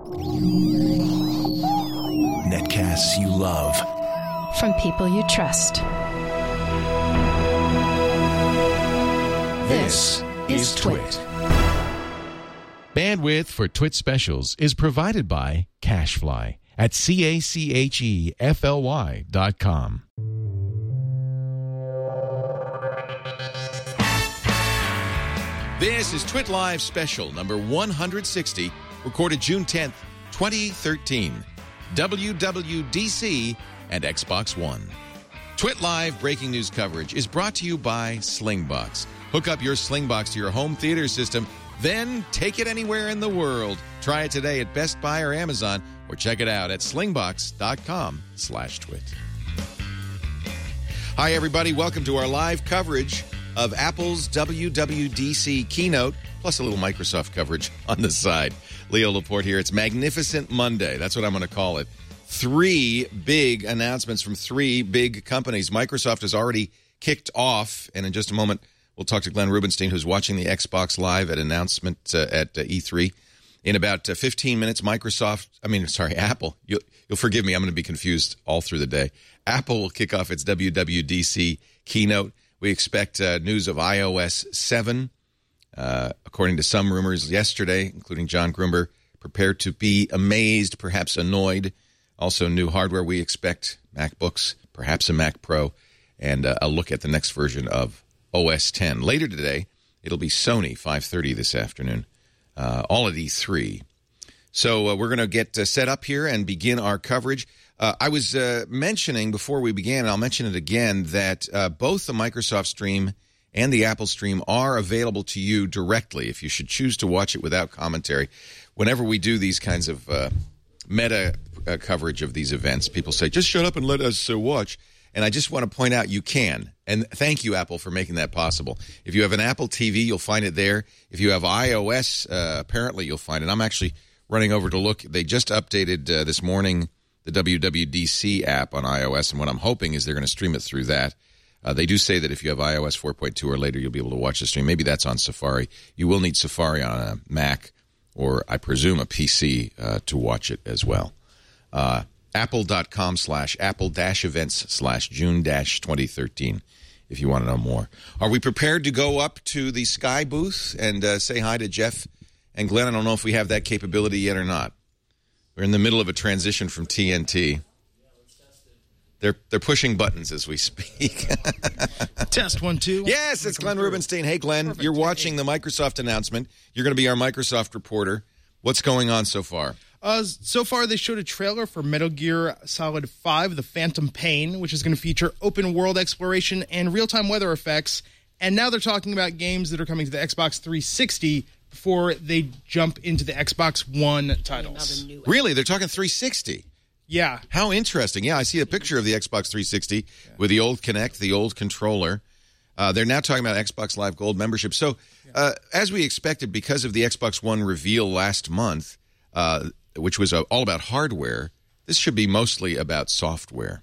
Netcasts you love. From people you trust. This is Twit. Bandwidth for Twit specials is provided by CacheFly at CACHEFLY.com. This is Twit Live Special number 160, recorded June 10th, 2013. WWDC and Xbox One. Twit Live breaking news coverage is brought to you by Slingbox. Hook up your Slingbox to your home theater system, then take it anywhere in the world. Try it today at Best Buy or Amazon, or check it out at slingbox.com/twit. Hi, everybody. Welcome to our live coverage of Apple's WWDC keynote, plus a little Microsoft coverage on the side. Leo Laporte here. It's Magnificent Monday. That's what I'm going to call it. 3 big announcements from 3 big companies. Microsoft has already kicked off, and in just a moment, we'll talk to Glenn Rubenstein, who's watching the Xbox Live at announcement at E3. In about 15 minutes, Apple. You'll forgive me. I'm going to be confused all through the day. Apple will kick off its WWDC keynote. We expect news of iOS 7, according to some rumors yesterday, including John Gruber, prepared to be amazed, perhaps annoyed. Also, new hardware we expect, MacBooks, perhaps a Mac Pro, and a look at the next version of OS 10. Later today, it'll be Sony, 5:30 this afternoon, all at E3. So we're going to get set up here and begin our coverage. I was mentioning before we began, and I'll mention it again, that both the Microsoft stream and the Apple stream are available to you directly if you should choose to watch it without commentary. Whenever we do these kinds of meta coverage of these events, people say, just shut up and let us watch. And I just want to point out you can. And thank you, Apple, for making that possible. If you have an Apple TV, you'll find it there. If you have iOS, apparently you'll find it. I'm actually running over to look. They just updated this morning the WWDC app on iOS, and what I'm hoping is they're going to stream it through that. They do say that if you have iOS 4.2 or later, you'll be able to watch the stream. Maybe that's on Safari. You will need Safari on a Mac or, I presume, a PC to watch it as well. Apple.com/Apple-events/June-2013 if you want to know more. Are we prepared to go up to the Sky booth and say hi to Jeff and Glenn? I don't know if we have that capability yet or not. We're in the middle of a transition from TNT. They're pushing buttons as we speak. Test 1, 2. Yes, it's Glenn Rubenstein. Hey, Glenn, perfect. You're watching the Microsoft announcement. You're going to be our Microsoft reporter. What's going on so far? So far, they showed a trailer for Metal Gear Solid 5, The Phantom Pain, which is going to feature open-world exploration and real-time weather effects. And now they're talking about games that are coming to the Xbox 360 before they jump into the Xbox One titles. Really? They're talking 360? Yeah. How interesting. Yeah, I see a picture of the Xbox 360 with the old Kinect, the old controller. They're now talking about Xbox Live Gold membership. So, as we expected, because of the Xbox One reveal last month, which was all about hardware, this should be mostly about software.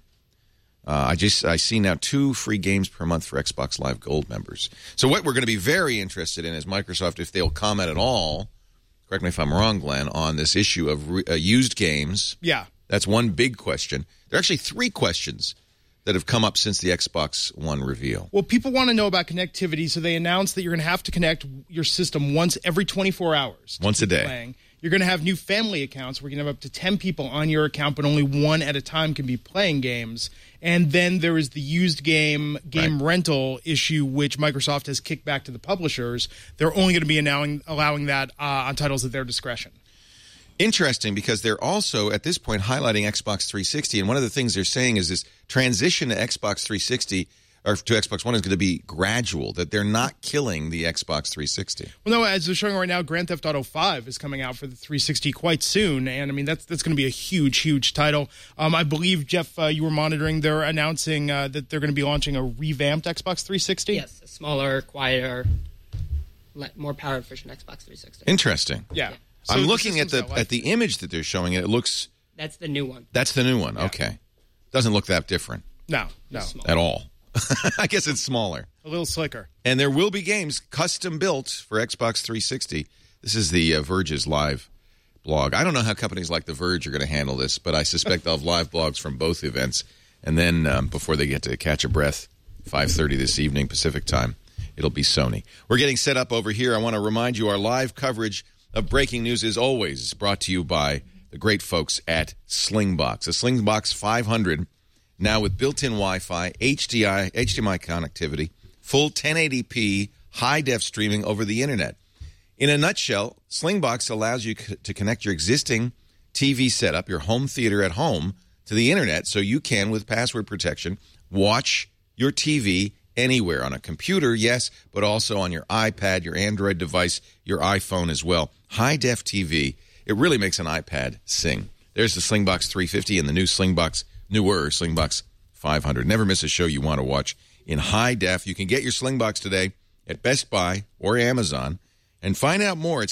I see now 2 free games per month for Xbox Live Gold members. So what we're going to be very interested in is Microsoft, if they'll comment at all, correct me if I'm wrong, Glenn, on this issue of used games. Yeah. That's one big question. There are actually 3 questions that have come up since the Xbox One reveal. Well, people want to know about connectivity, so they announced that you're going to have to connect your system once every 24 hours. Once a day. Playing. You're going to have new family accounts where you can have up to 10 people on your account, but only 1 at a time can be playing games. And then there is the used game rental issue, which Microsoft has kicked back to the publishers. They're only going to be allowing that on titles at their discretion. Interesting, because they're also, at this point, highlighting Xbox 360. And one of the things they're saying is this transition to Xbox 360 or to Xbox One is going to be gradual, that they're not killing the Xbox 360. Well, no, as they're showing right now, Grand Theft Auto 5 is coming out for the 360 quite soon, and I mean that's going to be a huge title. I believe, Jeff, you were monitoring, they're announcing that they're going to be launching a revamped Xbox 360? Yes, a smaller, quieter, more power-efficient Xbox 360. Interesting. Yeah. So I'm looking at the image that they're showing, and it looks... That's the new one. That's the new one, yeah. Okay. Doesn't look that different. No. At all. I guess it's smaller. A little slicker. And there will be games custom built for Xbox 360. This is the Verge's live blog. I don't know how companies like The Verge are going to handle this, but I suspect they'll have live blogs from both events. And then before they get to catch a breath, 5:30 this evening Pacific time, it'll be Sony. We're getting set up over here. I want to remind you our live coverage of breaking news is always brought to you by the great folks at Slingbox. A Slingbox 500, now with built-in Wi-Fi, HDMI connectivity, full 1080p, high-def streaming over the internet. In a nutshell, Slingbox allows you to connect your existing TV setup, your home theater at home, to the internet so you can, with password protection, watch your TV anywhere on a computer, yes, but also on your iPad, your Android device, your iPhone as well. High-def TV, it really makes an iPad sing. There's the Slingbox 350 and the newer Slingbox 500. Never miss a show you want to watch in high def. You can get your Slingbox today at Best Buy or Amazon, and find out more at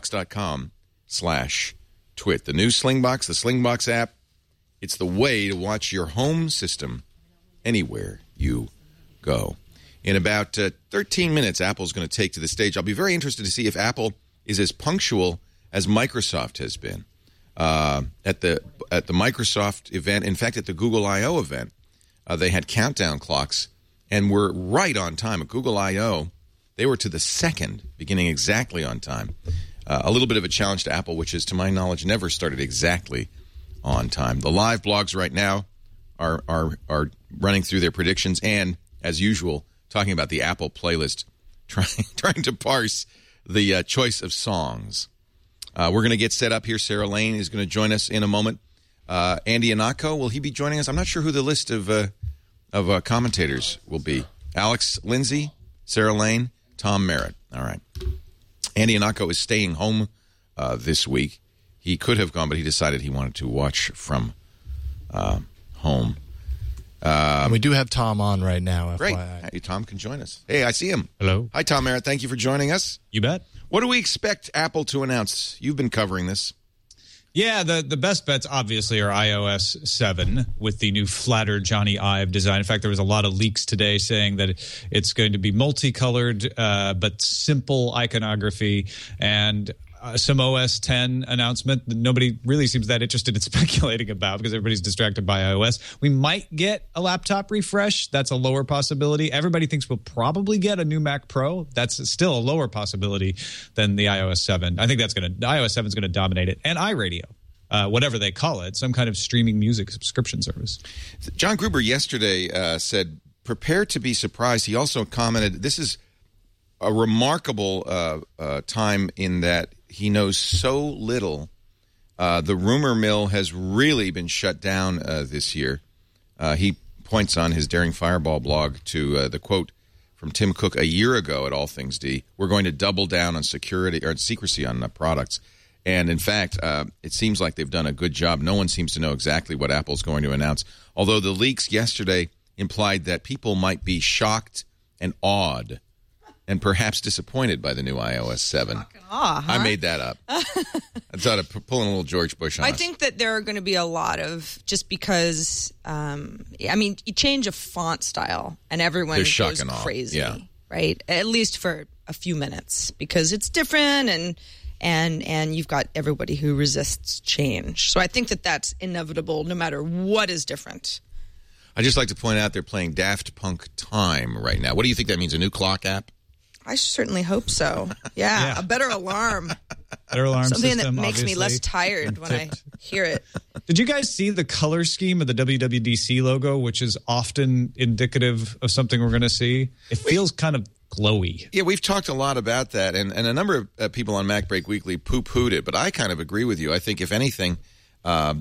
slingbox.com/twit. The new Slingbox, the Slingbox app, it's the way to watch your home system anywhere you go. In about 13 minutes, Apple's going to take to the stage. I'll be very interested to see if Apple is as punctual as Microsoft has been at the Microsoft event. In fact, at the Google I/O event, they had countdown clocks and were right on time. At Google I/O, they were to the second, beginning exactly on time. A little bit of a challenge to Apple, which is, to my knowledge, never started exactly on time. The live blogs right now are running through their predictions and, as usual, talking about the Apple playlist, trying to parse the choice of songs. We're going to get set up here. Sarah Lane is going to join us in a moment. Andy Anako, will he be joining us? I'm not sure who the list of commentators will be. Alex Lindsay, Sarah Lane, Tom Merritt. All right. Andy Anako is staying home this week. He could have gone, but he decided he wanted to watch from home. And we do have Tom on right now. Great. FYI. Hey, Tom can join us. Hey, I see him. Hello. Hi, Tom Merritt. Thank you for joining us. You bet. What do we expect Apple to announce? You've been covering this. Yeah, the best bets obviously are iOS 7 with the new flatter Johnny Ive design. In fact, there was a lot of leaks today saying that it's going to be multicolored but simple iconography, and some OS 10 announcement that nobody really seems that interested in speculating about because everybody's distracted by iOS. We might get a laptop refresh. That's a lower possibility. Everybody thinks we'll probably get a new Mac Pro. That's still a lower possibility than the iOS 7. I think iOS 7 is going to dominate it. And iRadio, whatever they call it, some kind of streaming music subscription service. John Gruber yesterday said, prepare to be surprised. He also commented, this is a remarkable time in that he knows so little. The rumor mill has really been shut down this year. He points on his Daring Fireball blog to the quote from Tim Cook a year ago at All Things D. We're going to double down on security or secrecy on products. And in fact, it seems like they've done a good job. No one seems to know exactly what Apple's going to announce. Although the leaks yesterday implied that people might be shocked and awed and perhaps disappointed by the new iOS 7. Awe, huh? I made that up. I thought of pulling a little George Bush on us. I think that there are going to be a lot of, just because, you change a font style and everyone goes crazy, yeah. Right? At least for a few minutes, because it's different and you've got everybody who resists change. So I think that that's inevitable no matter what is different. I'd just like to point out they're playing Daft Punk Time right now. What do you think that means, a new clock app? I certainly hope so. Yeah. A better alarm. Better alarm Something system, that makes me less tired when I hear it. Did you guys see the color scheme of the WWDC logo, which is often indicative of something we're going to see? It feels kind of glowy. Yeah, we've talked a lot about that, and a number of people on MacBreak Weekly poo-pooed it, but I kind of agree with you. I think, if anything, the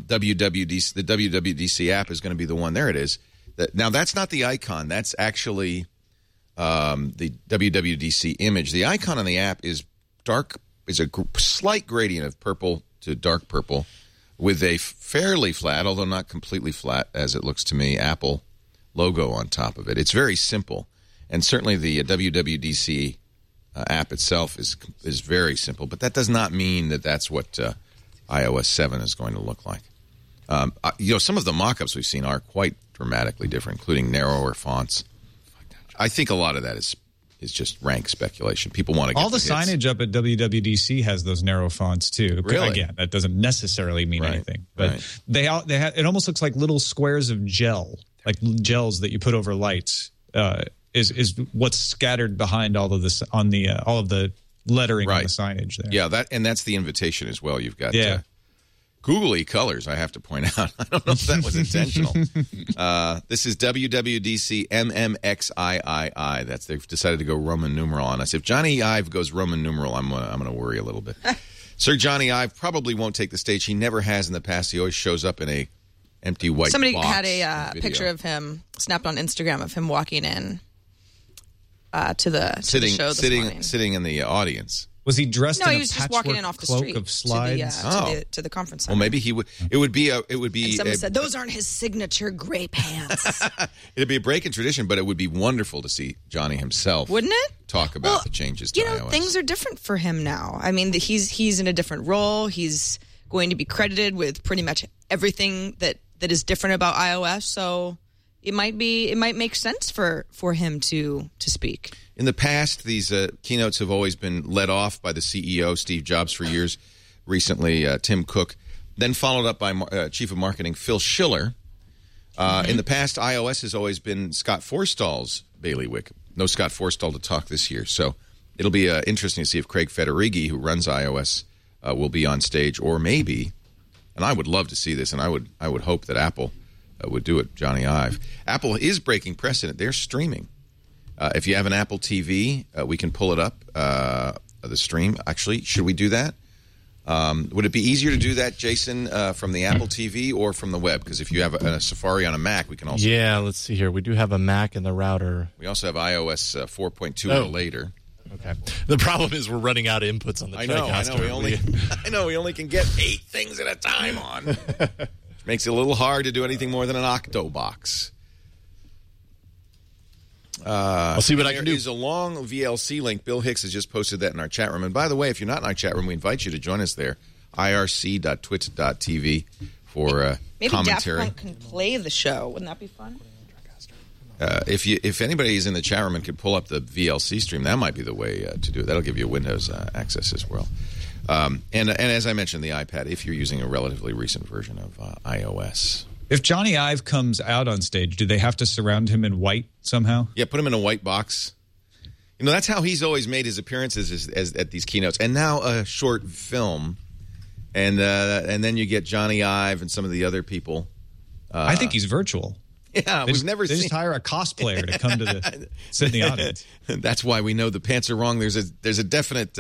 WWDC app is going to be the one. There it is. Now, that's not the icon. That's actually the WWDC image. The icon on the app is dark, is a slight gradient of purple to dark purple with a fairly flat, although not completely flat, as it looks to me, Apple logo on top of it. It's very simple. And certainly the WWDC app itself is very simple, but that does not mean that that's what iOS 7 is going to look like. Some of the mock-ups we've seen are quite dramatically different, including narrower fonts. I think a lot of that is is just rank speculation. People want to get all the signage up at WWDC has those narrow fonts too. Really? Again, that doesn't necessarily mean anything, but they have. It almost looks like little squares of gel, like gels that you put over lights. Is what's scattered behind all of this on the all of the lettering on the signage there. Yeah, that's the invitation as well. You've got googly colors, I have to point out. I don't know if that was intentional. This is WWDC MMXIII. They've decided to go Roman numeral on us. If Johnny Ive goes Roman numeral, I'm going to worry a little bit. Sir Johnny Ive probably won't take the stage. He never has in the past. He always shows up in a empty white Somebody box. had a picture of him snapped on Instagram of him walking in to the show this morning. Sitting in the audience. Was he dressed in he a was just walking in off the street of slides? To the conference center. Well, maybe he would. It would be. And someone said those aren't his signature gray pants. It'd be a break in tradition, but it would be wonderful to see Johnny himself. Wouldn't it? Talk about the changes to iOS. Things are different for him now. I mean, he's in a different role. He's going to be credited with pretty much everything that is different about iOS. So it might make sense for him to speak. In the past, these keynotes have always been led off by the CEO, Steve Jobs, for years. Recently, Tim Cook, then followed up by Chief of Marketing Phil Schiller. In the past, iOS has always been Scott Forstall's bailiwick. No Scott Forstall to talk this year. So it'll be interesting to see if Craig Federighi, who runs iOS, will be on stage, or maybe, and I would love to see this, and I would hope that Apple would do it, Johnny Ive. Apple is breaking precedent. They're streaming. If you have an Apple TV, we can pull it up, the stream. Actually, should we do that? Would it be easier to do that, Jason, from the Apple TV or from the web? Because if you have a Safari on a Mac, we can also... Yeah, let's see here. We do have a Mac in the router. We also have iOS 4.2 later. Okay. The problem is we're running out of inputs on the TriCaster. I know. We only can get 8 things at a time on. Which makes it a little hard to do anything more than an Octobox. I'll see what I can do. There is a long VLC link. Bill Hicks has just posted that in our chat room. And by the way, if you're not in our chat room, we invite you to join us there, irc.twit.tv for maybe commentary. Daft Punk can play the show. Wouldn't that be fun? If anybody is in the chat room and could pull up the VLC stream, that might be the way to do it. That'll give you Windows access as well. And as I mentioned, the iPad, if you're using a relatively recent version of iOS. If Johnny Ive comes out on stage, do they have to surround him in white somehow? Yeah, put him in a white box. You know, that's how he's always made his appearances as at these keynotes. And now a short film. And then you get Johnny Ive and some of the other people. I think he's virtual. Yeah, we've never seen. They just hire a cosplayer to come to sit in the audience. That's why we know the pants are wrong. There's a definite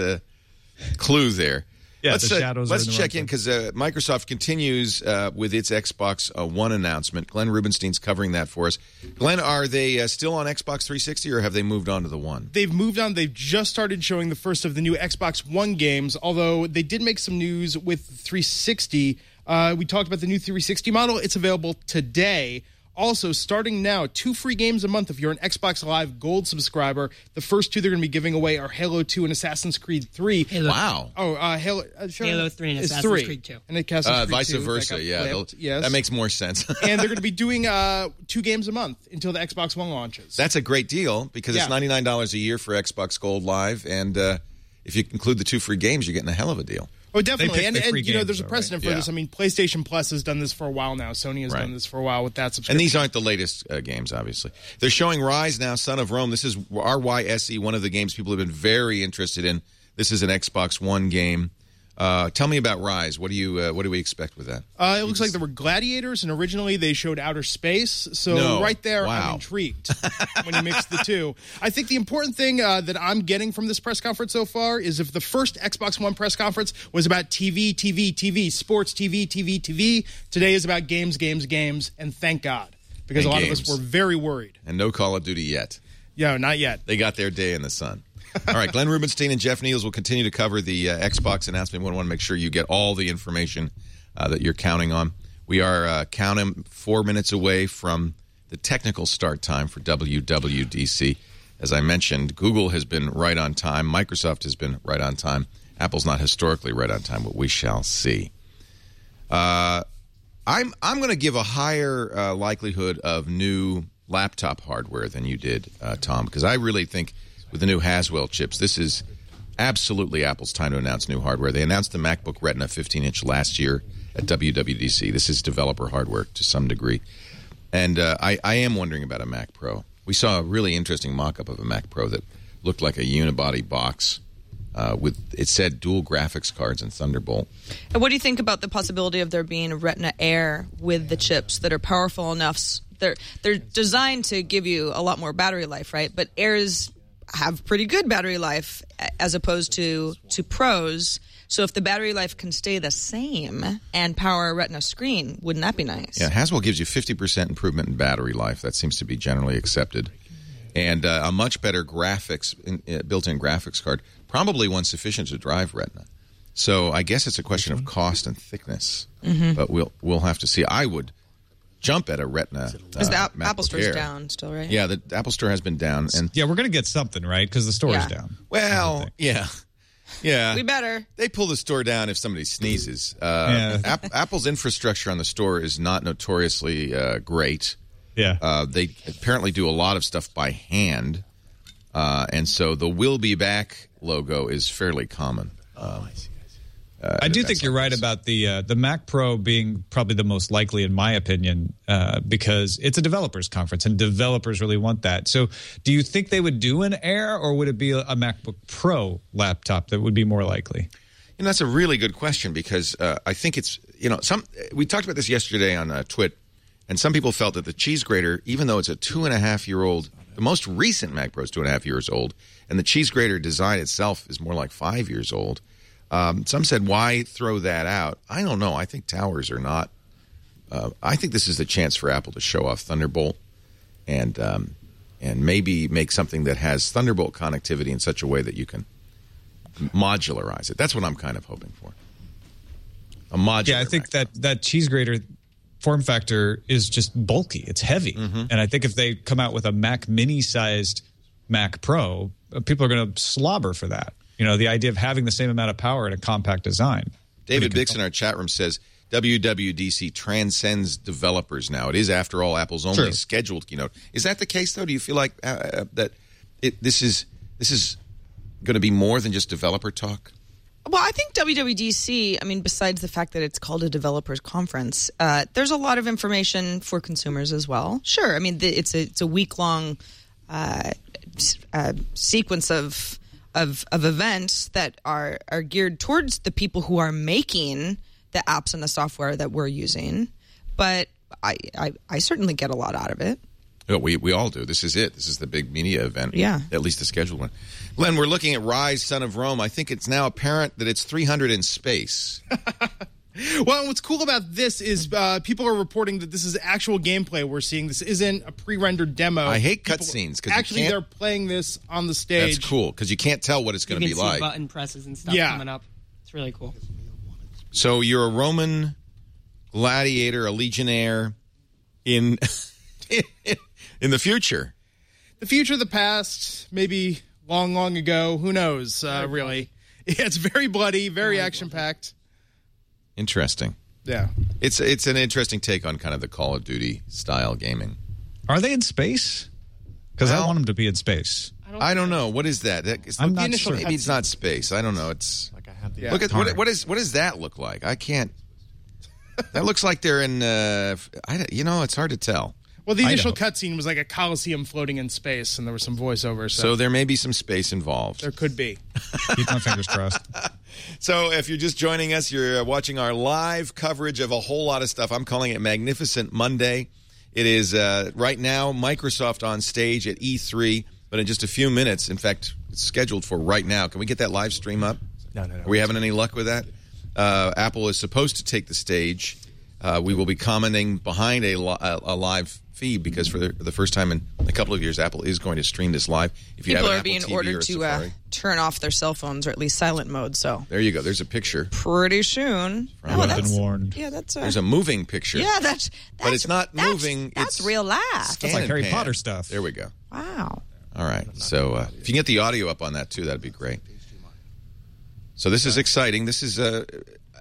clue there. Yeah, the shadows. Let's check in because Microsoft continues with its Xbox One announcement. Glenn Rubenstein's covering that for us. Glenn, are they still on Xbox 360 or have they moved on to the One? They've moved on. They've just started showing the first of the new Xbox One games, although they did make some news with 360. We talked about the new 360 model. It's available today. Also, starting now, 2 free games a month if you're an Xbox Live Gold subscriber. The first 2 they're going to be giving away are Halo 2 and Assassin's Creed 3. Wow. Oh, Halo 3 and Assassin's Creed 2. And Assassin's Creed vice 2, versa, yes. That makes more sense. And they're going to be doing 2 games a month until the Xbox One launches. That's a great deal because it's $99 a year for Xbox Gold Live. And if you include the 2 free games, you're getting a hell of a deal. Oh, definitely. And you know, there's a though, precedent for this. I mean, PlayStation Plus has done this for a while now. Sony has done this for a while with that subscription. And these aren't the latest games, obviously. They're showing Rise now, Son of Rome. This is RYSE, one of the games people have been very interested in. This is an Xbox One game. Tell me about Rise. What do we expect with that? It looks like there were gladiators, and originally they showed outer space. So right there, I'm intrigued when you mix the two. I think the important thing that I'm getting from this press conference so far is if the first Xbox One press conference was about TV, sports, TV, today is about games, and thank God. Because a lot of us were very worried. And no Call of Duty yet. Yeah, not yet. They got their day in the sun. All right, Glenn Rubenstein and Jeff Niels will continue to cover the Xbox announcement. We want to make sure you get all the information that you're counting on. We are counting 4 minutes away from the technical start time for WWDC. As I mentioned, Google has been right on time. Microsoft has been right on time. Apple's not historically right on time, but we shall see. I'm going to give a higher likelihood of new laptop hardware than you did, Tom, because I really think with the new Haswell chips. This is absolutely Apple's time to announce new hardware. They announced the MacBook Retina 15-inch last year at WWDC. This is developer hardware to some degree. And I am wondering about a Mac Pro. We saw a really interesting mock-up of a Mac Pro that looked like a unibody box with, it said, dual graphics cards and Thunderbolt. And what do you think about the possibility of there being a Retina Air with the chips that are powerful enough? They're designed to give you a lot more battery life, right? But Airs have pretty good battery life as opposed to Pros. So if the battery life can stay the same and power a Retina screen, wouldn't that be nice? Yeah, Haswell gives you 50% improvement in battery life. That seems to be generally accepted. And a much better built-in graphics card, probably one sufficient to drive Retina. So I guess it's a question of cost and thickness. Mm-hmm. But we'll have to see. I would jump at a Retina. Because the Apple Store's down still, right? Yeah, the Apple Store has been down. And yeah, we're going to get something, right? Because the store is down. Well, yeah. Yeah. We better. They pull the store down if somebody sneezes. Apple's infrastructure on the store is not notoriously great. Yeah. They apparently do a lot of stuff by hand. And so the "We'll Be Back" logo is fairly common. I do think you're right about the Mac Pro being probably the most likely, in my opinion, because it's a developers conference and developers really want that. So do you think they would do an Air, or would it be a MacBook Pro laptop that would be more likely? You know, that's a really good question because I think it's, we talked about this yesterday on Twit, and some people felt that the cheese grater, even though it's a 2.5-year-old, the most recent Mac Pro is 2.5 years old, and the cheese grater design itself is more like 5 years old. Some said, why throw that out? I don't know. I think towers are not. I think this is the chance for Apple to show off Thunderbolt and maybe make something that has Thunderbolt connectivity in such a way that you can modularize it. That's what I'm kind of hoping for. A modular. Yeah, I think that cheese grater form factor is just bulky. It's heavy. Mm-hmm. And I think if they come out with a Mac Mini-sized Mac Pro, people are going to slobber for that. You know, the idea of having the same amount of power in a compact design. David Bix in our chat room says WWDC transcends developers now. It is, after all, Apple's only scheduled keynote. Is that the case, though? Do you feel like that this is going to be more than just developer talk? Well, I think WWDC, I mean, besides the fact that it's called a developers conference, there's a lot of information for consumers as well. Sure, I mean, it's a week-long sequence of events that are geared towards the people who are making the apps and the software that we're using. But I certainly get a lot out of it. We all do. This is it. This is the big media event. Yeah. At least the scheduled one. Glenn, we're looking at Rise, Son of Rome. I think it's now apparent that it's 300 in space. Well, what's cool about this is people are reporting that this is actual gameplay we're seeing. This isn't a pre-rendered demo. I hate cutscenes. Actually, they're playing this on the stage. That's cool, because you can't tell what it's going to be like. You can see button presses and stuff coming up. It's really cool. So you're a Roman gladiator, a legionnaire in in the future. The future, the past, maybe long, long ago. Who knows, really. Yeah, it's very bloody, very action-packed. Interesting. Yeah. It's an interesting take on kind of the Call of Duty style gaming. Are they in space? Because I want them to be in space. I don't know. What is that? I'm not sure. Maybe it's not space. I don't know. It's like I have the look at what does that look like? I can't. That looks like they're in. It's hard to tell. Well, the initial cutscene was like a Coliseum floating in space, and there was some voiceover. So there may be some space involved. There could be. Keep my fingers crossed. So if you're just joining us, you're watching our live coverage of a whole lot of stuff. I'm calling it Magnificent Monday. It is right now Microsoft on stage at E3, but in just a few minutes. In fact, it's scheduled for right now. Can we get that live stream up? No. Are we having any luck with that? Apple is supposed to take the stage. We will be commenting behind a live feed because for the first time in a couple of years, Apple is going to stream this live. If you People have an are being Apple TV ordered or to Safari, turn off their cell phones or at least silent mode. So there you go. There's a picture. Pretty soon. I've been warned. Yeah, that's There's a moving picture. Yeah, that's but it's not moving. That's it's real life. That's like Harry Potter stuff. There we go. Wow. All right. So if you can get the audio up on that too, that'd be great. So this is exciting. This is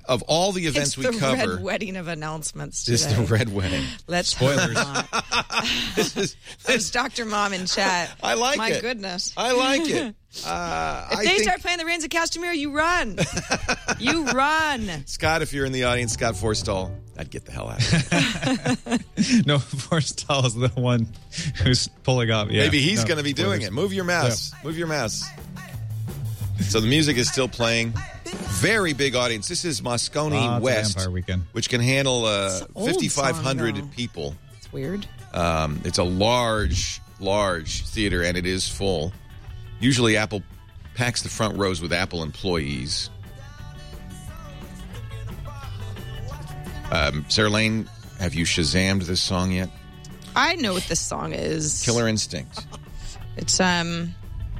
of all the events we cover. It's the red wedding of announcements today. It's the red wedding. Let's Spoilers. This is Dr. Mom in chat. I like My it. My goodness. I like it. If they start playing the Reigns of Castamere, you run. You run. Scott, if you're in the audience, Scott Forstall, I'd get the hell out of here. No, Forstall is the one who's pulling up. Yeah. Maybe he's going to be doing it. Move your mouse. Yeah. Move your mouse. So the music is still playing. Very big audience. This is Moscone West, Vampire Weekend, which can handle 5,500 people. It's weird. It's a large theater, and it is full. Usually Apple packs the front rows with Apple employees. Sarah Lane, have you Shazammed this song yet? I know what this song is. Killer Instinct. It's wow.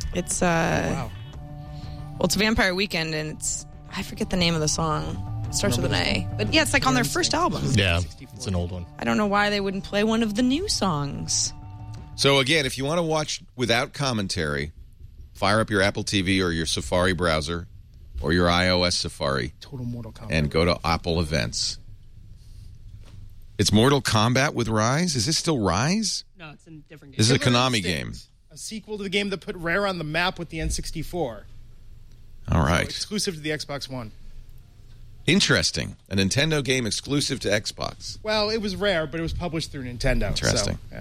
Well, it's Vampire Weekend, and I forget the name of the song. It starts with an A. But yeah, it's like on their first album. Yeah, it's an old one. I don't know why they wouldn't play one of the new songs. So again, if you want to watch without commentary, fire up your Apple TV or your Safari browser or your iOS Safari. Total Mortal Kombat. And go to Apple Events. It's Mortal Kombat with Rise? Is this still Rise? No, it's a different game. This is a Konami game. A sequel to the game that put Rare on the map with the N64. All right. So exclusive to the Xbox One. Interesting. A Nintendo game exclusive to Xbox. Well, it was Rare, but it was published through Nintendo. Interesting. So, yeah.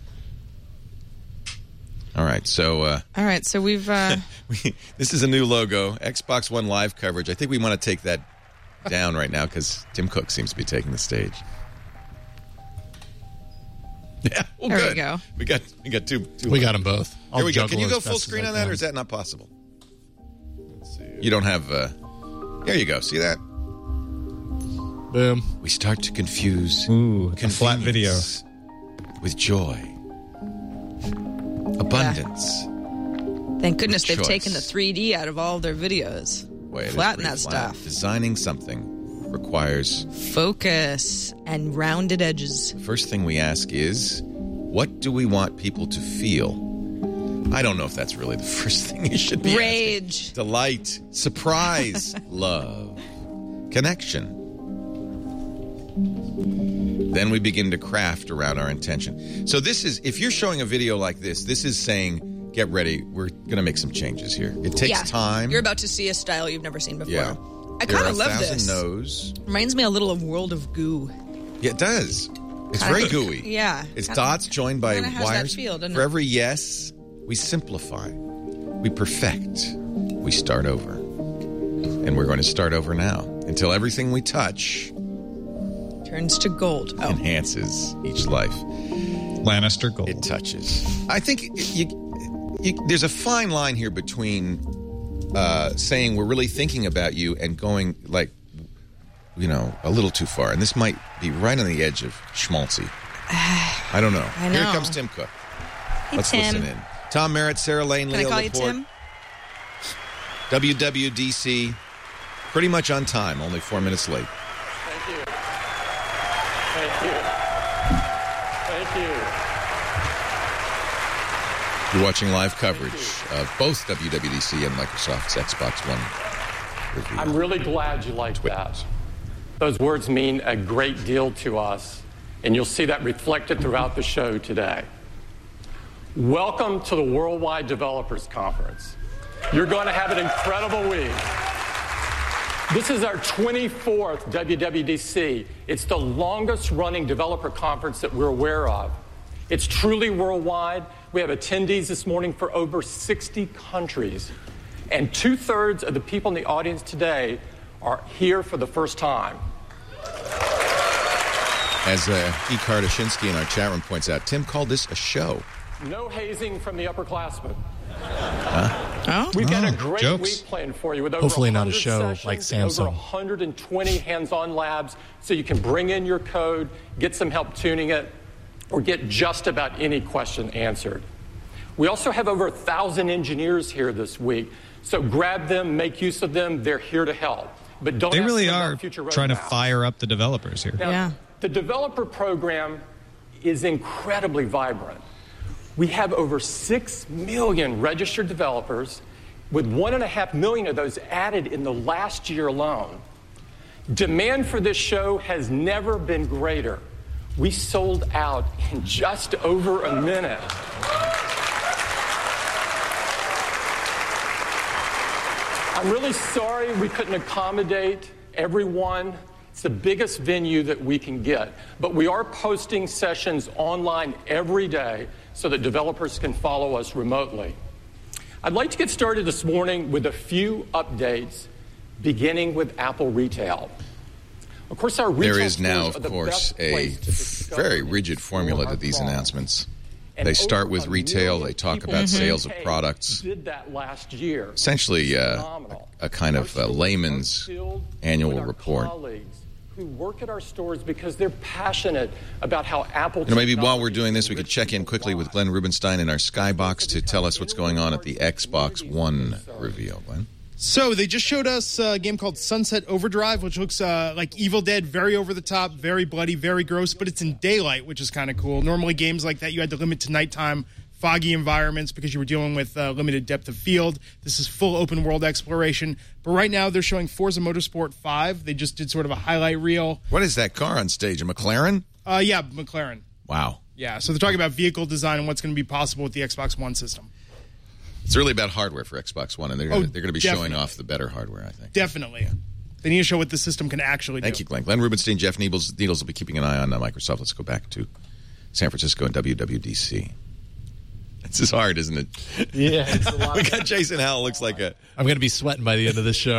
All right, so we've this is a new logo, Xbox One Live coverage. I think we want to take that down right now because Tim Cook seems to be taking the stage. Yeah, well, there good. we go. We got two. We got them both. Here we go. Can you go full screen on that, or is that not possible? Let's see. You don't have. There you go. See that? Boom. We start to confuse a flat video with joy, abundance. Thank goodness they've taken the 3D out of all their videos. Flatten that stuff. Designing something requires focus and rounded edges. The first thing we ask is, what do we want people to feel? I don't know if that's really the first thing you should be Rage. Asking. Delight. Surprise. Love. Connection. Then we begin to craft around our intention. So this is, if you're showing a video like this is saying, get ready, we're going to make some changes here. It takes time. You're about to see a style you've never seen before. Yeah. I kind of love this. No's. Reminds me a little of World of Goo. Yeah, it does. It's very gooey. Yeah. It's dots joined by wires. That feel, For every yes, we simplify. We perfect. We start over. And we're going to start over now until everything we touch turns to gold. Enhances each life. Lannister gold. It touches. I think there's a fine line here between saying we're really thinking about you and going a little too far. And this might be right on the edge of schmaltzy. I don't know. I know. Here comes Tim Cook. Hey, Let's Tim. listen in. Tom Merritt, Sarah Lane, Can Leo I call Laporte. you Tim? WWDC, pretty much on time, only 4 minutes late. Thank you. You're watching live coverage of both WWDC and Microsoft's Xbox One review. I'm really glad you liked that. Those words mean a great deal to us, and you'll see that reflected throughout the show today. Welcome to the Worldwide Developers Conference. You're going to have an incredible week. This is our 24th WWDC. It's the longest running developer conference that we're aware of. It's truly worldwide. We have attendees this morning for over 60 countries. And 2/3 of the people in the audience today are here for the first time. As E. Kardashinsky in our chat room points out, Tim called this a show. No hazing from the upperclassmen. Oh? We've got a great jokes. week planned for you with over Hopefully not a 100 show sessions, like over Samsung. 120 hands-on labs, so you can bring in your code, get some help tuning it, or get just about any question answered. We also have over 1,000 engineers here this week, so grab them, make use of them. They're here to help. But don't They ask really them about are future trying to roadmaps. fire up the developers here. Now, the developer program is incredibly vibrant. We have over 6 million registered developers, with 1.5 million of those added in the last year alone. Demand for this show has never been greater. We sold out in just over a minute. I'm really sorry we couldn't accommodate everyone. It's the biggest venue that we can get. But we are posting sessions online every day so that developers can follow us remotely. I'd like to get started this morning with a few updates, beginning with Apple Retail. Of course, our retail there is now, stores of are the course, best a place to discover very and rigid explore formula our to these products. announcements. And They start over with a retail. million They talk people about in sales of the UK products. Did that last year. Essentially, Phenomenal. a kind of Our stores layman's are filled annual with our report. colleagues who work at our stores because they're passionate about how Apple. Maybe while we're doing this, we could check in quickly with Glenn Rubenstein in our Skybox to tell us what's going on at the Xbox One reveal. Glenn? So they just showed us a game called Sunset Overdrive, which looks like Evil Dead, very over the top, very bloody, very gross, but it's in daylight, which is kind of cool. Normally games like that, you had to limit to nighttime, foggy environments because you were dealing with limited depth of field. This is full open world exploration. But right now they're showing Forza Motorsport 5. They just did sort of a highlight reel. What is that car on stage? A McLaren? Yeah, McLaren. Wow. Yeah, so they're talking about vehicle design and what's going to be possible with the Xbox One system. It's really about hardware for Xbox One, and they're going to be definitely. showing off the better hardware, I think. Definitely. They need to show what the system can actually do. Thank you, Glenn. Glenn Rubenstein, Jeff Needles will be keeping an eye on Microsoft. Let's go back to San Francisco and WWDC. This is hard, isn't it? Yeah. It's a lot. We got Jason Howell. Looks like a... I'm going to be sweating by the end of this show.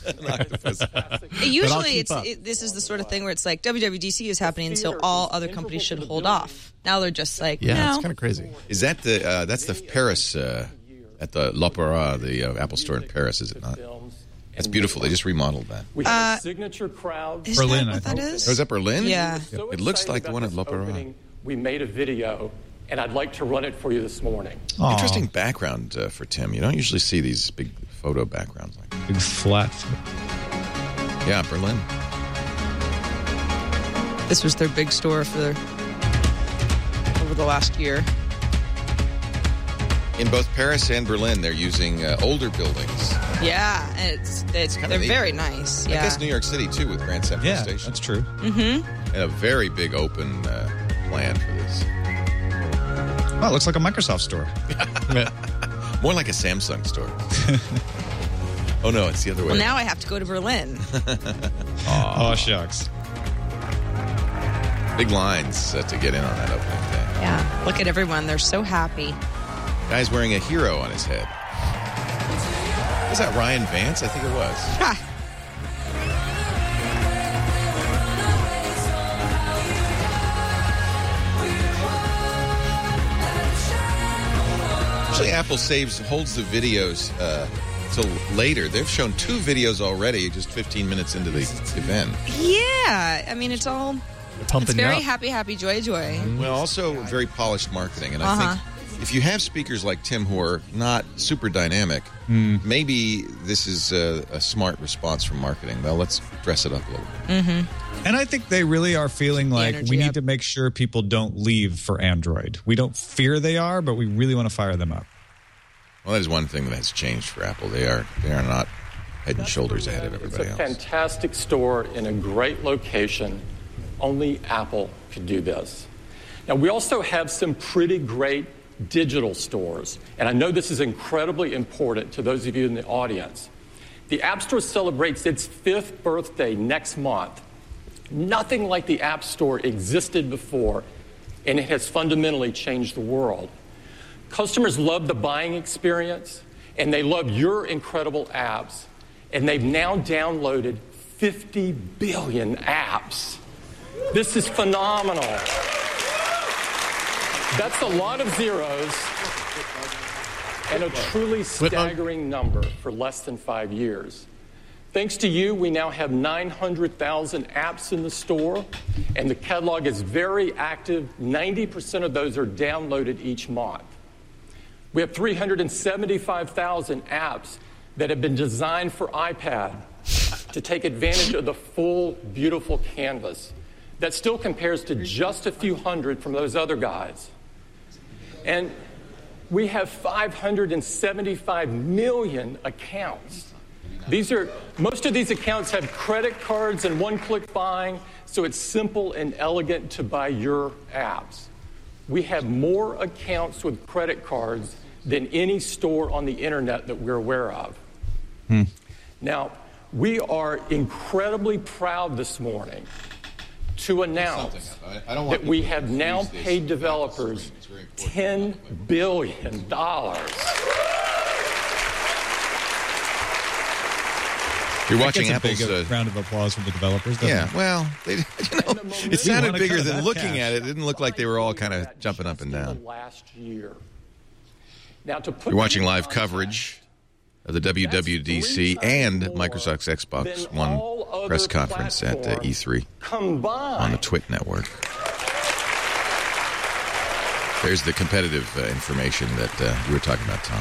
Usually, this is the sort of thing where it's like WWDC is happening, so all other companies should hold off. Now they're just like, Yeah, no. it's kind of crazy. Is that the... that's the Paris... at the L'Opéra, the Apple store in Paris, is it not? It's beautiful. They just remodeled that. We have a signature crowd. Is Berlin, that what I that think. is? Oh, is that Berlin? Yeah. So It looks excited like the about one at this L'Opéra. opening. We made a video, and I'd like to run it for you this morning. Aw, Interesting background for Tim. You don't usually see these big photo backgrounds like that. big flat. Yeah, Berlin. This was their big store over the last year. In both Paris and Berlin, they're using older buildings. Yeah, and they're neat. very nice. I Yeah. guess New York City, too, with Grand Central Yeah, Station. that's true. And a very big open plan for this. Oh, it looks like a Microsoft store. More like a Samsung store. Oh, no, it's the other way. Well, now I have to go to Berlin. Oh, shucks. Big lines to get in on that opening day. Yeah. Look at everyone. They're so happy. Guy's wearing a hero on his head. Was that Ryan Vance? I think it was. Ha. Actually, Apple holds the videos till later. They've shown 2 videos already, just 15 minutes into the event. Yeah. I mean, it's all... Pumping It's very up. happy, happy, joy, joy. Well, also very polished marketing. And I think if you have speakers like Tim who are not super dynamic, maybe this is a smart response from marketing. Well, let's dress it up a little bit. And I think they really are feeling like energy we need up. to make sure people don't leave for Android. We don't fear they are, but we really want to fire them up. Well, that is one thing that has changed for Apple. They are not head and shoulders ahead of everybody It's a else. fantastic store in a great location. Only Apple could do this. Now, we also have some pretty great digital stores, and I know this is incredibly important to those of you in the audience. The App Store celebrates its 5th birthday next month. Nothing like the App Store existed before, and it has fundamentally changed the world. Customers love the buying experience, and they love your incredible apps, and they've now downloaded 50 billion apps. This is phenomenal. That's a lot of zeros and a truly staggering number for less than 5 years. Thanks to you, we now have 900,000 apps in the store, and the catalog is very active. 90% of those are downloaded each month. We have 375,000 apps that have been designed for iPad to take advantage of the full, beautiful canvas. That still compares to just a few hundred from those other guys. And we have 575 million accounts Most of these accounts have credit cards and one-click buying, so it's simple and elegant to buy your apps. We have more accounts with credit cards than any store on the internet that we're aware of. Now, we are incredibly proud this morning to announce that we have now paid developers $10 billion. You're watching Apple's round of applause for the developers. Yeah, well, it sounded bigger than looking at it. It didn't look like they were all kind of jumping up and down. You're watching live coverage of the WWDC and Microsoft's Xbox One press conference at E3 on the Twit network. There's the competitive information that you were talking about, Tom.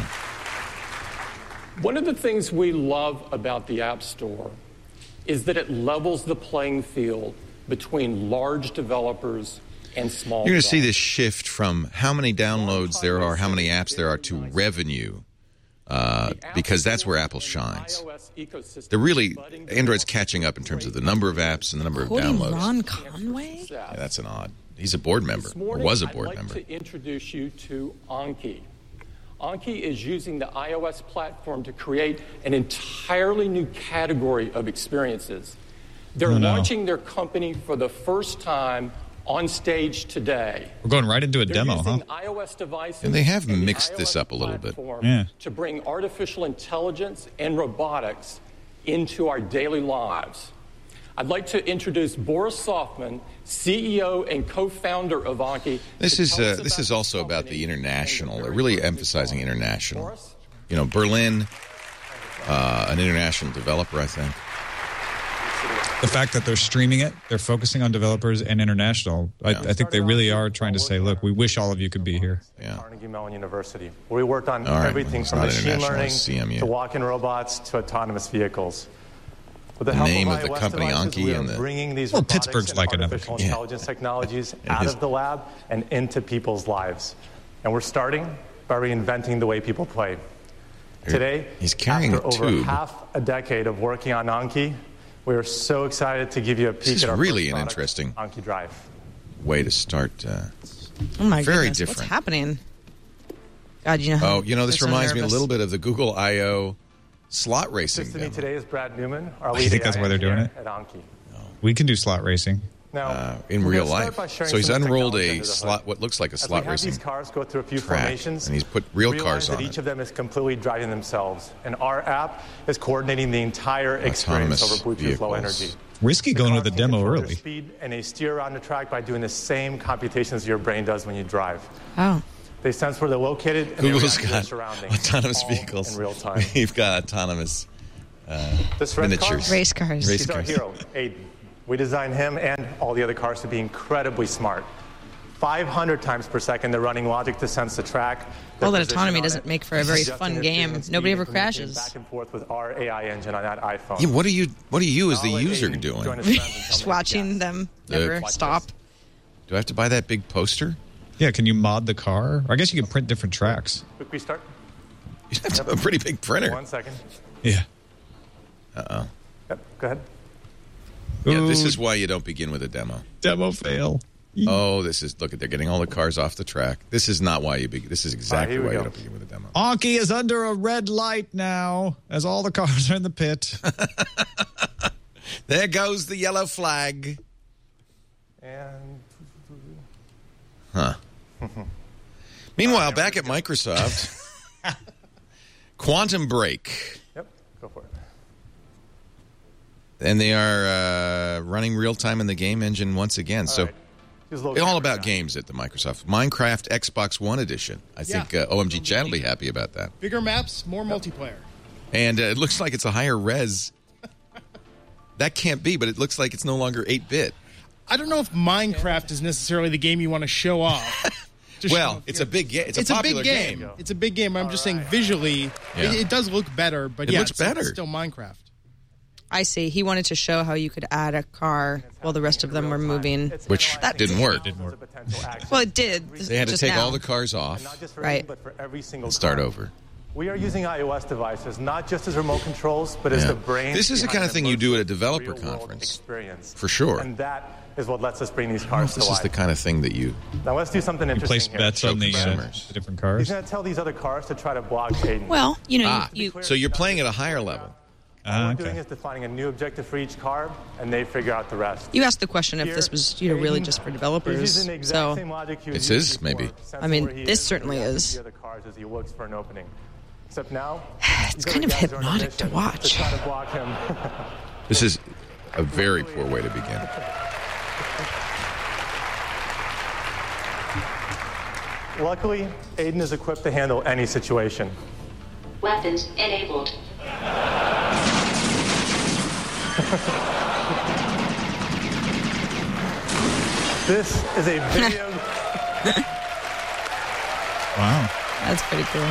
One of the things we love about the App Store is that it levels the playing field between large developers and small. You're going to see this shift from how many downloads there are, how many apps there are, to revenue, because that's where Apple shines. They're really, Android's catching up in terms of the number of apps and the number of downloads. Ron Conway? Yeah, that's an odd. He's a board member, or was a board member. I'd like to introduce you to Anki. Anki is using the iOS platform to create an entirely new category of experiences. They're launching their company for the first time on stage today. We're going right into a demo, huh? iOS devices and they have mixed this up a little bit. To bring artificial intelligence and robotics into our daily lives. I'd like to introduce Boris Softman, CEO and co-founder of Anki. This is also about the international. They're really emphasizing international. You know, Berlin, an international developer, I think. The fact that they're streaming it, they're focusing on developers and international. I think they really are trying to say, look, we wish all of you could be here. Yeah. Carnegie Mellon University, where we worked on everything from machine learning to walk-in robots to autonomous vehicles. The name of the company, Anki, and bringing these Pittsburgh's like another artificial intelligence technologies out of the lab and into people's lives. And we're starting by reinventing the way people play. Today, he's carrying after a tube. over half a decade of working on Anki, we are so excited to give you a peek at our really first an interesting Anki Drive. Way to start. Oh my very goodness, different. what's happening? God, you know. This reminds me a little bit of the Google I/O slot racing. Assisting me today is Brad Newman, our You lead think that's why they're doing it? at Anki. We can do slot racing. Now, in real life. So he's unrolled a slot, slot, what looks like a slot racing these cars go through a few track, formations, and he's put real cars realize that on each it. of them is completely driving themselves, and our app is coordinating the entire experience over Bluetooth Low Energy. Risky going with the demo control early. Your speed, and they steer around the track by doing the same computations your brain does when you drive. Oh. They sense where they're located, and Google's they react to their got surroundings, autonomous all vehicles. in real time. We've got autonomous This red car, miniatures. Race cars. Race he's our cars. hero, Aiden. We designed him and all the other cars to be incredibly smart. 500 times per second, they're running logic to sense the track. All that autonomy doesn't make for a very fun game. Nobody ever crashes. Back and forth with our AI engine on that iPhone. Yeah, what are you as the user doing? Just watching them never stop. Do I have to buy that big poster? Yeah, can you mod the car? Or I guess you can print different tracks. Quick restart. You have to have a pretty big printer. 1 second. Yeah. Yep, go ahead. Yeah, this is why you don't begin with a demo. Demo fail. Oh, look at they're getting all the cars off the track. This is not why you begin. This is exactly why you don't begin with a demo. Anki is under a red light now as all the cars are in the pit. There goes the yellow flag. And Meanwhile, back at Microsoft, Quantum Break. Yep, go for it. And they are running real time in the game engine once again. So all about games at the Microsoft. Minecraft Xbox One Edition. I think OMG Chad will be happy about that. Bigger maps, more multiplayer. And it looks like it's a higher res. That can't be, but it looks like it's no longer 8-bit. I don't know if Minecraft is necessarily the game you want to show off. Well, it's a big game. It's a popular game. It's a big game. I'm just saying visually, it does look better, but it looks better. It's still Minecraft. I see. He wanted to show how you could add a car while the rest of them were moving. Which didn't work. Well, it did. They had to take all the cars off right. and start over. We are using iOS devices not just as remote controls, but as the brain. This is the kind of thing you do at a developer conference. For sure. And that is what lets us bring these cars to life. This is the kind of thing that you... Now let's do something interesting place bets on the different cars. He's going to tell these other cars to try to block Aiden. Well, So you're playing at a higher level. All we're doing is defining a new objective for each car, and they figure out the rest. You asked the question if this was really just for developers. So it is, maybe. I mean, this certainly is. As he looks for an opening. Except now, it's kind of hypnotic to watch. To try to block him. This is a very poor way to begin. Luckily, Aiden is equipped to handle any situation. Weapons enabled. This is a video. Wow. That's pretty cool.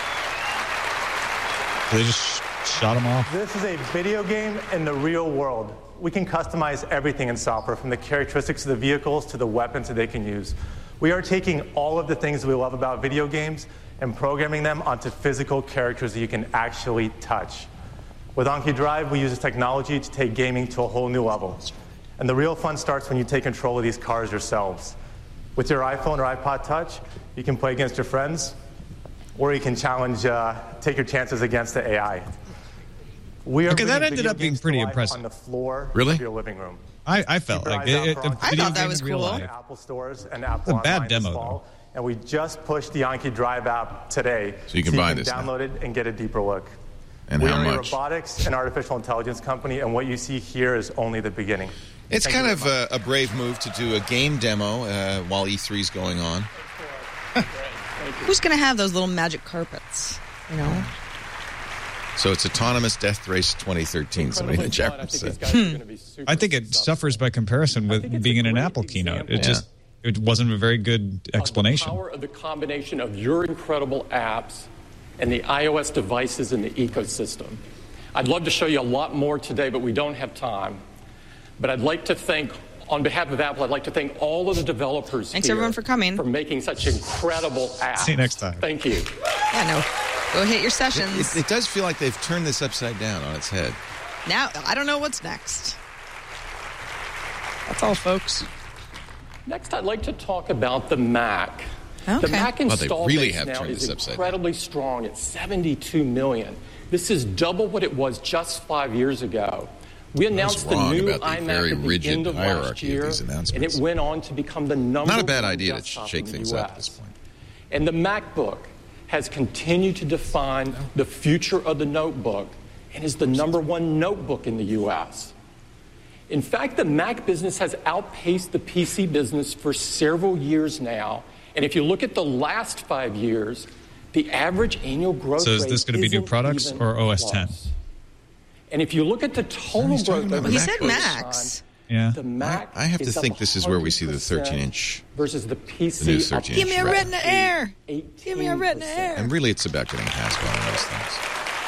They just shot him off. This is a video game in the real world. We can customize everything in software, from the characteristics of the vehicles to the weapons that they can use. We are taking all of the things we love about video games and programming them onto physical characters that you can actually touch. With Anki Drive, we use this technology to take gaming to a whole new level. And the real fun starts when you take control of these cars yourselves. With your iPhone or iPod Touch, you can play against your friends, or you can take your chances against the AI. That ended up being pretty impressive. On the floor really? of your living room. I felt like it. I thought that was cool. Apple stores and Apple It's a bad demo, though. And we just pushed the Anki Drive app today, so you can buy this. Download it and get a deeper look. And we how are much? a robotics and artificial intelligence company, and what you see here is only the beginning. It's kind of a brave move to do a game demo while E3 is going on. Who's going to have those little magic carpets? So it's Autonomous Death Race 2013, somebody in the chat room said. I think it suffers by comparison with being in an Apple keynote. It wasn't a very good explanation. The power of the combination of your incredible apps and the iOS devices in the ecosystem. I'd love to show you a lot more today, but we don't have time. But I'd like to thank, on behalf of Apple, I'd like to thank all of the developers Thanks everyone for coming. For making such incredible apps. See you next time. Thank you. Yeah, no. Go hit your sessions. It does feel like they've turned this upside down on its head. Now, I don't know what's next. That's all, folks. Next, I'd like to talk about the Mac. Okay. The Mac install base now is incredibly strong at 72 million. This is double what it was just 5 years ago. We announced the new iMac at the end of last year, and it went on to become the number one. Not a bad idea to desktop shake in the things US. up at this point. And the MacBook has continued to define the future of the notebook and is the number one notebook in the U.S. In fact, the Mac business has outpaced the PC business for several years now. And if you look at the last 5 years, the average annual growth rate. So is this going to be new products or OS 10? And if you look at the total growth rate, he said Macs. Yeah. The Mac I have to think this is where we see the 13-inch versus the PC. The new 13-inch. Give me a Retina Air. Give me a Retina Air. And really, it's about getting past one of those things.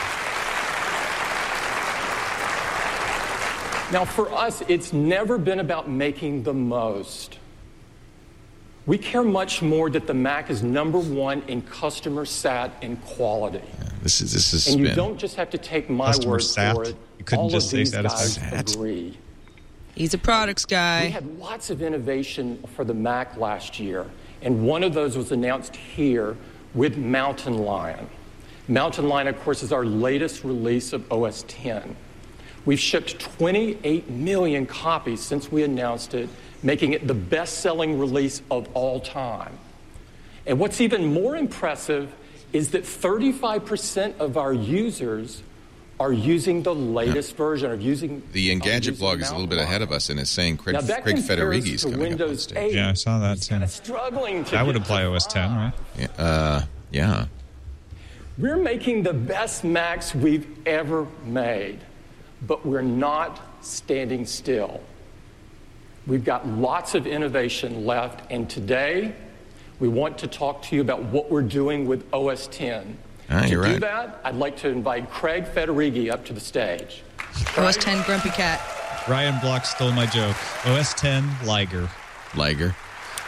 Now, for us, it's never been about making the most. We care much more that the Mac is number one in customer sat and quality. Yeah, this is and you don't just have to take my word for it. You couldn't just say guys agree. He's a products guy. We had lots of innovation for the Mac last year, and one of those was announced here with Mountain Lion. Mountain Lion, of course, is our latest release of OS X. We've shipped 28 million copies since we announced it, making it the best-selling release of all time. And what's even more impressive is that 35% of our users are using the latest version of using the Engadget blog is a little bit ahead of us and is saying Craig Federighi's coming up on stage. Yeah, I saw that too. That would apply OS 10, right? Yeah. We're making the best Macs we've ever made, but we're not standing still. We've got lots of innovation left, and today we want to talk to you about what we're doing with OS X. To do that, I'd like to invite Craig Federighi up to the stage. OS X Grumpy Cat. Ryan Block stole my joke. OS 10 Liger.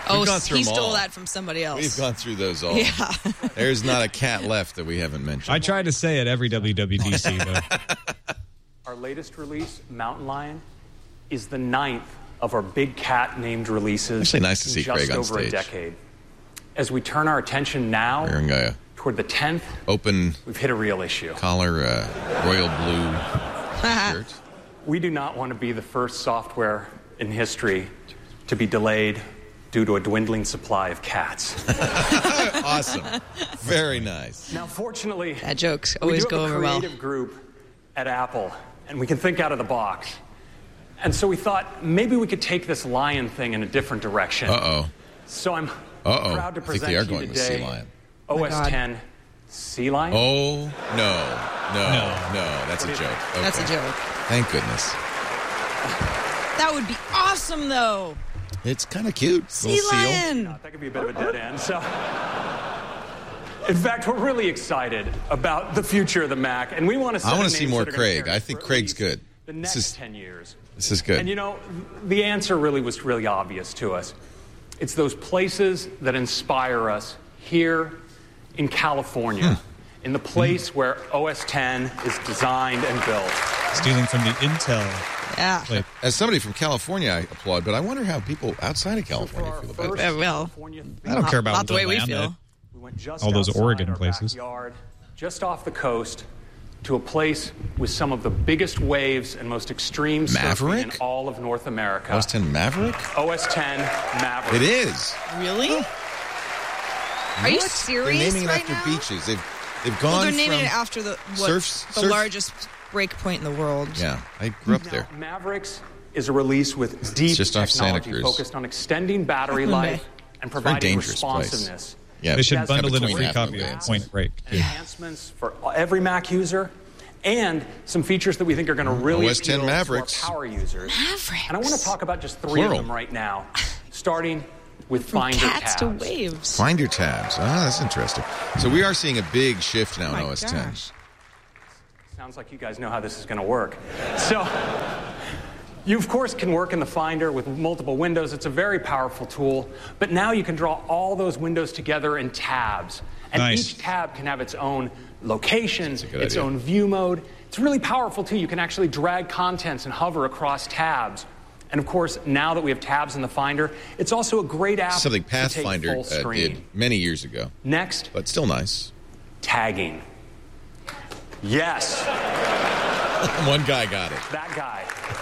Oh, gone through he them stole all. that from somebody else. We've gone through those all. Yeah. There's not a cat left that we haven't mentioned. I try to say it every WWDC, though. Our latest release, Mountain Lion, is the 9th of our big cat named releases. Actually, nice to see in just Craig on over stage. a decade. As we turn our attention now Wearing a toward the 10th, open we've hit a real issue. collar, royal blue shirt. We do not want to be the first software in history to be delayed due to a dwindling supply of cats. Awesome. Very nice. Now, fortunately, That jokes always we do go have a over well. creative group at Apple, and we can think out of the box. And so we thought maybe we could take this lion thing in a different direction. Uh-oh. So I'm Uh-oh. proud to I think present they are to you going with sea today lion. my God. OS 10 Sea Lion. Oh, no. That's a joke. Okay. That's a joke. Thank goodness. That would be awesome, though. It's kind of cute. Sea Little seal. lion. That could be a bit of a dead end. So, in fact, we're really excited about the future of the Mac, and we want to. I want to see more Craig. I think Craig's good. The This next is 10 years. This is good. And you know, the answer was really obvious to us. It's those places that inspire us here in California, in the place where OS 10 is designed and built. Stealing from the Intel. Yeah. Clip. As somebody from California, I applaud, but I wonder how people outside of California feel about it. Well, I don't care about not the way we land. feel. We went just All those outside Oregon our places. backyard, just off the coast, to a place with some of the biggest waves and most extreme surfing Maverick? in all of North America. OS 10 Maverick? OS 10 Maverick. It is. Really? Are you What? serious They're naming it right after now? beaches. They've Well, gone they're naming from it after the surf- largest break point in the world. Yeah, I grew up there. Mavericks is a release with deep just off Santa technology Cruz. focused on extending battery life and Very providing dangerous place. responsiveness. Yeah, They should Yes, bundle in a between free Apple copy of and Point Break. Enhancements for every Mac user, and some features that we think are going to really OS 10 appeal Mavericks. to our power users. Mavericks. And I want to talk about just three Plural. of them right now, starting with From Finder cats to tabs. waves. Find your tabs. Ah, that's interesting. So we are seeing a big shift now Oh in my OS 10. gosh. Sounds like you guys know how this is going to work. So, you of course can work in the Finder with multiple windows. It's a very powerful tool. But now you can draw all those windows together in tabs. And Nice. each tab can have its own location, That's a good its idea. own view mode. It's really powerful too. You can actually drag contents and hover across tabs. And of course, now that we have tabs in the Finder, it's also a great app Something to take Pathfinder full screen. did many years ago, Next, but still nice. tagging. Yes. One guy got it. That guy.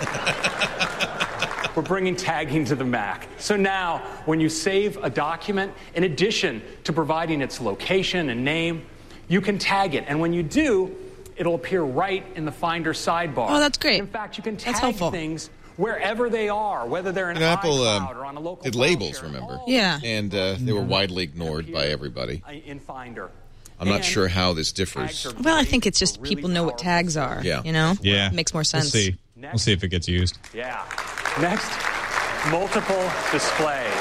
We're bringing tagging to the Mac. So now, when you save a document, in addition to providing its location and name, you can tag it. And when you do, it'll appear right in the Finder sidebar. Oh, that's great. In fact, you can That's tag helpful. things wherever they are, whether they're in And Apple iCloud or on a local did file labels, share, remember? all Yeah. And they were widely ignored by everybody. in Finder. I'm not And sure how this tags differs. are Well, I great think it's for just really people know what powerful tags are. Yeah. You know? Yeah. Makes more sense. We'll see. We'll see if it gets used. Yeah. Next, multiple displays.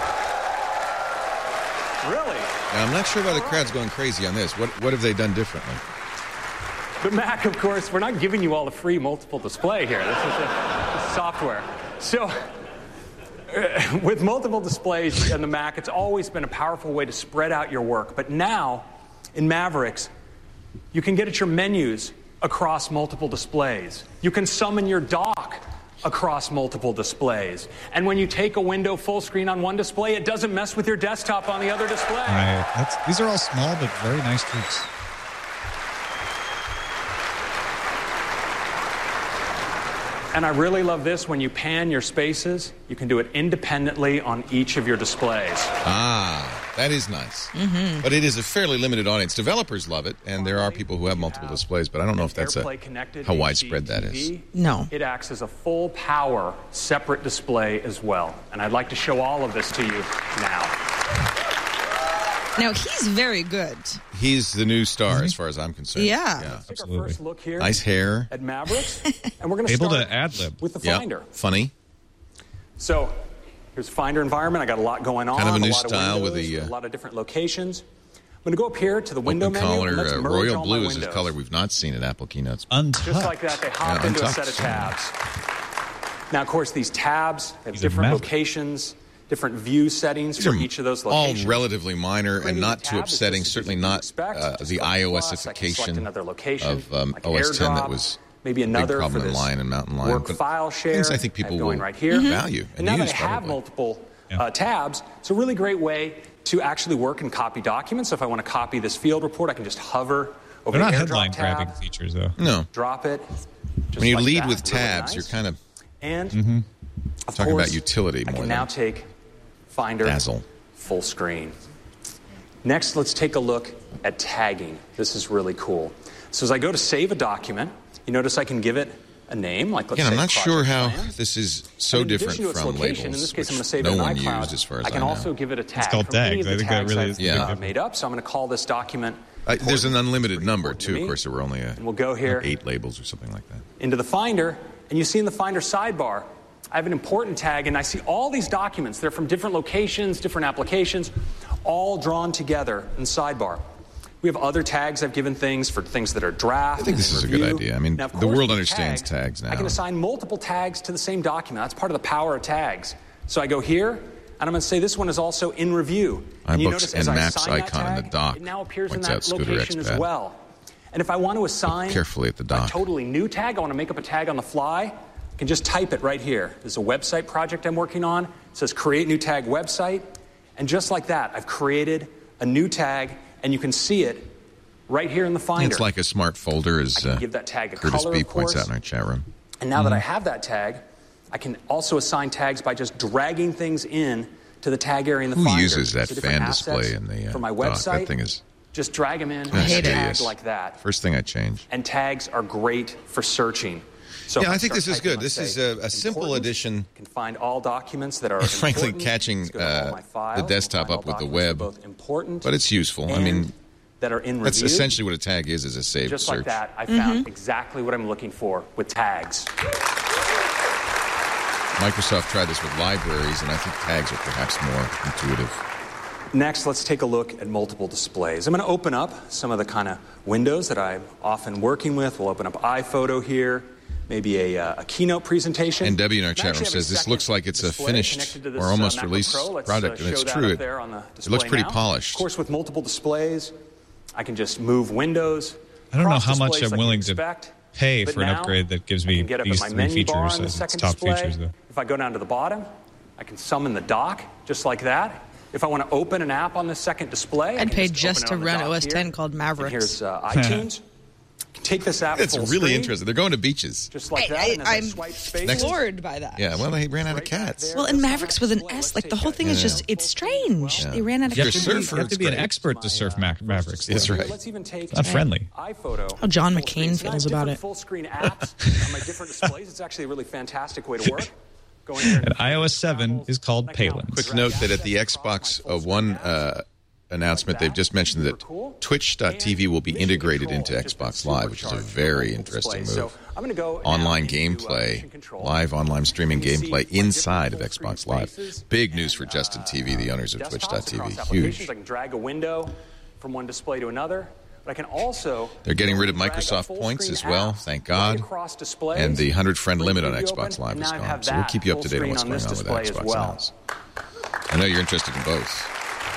Really? Now, I'm not sure why the crowd's going crazy on this. What have they done differently? The Mac, of course, we're not giving you all the free multiple display here. This is the software. So, with multiple displays in the Mac, it's always been a powerful way to spread out your work. But now, in Mavericks, you can get at your menus across multiple displays. You can summon your dock across multiple displays. And when you take a window full screen on one display, it doesn't mess with your desktop on the other display. These are all small but very nice tweaks. And I really love this. When you pan your spaces, you can do it independently on each of your displays. Ah, that is nice. Mm-hmm. But it is a fairly limited audience. Developers love it, and there are people who have multiple displays, but I don't know if that's AirPlay connected how widespread that is. HDTV. No. It acts as a full power separate display as well. And I'd like to show all of this to you now. Now, he's very good. He's the new star as far as I'm concerned. Yeah. Take our first look here Nice hair. at Mavericks. And we're going to Able start to ad-lib. with the Yeah. Finder. Funny. So here's Finder environment. I got a lot going on. Kind of a new lot style with windows, the, a lot of different locations. I'm going to go up here to the window Open menu. collar, and let's merge royal all my blue is his windows. color we've not seen at Apple keynotes. Untucked. Just like that, they hop Yeah, into a untucked. set of tabs. Now, of course, these tabs have These are different Maverick. locations, different view settings for each of those locations. All relatively minor and not too upsetting. Certainly not the iOS-ification of OS 10 that was maybe another big problem for in this Lion and Mountain Lion. work But file share. things I think people will right here. value and now use that I have probably. multiple tabs, it's a really great way to actually work and copy documents. So if I want to copy this field report, I can just hover over They're the not AirDrop headline tab, grabbing features, though. No. drop it. When you like lead that. with Really tabs, nice. you're kind of And of talking course, about utility I more can than now take Finder dazzle. full screen. Next, let's take a look at tagging. This is really cool. So as I go to save a document, you notice I can give it a name. Like let's Again, I'm say not sure project how plan. this is so And in different addition to its from location, labels, in this case, I'm which going to save no it in one iCloud. used as far as I can know. also give it a tag. It's called From any tags. of the I think that tags really I've, is Yeah. made up. So I'm going to call this document. There's an unlimited number, important to too. Of me. course, there were only And we'll go here 8 labels or something like that. into the Finder, and you see in the Finder sidebar, I have an important tag, and I see all these documents. They're from different locations, different applications, all drawn together in sidebar. We have other tags I've given things for things that are draft. I think this is a good idea. I mean, Now, of the course, world with understands tags now. I can assign multiple tags to the same document. That's part of the power of tags. So I go here, and I'm going to say this one is also in review. And you iBooks notice and as I Maps assign that icon in the tag, dock it now appears in points that out Scooter location as XPath. well. And if I want to assign Carefully at the a dock. totally new tag, I want to make up a tag on the fly, I can just type it right here. There's a website project I'm working on. It says create new tag website. And just like that, I've created a new tag, and you can see it right here in the Finder. It's like a smart folder, as I can give that tag a Curtis color, B. of points course. out in our chat room. And now that I have that tag, I can also assign tags by just dragging things in to the tag area in the Who Finder. uses that So different fan display assets in the for my dock? website? That thing is Just drag them in, I hate it. tag like that. First thing I changed. And tags are great for searching. So Yeah, if I think start this is typing, good. let's This is say, a simple important, addition. Can find all documents that are Frankly, important. catching Let's go to all my files. the desktop We'll up find with all the web. documents that are both important But it's useful. I and mean, that are in that's review. essentially what a tag is a saved Just search. like that, I found exactly what I'm looking for with tags. Microsoft tried this with libraries, and I think tags are perhaps more intuitive. Next, let's take a look at multiple displays. I'm going to open up some of the kind of windows that I'm often working with. We'll open up iPhoto here, maybe a keynote presentation. And W in our I chat actually room have says this second looks like it's a display finished connected to this, or almost MacBook released Pro. Let's, product, and show it's that true. up there on the It looks display pretty now. polished. Of course, with multiple displays, I can just move windows. I don't know cross how much displays I'm like willing you'd to expect. pay But for an now, upgrade that gives I me can get up these at my three menu bar features on the as its second top display. features, though. If I go down to the bottom, I can summon the dock just like that. If I want to open an app on the second display, I I'd can pay just just to open it run on the dock OS 10 here. called And Mavericks. here's iTunes. Take this app It's full really screen, interesting. They're going to beaches. just like that. And as I I'm swipe space, Next- floored by that. Yeah, well, they ran out of cats. Well, and Mavericks with an S, like the whole thing is just, it's strange. Yeah. They ran out of You're a cats. surfer. You have to be an It's great. expert to surf Mavericks. That's right. Let's even take Not friendly. iPhoto. How John full McCain screen. So now I have feels about different it. Full screen apps on my different displays. It's actually a really fantastic way to work. Go in here And iOS 7 is called Palin. Quick note that at the Xbox One announcement, they've just mentioned that Twitch.tv will be integrated into Xbox Live, which is a very interesting move. Online gameplay, live online streaming gameplay inside of Xbox Live. Big news for Justin TV, the owners of Twitch.tv. Huge. I can drag a window from one display to another. But I can also They're getting rid of drag a Microsoft full points screen as well, app thank right God. across displays. And the 100-friend Bring limit on preview Xbox open, Live and is now I gone. have So we'll that keep you up full to date on screen what's on going this on with display as Xbox well. Live. I know you're interested in both.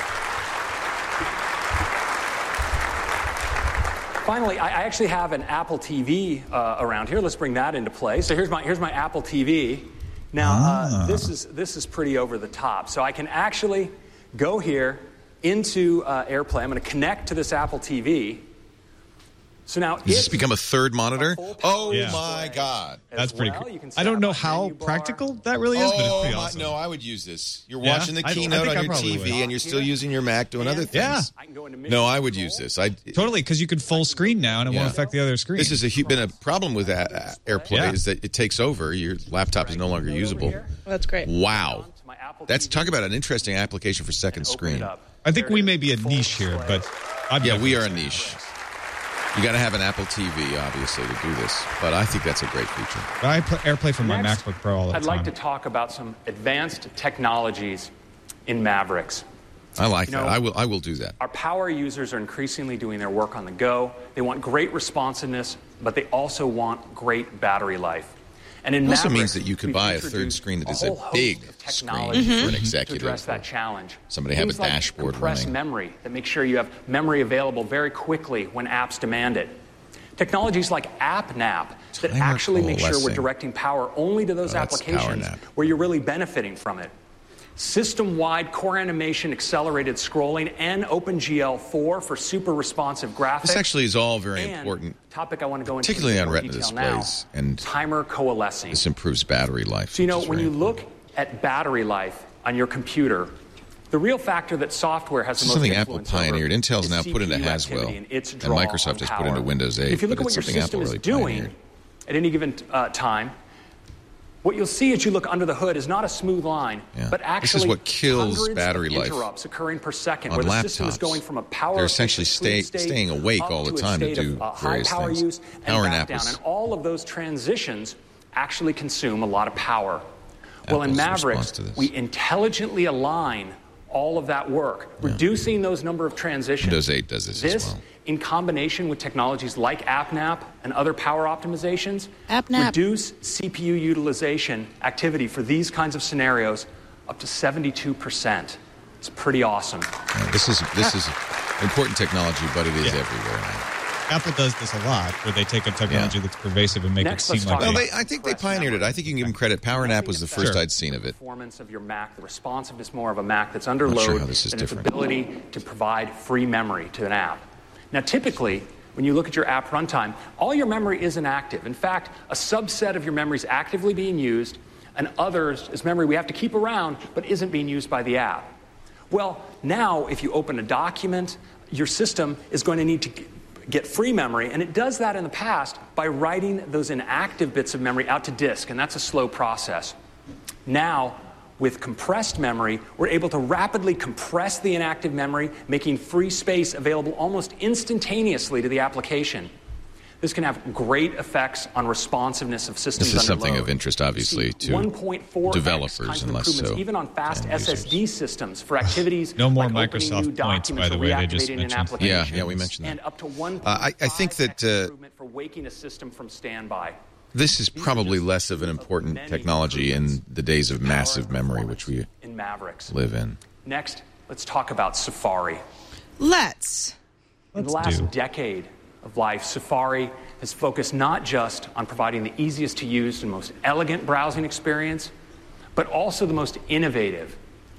Finally, I actually have an Apple TV around here. Let's bring that into play. So here's my Apple TV. Now this is pretty over the top. So I can actually go here into AirPlay. I'm going to connect to this Apple TV. So now Does this become a third monitor? Oh, Yeah. my God. That's pretty well. cool. You can set I don't up know my how menu bar. practical that really is, but it's pretty my- awesome. No, I would use this. You're Yeah? watching the I keynote think I on your probably TV, would. and you're still using your Mac doing other things. Yeah. I can go into menu No, I would control. use this. Totally, because you can full screen now, and it Yeah. won't affect the other screen. This has been a problem with AirPlay Yeah. is that it takes over. Your laptop is no longer usable. Well, that's great. Wow. To my Apple That's TV, talk about an interesting application for second open screen. it up. I think There we it may is, be a full niche here, display. but I'm Yeah, we are a niche. You got to have an Apple TV, obviously, to do this. But I think that's a great feature. I put AirPlay from my Next, MacBook Pro all the I'd time. like to talk about some advanced technologies in Mavericks. I like You know, that. I will do that. Our power users are increasingly doing their work on the go. They want great responsiveness, but they also want great battery life. And in it also Maverick, means that you could buy a third screen that is a big screen for an executive. To address that challenge. Somebody have a dashboard compressed running. memory that makes sure you have memory available very quickly when apps demand it. Technologies like AppNap that actually make sure we're directing power only to those applications where you're really benefiting from it. System-wide core animation accelerated scrolling and OpenGL 4 for super responsive graphics. This actually is all very important. Topic I want to go into particularly on Retina displays and timer coalescing. This improves battery life. So when you look at battery life on your computer, the real factor that software has the most something influence Apple pioneered. over Intel's is now put into CPU Haswell, and and Microsoft has put into Windows 8. If you look at what your system is doing at any given time, what you'll see as you look under the hood is not a smooth line, but actually this is what kills battery life interrupts occurring per second, on where the laptops. system is going from a power They're essentially staying awake all the time to do various power things. use Power and nap back down, is and all of those transitions actually consume a lot of power. Well, in Apple's Maverick, response to this. we intelligently align all of that work, reducing those number of transitions. Windows 8 does this as well. In combination with technologies like AppNap and other power optimizations, AppNap. reduce CPU utilization activity for these kinds of scenarios up to 72%. It's pretty awesome. This is important technology, but it is everywhere now. Apple does this a lot, where they take a technology that's pervasive and make it seem like... Well, I think they pioneered it. I think you can give them credit. PowerNap was the first I'd seen of it. Performance of your Mac, the responsiveness more of a Mac that's under load, this is and its different. ability to provide free memory to an app. Now, typically, when you look at your app runtime, all your memory isn't active. In fact, a subset of your memory is actively being used, and others is memory we have to keep around but isn't being used by the app. Well, now, if you open a document, your system is going to need to get free memory, and it does that in the past by writing those inactive bits of memory out to disk, and that's a slow process. Now, with compressed memory, we're able to rapidly compress the inactive memory, making free space available almost instantaneously to the application. This can have great effects on responsiveness of systems This is under something load. of interest, obviously, to 1.4x developers kinds of and less improvements, so even on fast end users. SSD systems for activities No more like opening Microsoft new points, by documents the or way, they just reactivating an mentioned. application. Yeah, we mentioned that. And up to 1.5 I think that improvement for waking a system from standby. this is probably less of an important technology in the days of massive memory, which we in Mavericks. live in. Next, let's talk about Safari. Let's. In the last decade of life, Safari has focused not just on providing the easiest to use and most elegant browsing experience, but also the most innovative.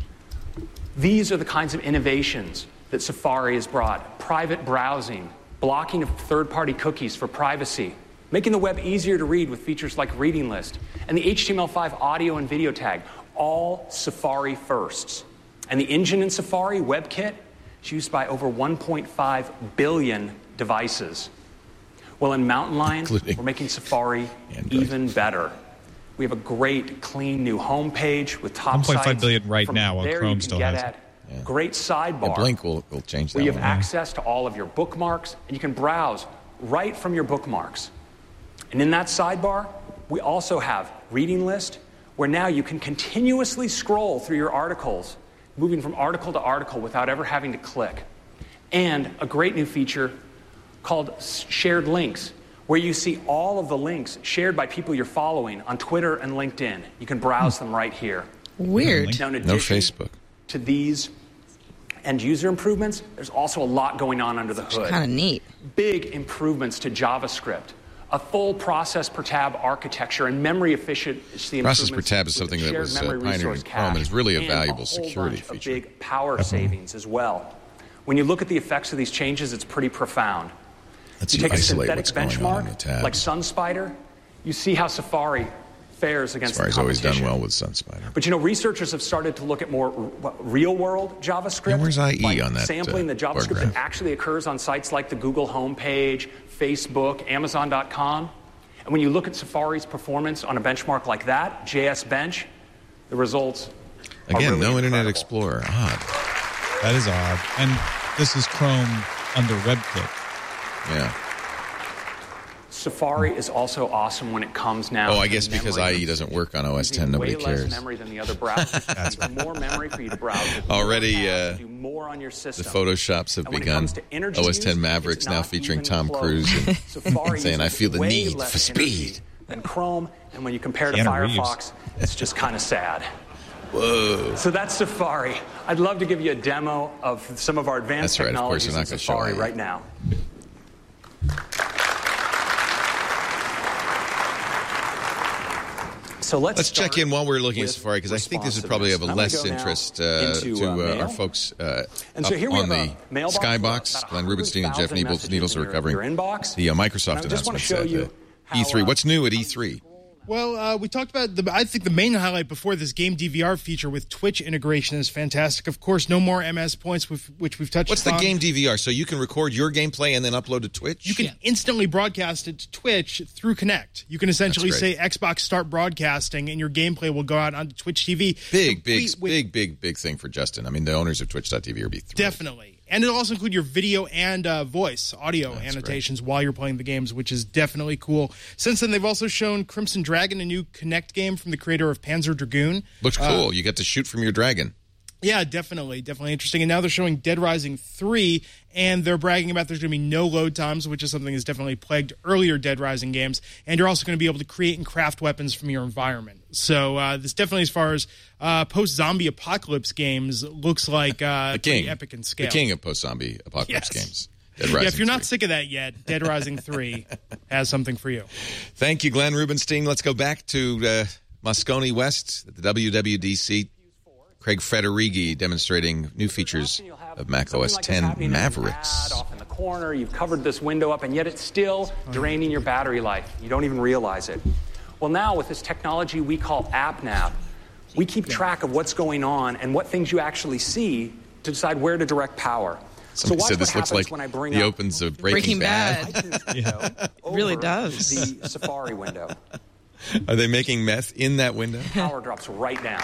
These are the kinds of innovations that Safari has brought. Private browsing, blocking of third-party cookies for privacy, making the web easier to read with features like Reading List, and the HTML5 audio and video tag, all Safari firsts. And the engine in Safari, WebKit, is used by over 1.5 billion devices. Well, in Mountain Lion, we're making Safari even better. We have a great, clean new homepage with top 1.5 sites. billion right From now, while there Chrome you can still get has at it. great sidebar. And Blink will change that where you one. have access to all of your bookmarks, and you can browse right from your bookmarks. And in that sidebar, we also have Reading List, where now you can continuously scroll through your articles, moving from article to article without ever having to click. And a great new feature called Shared Links, where you see all of the links shared by people you're following on Twitter and LinkedIn. You can browse them right here. Weird. Now, in No addition Facebook. to these end user improvements, there's also a lot going on under the hood. Kind of neat. Big improvements to JavaScript, a full process per tab architecture, and memory efficiency Process per improvements tab is with something the that shared was memory pioneered in resource Chrome and is cache, really a and valuable whole security bunch of feature. big power savings as well. When you look at the effects of these changes, it's pretty profound. Let's you take a isolate synthetic what's going on in the benchmark tab. like SunSpider, you see how Safari fares against Safari's the always competition. done well with SunSpider. But researchers have started to look at more real-world JavaScript. Yeah, where's IE like on that, sampling the bar JavaScript graph? that actually occurs on sites like the Google homepage, Facebook, Amazon.com. And when you look at Safari's performance on a benchmark like that, JS Bench, the results are Again, really no Internet incredible. Explorer. Odd. That is odd. And this is Chrome under WebKit. Yeah. Safari is also awesome when it comes now. Oh, I to guess because memory. IE doesn't work on OS Using 10, nobody way cares. less memory than the other browsers. That's right. More memory for you to browse with. Already, More tabs, do more on your The system. Photoshop's have And when it begun. comes to energy OS use, 10 Mavericks it's now not featuring even Tom close. Cruise and Safari saying, "I uses feel the way need less for energy speed." than Chrome, and when you compare to Keanu Firefox, it's just kind of sad. Whoa. So that's Safari. I'd love to give you a demo of some of our advanced technologies in Safari right now. So let's check in while we're looking at Safari, because I think this is probably of a less interest to our folks on the Skybox. Glenn Rubenstein and Jeff Needles are covering the Microsoft announcements at E3. What's new at E3? Well, we talked about I think the main highlight before this game DVR feature with Twitch integration is fantastic. Of course, no more MS points, which we've touched on. What's the game DVR? So you can record your gameplay and then upload to Twitch? You can instantly broadcast it to Twitch through Kinect. You can essentially say Xbox start broadcasting, and your gameplay will go out onto Twitch TV. Big thing for Justin. I mean, the owners of Twitch.tv will be thrilled. Definitely. And it'll also include your video and audio annotations while you're playing the games, which is definitely cool. Since then, they've also shown Crimson Dragon, a new Kinect game from the creator of Panzer Dragoon. Looks cool. You get to shoot from your dragon. Yeah, definitely interesting. And now they're showing Dead Rising 3, and they're bragging about there's going to be no load times, which is something that's definitely plagued earlier Dead Rising games. And you're also going to be able to create and craft weapons from your environment. So this definitely, as far as post-zombie apocalypse games, looks like pretty epic in scale. The king of post-zombie apocalypse games. Dead Rising if you're 3. not sick of that yet, Dead Rising 3 has something for you. Thank you, Glenn Rubenstein. Let's go back to Moscone West at the WWDC. Craig Federighi demonstrating new features of Mac OS X Mavericks. Off in the corner, you've covered this window up, and yet it's still draining your battery life. You don't even realize it. Well, now with this technology we call AppNav, we keep track of what's going on and what things you actually see to decide where to direct power. Somebody said this looks like the opens of Breaking Bad. It really does. The Safari window. Are they making meth in that window? Power drops right down.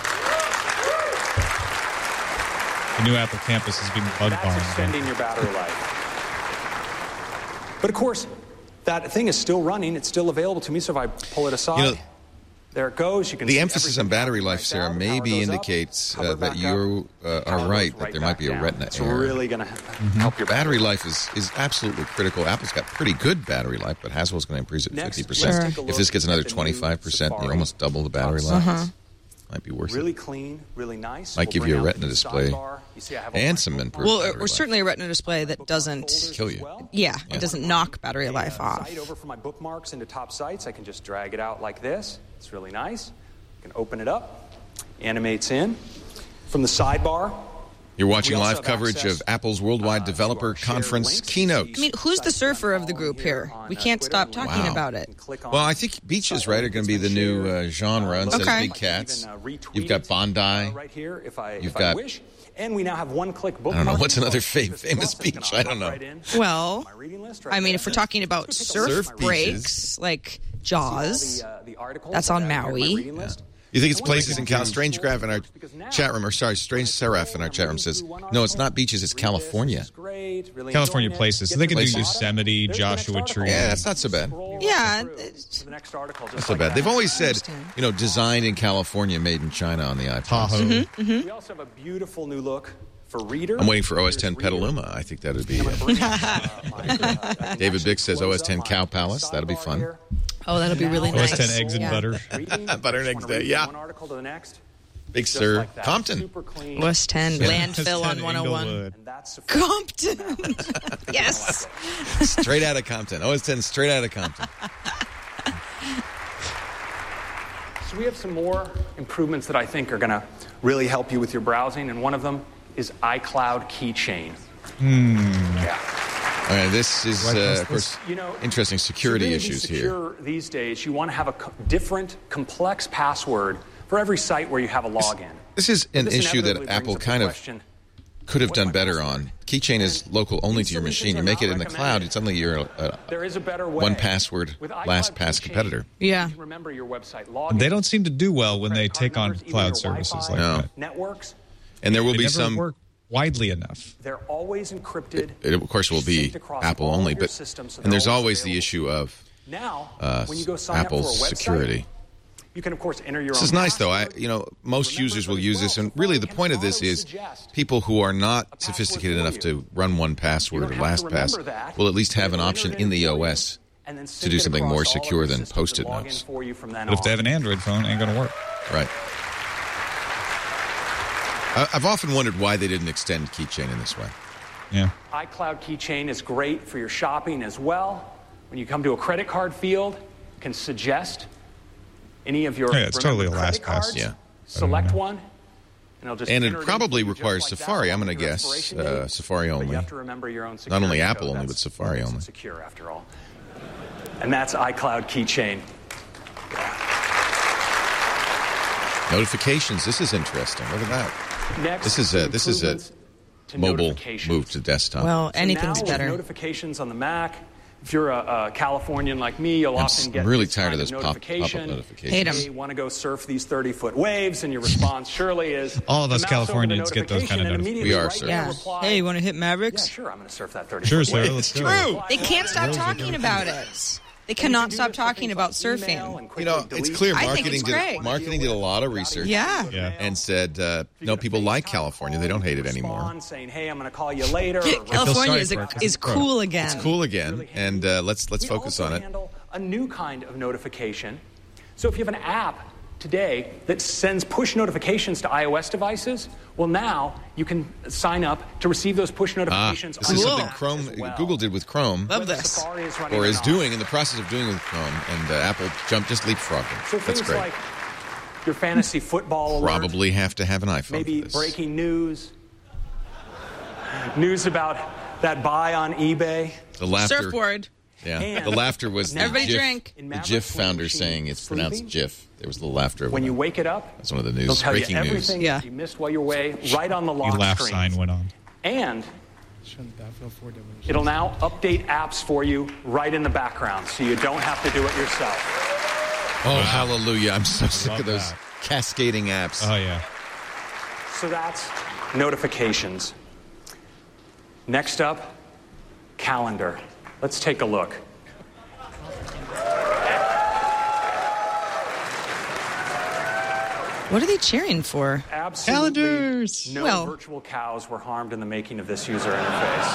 The new Apple campus is being bug That's barred. extending your battery life. But of course, that thing is still running. It's still available to me. So if I pull it aside, there it goes. You can. The emphasis on battery life, Sarah, maybe indicates that you are right, that there might be a Retina error. It's really going to help your battery life is absolutely critical. Apple's got pretty good battery life, but Haswell's going to increase it 50%. Sure. If this gets another 25%, you almost double the battery life. Might be worth really it. Clean, really nice. Might give you a Retina display and some improved battery or life. certainly a Retina display that doesn't kill you. Yeah, it doesn't knock battery life off. Site over for my bookmarks into top sites. I can just drag it out like this. It's really nice. I can open it up, animates in. From the sidebar, you're watching live coverage of Apple's Worldwide Developer Conference keynote. I mean, who's the surfer of the group here? We can't stop talking about it. Well, I think beaches, right, are going to be the new genre instead of big cats. You've got Bondi. Right here, if I wish. And we now have one-click bookmark. I don't know. What's another famous beach? I don't know. Well, I mean, if we're talking about surf breaks, like Jaws, that's on Maui. Yeah. You think it's places in Strange Seraph in our chat room, Strange Seraph in our chat room says, no, it's not beaches, it's California. California places. So they can do Yosemite, Joshua Tree. Yeah, that's not so bad. Yeah. Not so bad. They've always said, designed in California, made in China on the iPod. We also have a beautiful new look for Reader. I'm waiting for OS X Petaluma. I think that would be David Bix says OS X Cow Palace. That'll be fun. Oh, that'll be really nice. OS X eggs and butter. Butter and eggs day, yeah. One article to the next. Big Sur. Compton. West 10, landfill on 101. Compton. Yes. Straight out of Compton. OS X straight out of Compton. So we have some more improvements that I think are going to really help you with your browsing, and one of them is iCloud Keychain. Yeah. All right, this is, of course, interesting security issues here. These days, you want to have a different, complex password for every site where you have a login. This is an issue that Apple kind of could have done better on. Keychain is local only to your machine. You make it in the cloud, and suddenly you're there is a better way. one password, LastPass competitor. Yeah. Remember your website login. They don't seem to do well when they take on cloud services like that. Networks. And there will be never some work widely enough. They're always encrypted. It of course will be Apple only, but and there's always the issue of when you go sign Apple's up for a website, security. You can of course enter your This own is nice, though. password. Most users will use this, and really the point of this is people who are not sophisticated enough to run 1Password or LastPass will at least have an option in the OS and then to do something more secure than Post-it notes. For you from then But if they have an Android phone, it ain't going to work. Right. I've often wondered why they didn't extend Keychain in this way. Yeah. iCloud Keychain is great for your shopping as well. When you come to a credit card field, you can suggest any of your it's totally a credit LastPass. cards. Yeah. Select one, and it'll just And enter it in probably for you just requires like that. Safari, I'm Along going to with your guess. expiration date, Safari but only. you have to remember your own Not only security Apple code. only, but That's Safari only. secure after all. And that's iCloud Keychain. Notifications. This is interesting. Look at that. Next, This is a improvements to mobile notifications. move to desktop. Well, So anything's now with better. Notifications on the Mac. If you're a Californian like me, you'll often get really this tired kind of those pop-up notifications. Hate 'em. Hey, want to go surf these 30-foot waves, and your response surely is All of us to mouse over the Californians get those kind of notification and notifications. immediately We are, write sir. down a Yeah. reply. Hey, you want to hit Yeah, Mavericks? sure, I'm going to surf that 30-foot Sure, wave. sir. Let's do it. They can't stop talking about it. They cannot stop talking about surfing. You know, it's clear I think marketing it's great. did a lot of research. Yeah. And said, no, people like California. They don't hate it anymore. Saying, hey, I'm going to call you later. California sorry for it, is cool again. It's cool again, and let's focus on it. Handle a new kind of notification. So if you have an app today that sends push notifications to iOS devices, well, now you can sign up to receive those push notifications. This on is your something Mac Chrome, as well. Google did with Chrome, Love Whether this. Safari is running or is not. doing in the process of doing with Chrome, and Apple just leapfrogged So them. That's things great. like your fantasy football alert, Probably have to have an iPhone. maybe for this. breaking news about that buy on eBay. The laughter. Surfboard. Yeah, And the laughter was the Everybody GIF, drink. In the Maverick GIF Swing founder Machine saying it's pronounced sleeping, GIF. There was a little laughter over When you that. wake it up, That's one of the they'll news, tell you breaking news. everything Yeah. you missed while you're away right on the The lock laugh screen. sign went on. And Shouldn't Battlefield 4 demolition. it'll now update apps for you right in the background, so you don't have to do it yourself. Oh, hallelujah. I'm so sick love of those that. cascading apps. Oh, yeah. So that's notifications. Next up, calendar. Let's take a look. What are they cheering for? Absolutely Calendars. no Well- virtual cows were harmed in the making of this user interface.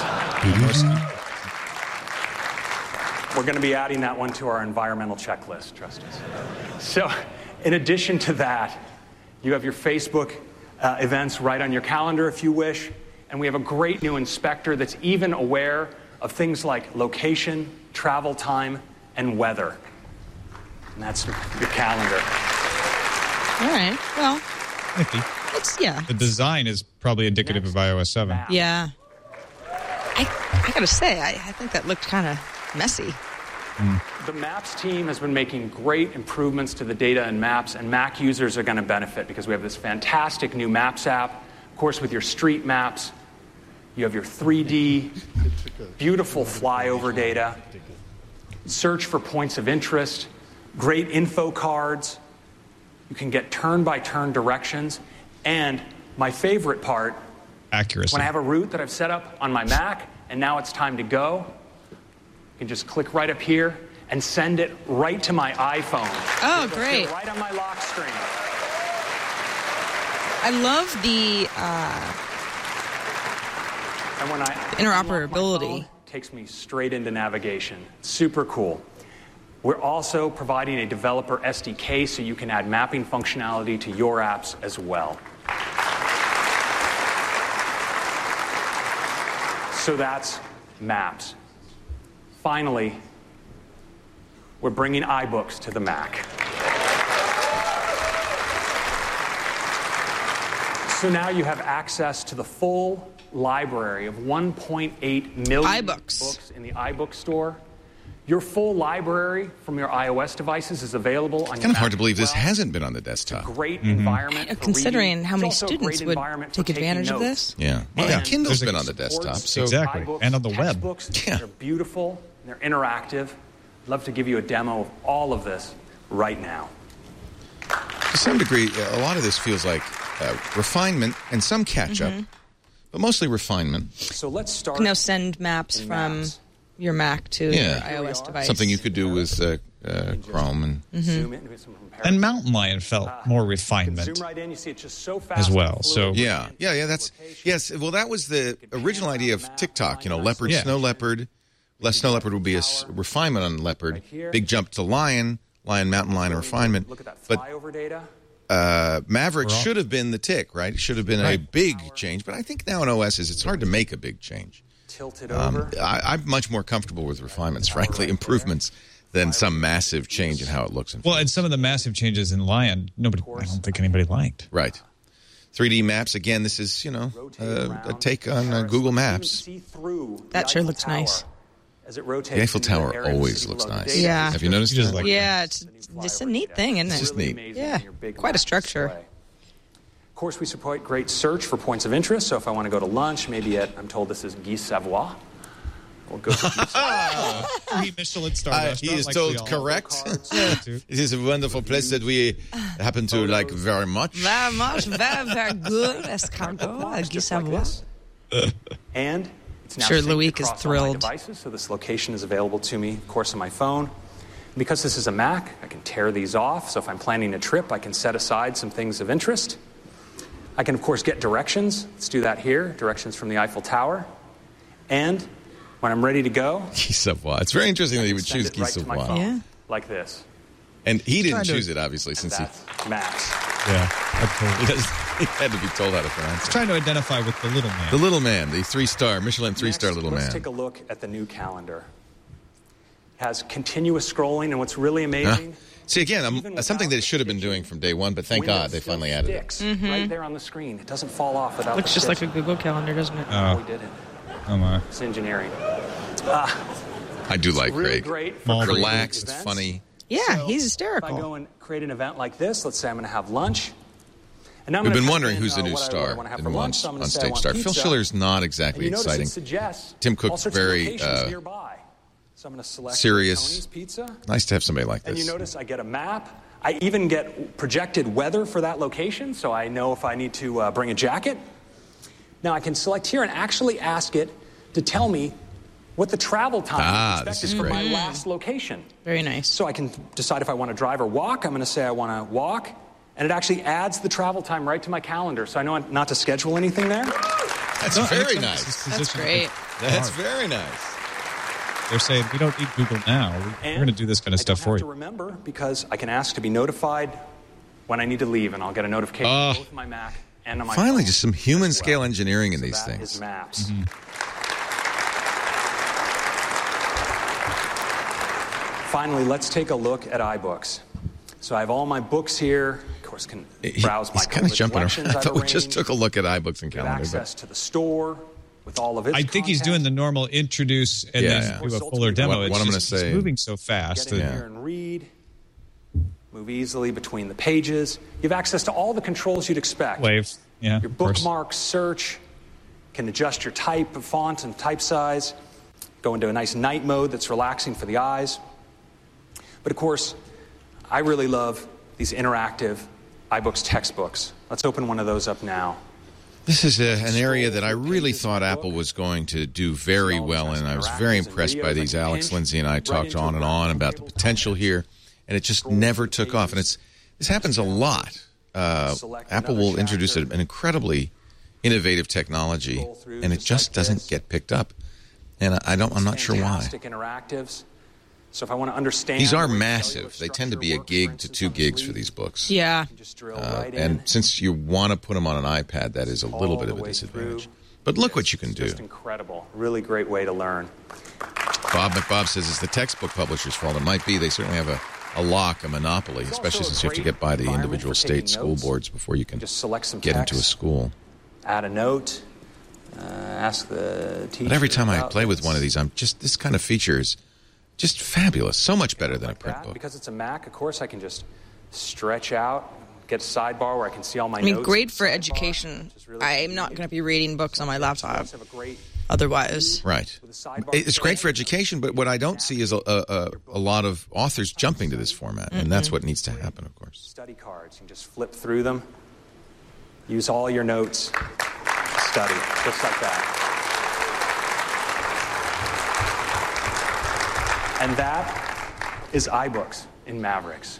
We're going to be adding that one to our environmental checklist, trust us. So, in addition to that, you have your Facebook events right on your calendar if you wish, and we have a great new inspector that's even aware of things like location, travel time, and weather. And that's your calendar. All right. Well, Nifty. it's, yeah. The design is probably indicative of iOS 7. Yeah. I got to say, I think that looked kind of messy. The Maps team has been making great improvements to the data in Maps, and Mac users are going to benefit because we have this fantastic new Maps app. Of course, with your street maps, you have your 3D, beautiful flyover data, search for points of interest, great info cards. You can get turn-by-turn directions, and my favorite part, Accuracy. when I have a route that I've set up on my Mac, and now it's time to go, you can just click right up here and send it right to my iPhone. Oh, It'll great. appear right on my lock screen. I love the And when I interoperability. unlock my phone, it takes me straight into navigation. Super cool. We're also providing a developer SDK so you can add mapping functionality to your apps as well. So that's Maps. Finally, we're bringing iBooks to the Mac. So now you have access to the full library of 1.8 million books in the iBook store. Your full library from your iOS devices is available on your Kind of hard Mac to believe as this well. hasn't been on the desktop. Great environment. for Considering reading. how many It's also a students great would environment for take advantage taking of notes. this. Yeah. Well, And Kindle's there's been on the desktop. So Exactly. iBooks, And on the web. textbooks, Yeah. They're beautiful, and they're interactive. I'd love to give you a demo of all of this right now. to some degree, a lot of this feels like refinement and some catch-up, but mostly refinement. So let's start. You can now send maps in from Maps. your Mac to Yeah. your iOS device. Something you could do with Chrome. And Zoom in, do some comparison. And Mountain Lion felt more You can refinement zoom right in. You see it just so fast as and well. fluid. So yeah. That's yes. Well, that was the original idea of TikTok. You know, leopard, Yeah. snow leopard, Less Snow Leopard will be a refinement on Leopard. Big jump to Lion, Mountain Lion, a refinement. Look at that flyover data. Maverick should have been the tick, right? It should have been a big change, but I think now in OSs it's hard to make a big change. Tilted over. I'm much more comfortable with refinements, frankly, improvements than some massive change in how it looks. Well, and some of the massive changes in Lion, I don't think anybody liked. Right. 3D maps, again, this is, a take on Google Maps. That sure looks nice. As it rotates, the Eiffel Tower always looks nice. Yeah. Have you noticed that? Yeah, it's just a neat thing, isn't it? It's just neat. Yeah, quite a structure. Of course, we support great search for points of interest. So if I want to go to lunch, maybe I'm told this is Guy Savoy. We'll go to Guy Savoy. 3 Michelin star restaurant. He is told correct. It is a wonderful place that we happen to like very much. Very much. Very, very good. Escargot, Guy Savoy. And it's now sure synced Loic is across all my thrilled. devices, so this location is available to me, of course, on my phone. And because this is a Mac, I can tear these off. So if I'm planning a trip, I can set aside some things of interest. I can, of course, get directions. Let's do that here. Directions from the Eiffel Tower. And when I'm ready to go, Guy Savoy. It's very interesting that he would choose Guy right to my Savoy. phone, Yeah. like this. And he didn't choose it, obviously, since That's Maps. he had to be told how to pronounce it. Trying to identify with the little man. The little man, the 3-star, Michelin 3-star little man. Let's take a look at the new calendar. It has continuous scrolling, and what's really amazing... See, again, something that it should have been doing from day one, but thank God they finally added it. Right there on the screen. It doesn't fall off without Looks the just like sticks. a Google Calendar, doesn't it? Oh, we did it. Oh, my. It's engineering. I do like really Craig. great for Relaxed, events. funny. Yeah, he's If I go hysterical. and create an event like this, let's say I'm going to have lunch. And now I'm We've gonna been type wondering in, who's the new what I star, wanna have the for new lunch. So I'm gonna say I on-stage want star. Phil pizza. Schiller's not And exactly you notice it exciting. suggests Tim all Cook's sorts of very locations nearby. So I'm going to select serious. Tony's Pizza. Nice to have somebody like And you this. notice I get a map. I even get projected weather for that location, so I know if I need to bring a jacket. Now I can select here and actually ask it to tell me what the travel time this is is for great. my last location. Very nice. So I can decide if I want to drive or walk. I'm going to say I want to walk, and it actually adds the travel time right to my calendar, so I know not to schedule anything there. That's very nice. That's great. That's very nice. They're saying, we don't need Google now. We're going to do this kind of stuff for I you. don't have to remember because I can ask to be notified when I need to leave, and I'll get a notification on both my Mac and on my Finally, phone just some human scale engineering in these That things. is Maps. Finally, let's take a look at iBooks. So I have all my books here. Of course, can browse my He's kind of jumping around. collections I I've thought we just arranged. took a look at iBooks and Get calendar. access to the store with all of its I think he's doing the normal introduce and then do a fuller demo. What It's I'm going to just- it's say. moving so fast. Get in here and read. Move easily between the pages. You have access to all the controls you'd expect. Wave. Yeah. Your of course. bookmarks, search, can adjust your type of font and type size, go into a nice night mode that's relaxing for the eyes. But of course, I really love these interactive iBooks textbooks. Let's open one of those up now. This is an area that I really thought Apple was going to do very well in. I was very impressed by these. Alex Lindsay and I talked on and on about the potential here, and it just never took off. And this happens a lot. Apple will introduce an incredibly innovative technology, and it just doesn't get picked up. And I'm not sure why. Fantastic interactives. So if I want to understand... These are massive. They tend to be a gig to 2 gigs for these books. Yeah. Just drill right in. And since you want to put them on an iPad, that is a little bit of a disadvantage. But look what you can do. Just incredible. Really great way to learn. Bob McBob says it's the textbook publisher's fault. It might be. They certainly have a lock, a monopoly, especially since you have to get by the individual state school boards before you can Just select some get into a text. school. Add a note. Ask the teacher. But every time I about play with this. one of these, this kind of feature is just fabulous. So much better than a print book. Because it's a Mac, of course, I can just stretch out, get a sidebar where I can see all my I mean, notes. great for education. I'm not going to be reading books on my laptop. Otherwise. Right. It's great for education, but what I don't see is a lot of authors jumping to this format, and that's what needs to happen, of course. Study cards. You can just flip through them. Use all your notes. Study. Just like that. And that is iBooks in Mavericks.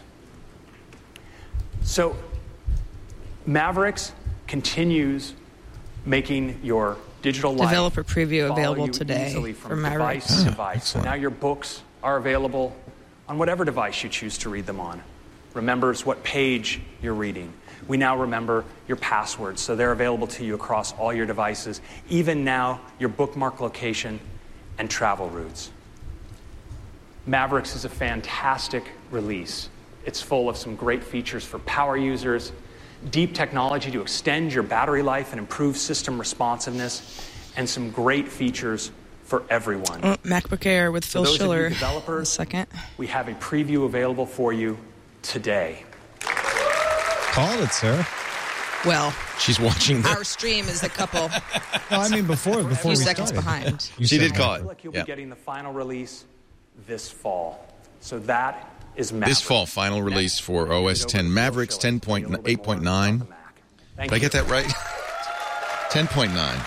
So Mavericks continues making your digital life. Developer preview follow available you today easily for from Maverick. device to device. So now your books are available on whatever device you choose to read them on. Remembers what page you're reading. We now remember your passwords, so they're available to you across all your devices, even now your bookmark location and travel routes. Mavericks is a fantastic release. It's full of some great features for power users, deep technology to extend your battery life and improve system responsiveness, and some great features for everyone. MacBook Air with Phil Schiller. Developers, second. We have a preview available for you today. Call it, sir. Well, she's watching our stream is a couple. No, I mean before a few we seconds started. behind. She did call it. Like you'll be getting the final release this fall. So that is Maverick. This fall, final release for OS 10 Mavericks 10.8.9. Did I get that right? 10.9.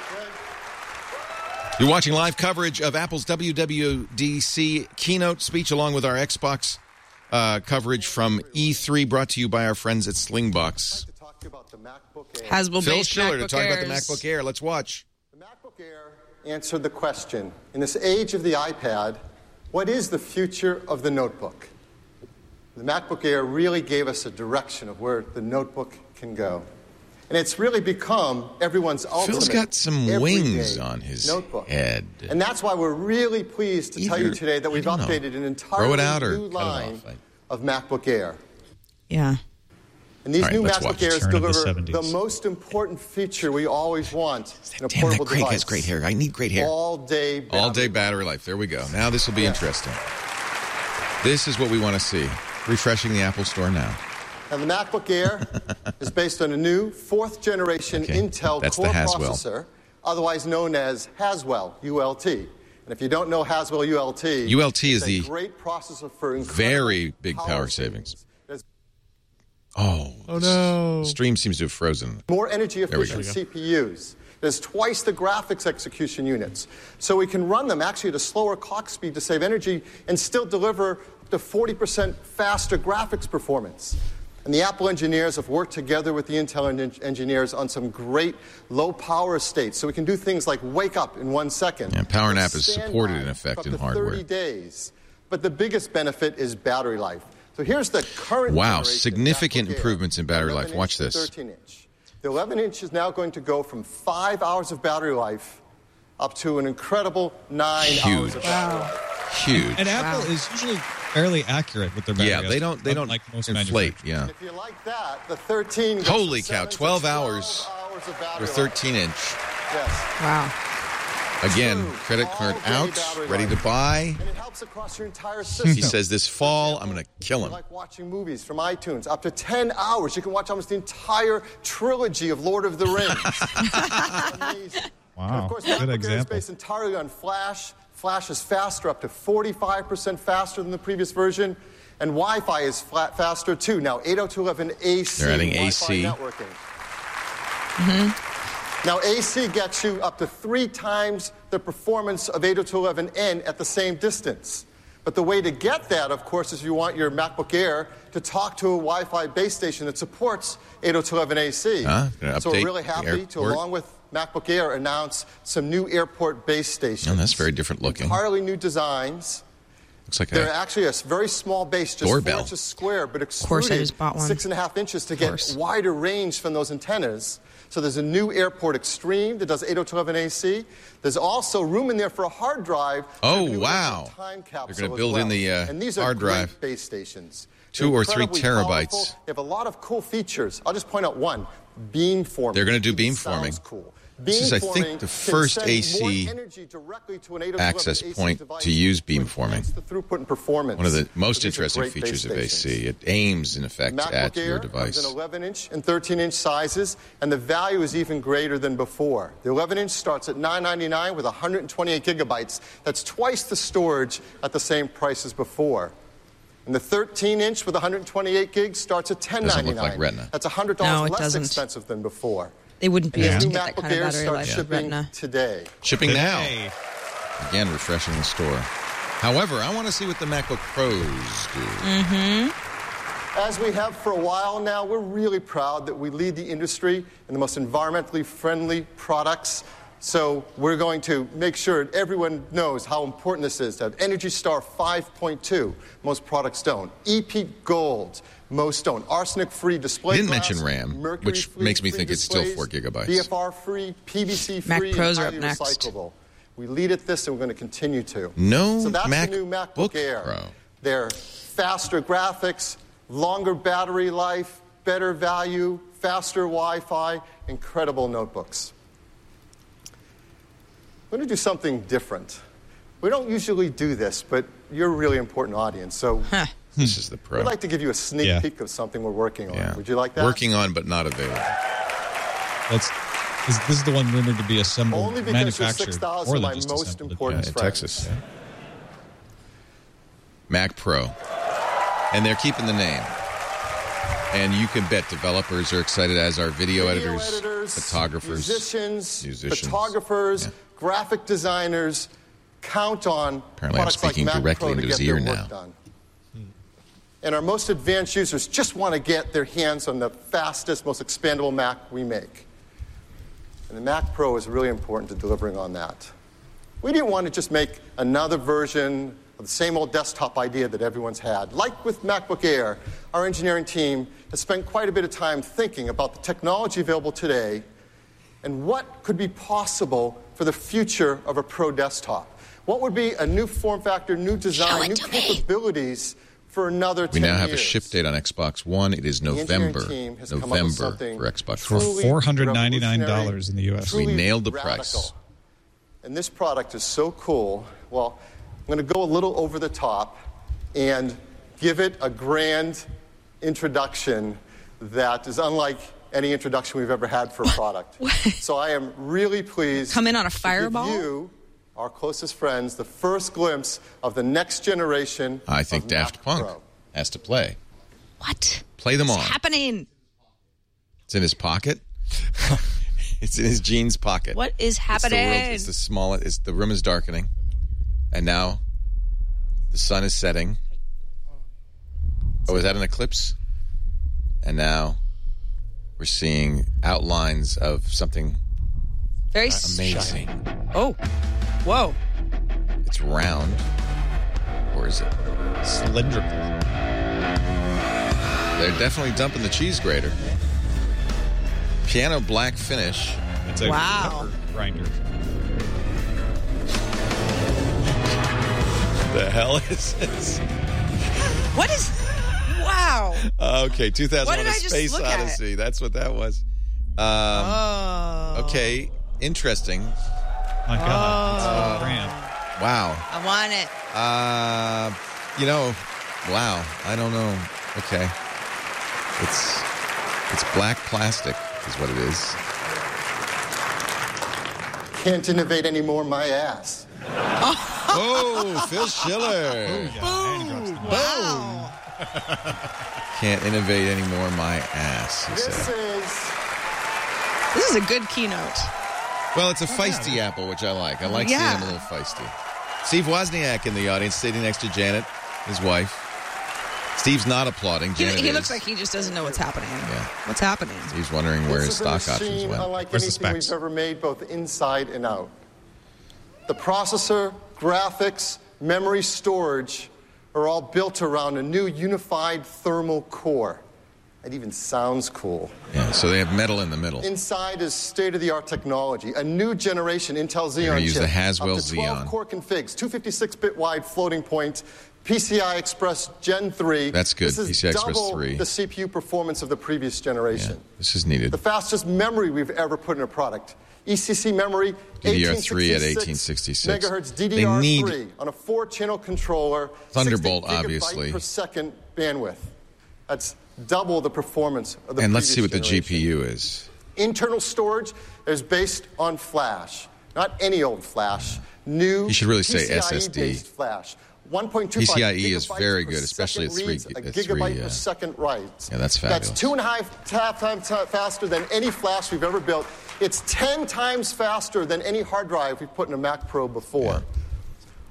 You're watching live coverage of Apple's WWDC keynote speech along with our Xbox coverage from E3 brought to you by our friends at Slingbox. Haswell Phil based Schiller to MacBook talk about the Airs. MacBook Air. Let's watch. The MacBook Air answered the question, in this age of the iPad, what is the future of the notebook? The MacBook Air really gave us a direction of where the notebook can go. And it's really become everyone's ultimate Phil's got some wings everyday on his notebook. head. And that's why we're really pleased to tell you today that we've updated an entirely new line of MacBook Air. Yeah. And these All right, new let's MacBook watch. Airs Turn of the deliver 70s. the most important feature we always want in a Damn, portable that Craig device. has great hair. I need great hair. All-day battery. All-day battery life. There we go. Now this will be interesting. This is what we want to see. Refreshing the Apple Store now. And the MacBook Air is based on a new fourth-generation Intel That's the Core Haswell. processor, otherwise known as Haswell, ULT. And if you don't know Haswell ULT, ULT is it's the a great processor for very big power savings. Oh no. The stream seems to have frozen. More energy There we efficient CPUs. There's twice the graphics execution units. So we can run them actually at a slower clock speed to save energy and still deliver up to 40% faster graphics performance. And the Apple engineers have worked together with the Intel engineers on some great low-power states. So we can do things like wake up in 1 second. And Power Nap is Stand supported by in effect for in up to hardware. 30 days. But the biggest benefit is battery life. So here's the current Wow, generation significant MacBook Air. improvements in battery life. 11-inch Watch to this. 13-inch. The 11-inch is now going to go from 5 hours of battery life up to an incredible 9 hours of battery life. Huge. And Apple is usually fairly accurate with their battery. Yeah, they don't like most inflate. manufacturers. Yeah. If you like that, the 13 goes Holy from cow, 7 to 12 hours of for battery 13-inch. life. Yes. Wow. Again, credit card out, ready to buy. And it helps across your entire system. He says this fall, I'm going to kill You him. like watching movies from iTunes, up to 10 hours. You can watch almost the entire trilogy of Lord of the Rings. Amazing. Wow, And of course, good MacBook Air is example. based entirely on Flash. Flash is faster, up to 45% faster than the previous version. And Wi-Fi is faster, too. Now, 802.11ac They're adding Wi-Fi AC. networking. Now, AC gets you up to 3 times the performance of 802.11n at the same distance. But the way to get that, of course, is you want your MacBook Air to talk to a Wi-Fi base station that supports 802.11ac. Gonna So we're update really the happy to, airport. along with MacBook Air, announce some new airport base stations. Oh, that's very different looking. Entirely new designs. Looks like They're a actually a very small base, just doorbell. 4 inches square, but course, I extruded just bought one. 6.5 inches to course. get wider range from those antennas. So there's a new Airport Extreme that does 802.11ac. There's also room in there for a hard drive. Oh, New wow. Time capsule They're gonna as build in well. the, and these are hard great drive. base stations. 2 or 3 Incredibly terabytes. powerful. They have a lot of cool features. I'll just point out one: beamforming. They're going to do It beamforming. sounds cool. This is, I Beamforming think, the can first send AC more energy directly to an 802.11ac access point device to use to enhance beamforming. the throughput and performance. One of the most These are interesting great base features of AC. stations. It aims, in effect, MacBook at Air your comes device. in 11-inch and 13-inch sizes, and the value is even greater than before. The 11-inch starts at $999 with 128 gigabytes. That's twice the storage at the same price as before. And the 13-inch with 128 gigs starts at $1099. Doesn't look like Retina. That's $100 No, it less doesn't. expensive than before. They wouldn't be And able the to new get that MacBook kind of Air battery starts life with shipping Retina. today. Shipping now. Again, refreshing the store. However, I want to see what the MacBook Pros do. As we have for a while now, we're really proud that we lead the industry in the most environmentally friendly products. So we're going to make sure everyone knows how important this is to have Energy Star 5.2. Most products don't. EPEAT Gold. Most don't. Arsenic-free display Didn't glass, mention RAM, which makes me think it's still 4 gigabytes. BFR-free, PVC-free, Mac Pros are highly up next. recyclable. We lead at this, and we're going to continue to. No So that's MacBook the new MacBook Air. Pro. They're faster graphics, longer battery life, better value, faster Wi-Fi, incredible notebooks. I'm going to do something different. We don't usually do this, but you're a really important audience, so This is the Pro. I'd like to give you a sneak peek of something we're working on. Yeah. Would you like that? Working on, but not available. This is the one rumored to be assembled, Only because you're manufactured, 6,000 or of my just most assembled. important in friends. Texas. Mac Pro. And they're keeping the name. And you can bet developers are excited, as are video editors, photographers, musicians, photographers, graphic designers. Count on Apparently I'm products speaking like Mac directly Pro to into get his ear their now. work done. And our most advanced users just want to get their hands on the fastest, most expandable Mac we make. And the Mac Pro is really important to delivering on that. We didn't want to just make another version of the same old desktop idea that everyone's had. Like with MacBook Air, our engineering team has spent quite a bit of time thinking about the technology available today and what could be possible for the future of a Pro desktop. What would be a new form factor, new design, new capabilities for another 10 We years? now have a ship date on Xbox One. It is November. team has come up with November something for Xbox For One. $499 in the U.S. We nailed the radical. price. And this product is so cool. Well, I'm going to go a little over the top and give it a grand introduction that is unlike any introduction we've ever had for a product. So I am really pleased Come in on a to fireball? give you, our closest friends, the first glimpse of the next generation I think of Daft Mac Punk Pro. has to play. What? Play them on. What's happening? It's in his pocket. It's in his jeans pocket. What is It's the happening? world. It's the smallest. The room is darkening, and now the sun is setting. Oh, is that an eclipse? And now we're seeing outlines of something Very amazing. Oh, whoa! It's round, or is it cylindrical? They're definitely dumping the cheese grater. Piano black finish. It's a Wow. pepper grinder. The hell is this? What is? Wow! Okay, 2001: What did A I just Space look at? Odyssey. That's what that was. Okay, interesting. My God, it's a brand. Wow. I want it. Wow. I don't know. Okay, it's black plastic, is what it is. Can't innovate anymore, my ass. Oh, Phil Schiller. Wow! Can't innovate anymore, my ass, he said. This is a good keynote. Well, it's a feisty Apple, which I like. I like Yeah. seeing him a little feisty. Steve Wozniak in the audience, sitting next to Janet, his wife. Steve's not applauding. Janet He is. looks like he just doesn't know what's happening. Yeah. What's happening? He's wondering where his This is a stock machine options went. unlike Where's the anything specs? we've ever made, both inside and out. The processor, graphics, memory, storage are all built around a new unified thermal core. It even sounds cool. Yeah, so they have metal in the middle. Inside is state-of-the-art technology, a new generation Intel Xeon They're gonna use chip. the Haswell up to 12 Xeon. core configs, 256-bit wide floating point, PCI Express Gen 3. That's good, This is PCI Express double 3. the CPU performance of the previous generation. This is needed. The fastest memory we've ever put in a product. ECC memory, DDR3 at 1866 1866. megahertz They DDR3 need on a 4-channel controller. Thunderbolt, 60 gigabyte obviously. per second bandwidth. That's double the performance of the And previous let's see what the generation. GPU is. Internal storage is based on flash, not any old flash. New You should really say PCIe-based flash. 1.25 PCIe is gigabytes very per good, especially at second reads, three- a at gigabyte three, per second writes. Yeah, that's fabulous. That's 2.5 times faster than any flash we've ever built. It's 10 times faster than any hard drive we've put in a Mac Pro before.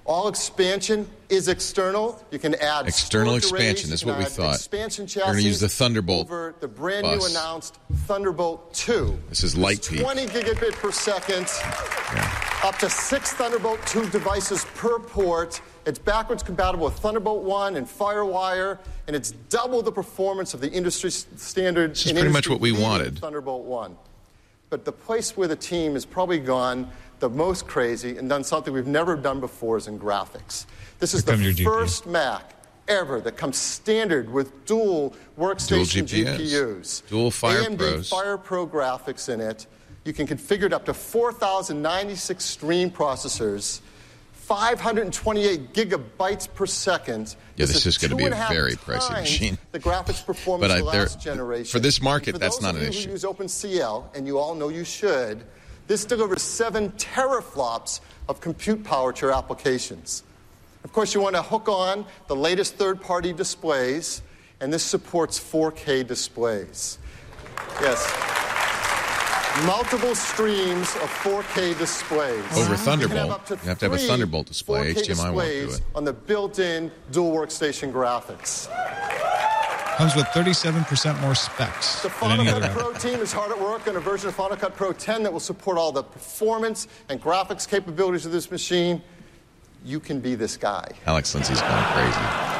All expansion is external. You can add external expansion. This is what we thought. Expansion We're going to use the Thunderbolt over the brand bus. new announced Thunderbolt 2. This is Lightpeak. 20 gigabit per second, up to 6 Thunderbolt 2 devices per port. It's backwards compatible with Thunderbolt 1 and FireWire, and it's double the performance of the industry standard. This is pretty much what we wanted. Thunderbolt 1. But the place where the team has probably gone the most crazy and done something we've never done before is in graphics. This is the first Mac ever that comes standard with dual workstation GPUs. Dual Fire AMD Pros. Fire Pro graphics in it. You can configure it up to 4,096 stream processors, 528 gigabytes per second. Yeah, this is going to be a very pricey machine. The graphics performance of the last generation. For this market, that's not an issue. For those of you who use OpenCL, and you all know you should, this delivers 7 teraflops of compute power to your applications. Of course, you want to hook on the latest third-party displays, and this supports 4K displays. Yes. Multiple streams of 4K displays. Over Thunderbolt. You have to have a Thunderbolt display. HDMI won't do it. On the built-in dual workstation graphics. Comes with 37% more specs The than any Final other Cut Pro team is hard at work on a version of Final Cut Pro 10 that will support all the performance and graphics capabilities of this machine. You can be this guy. Alex Lindsay's going crazy.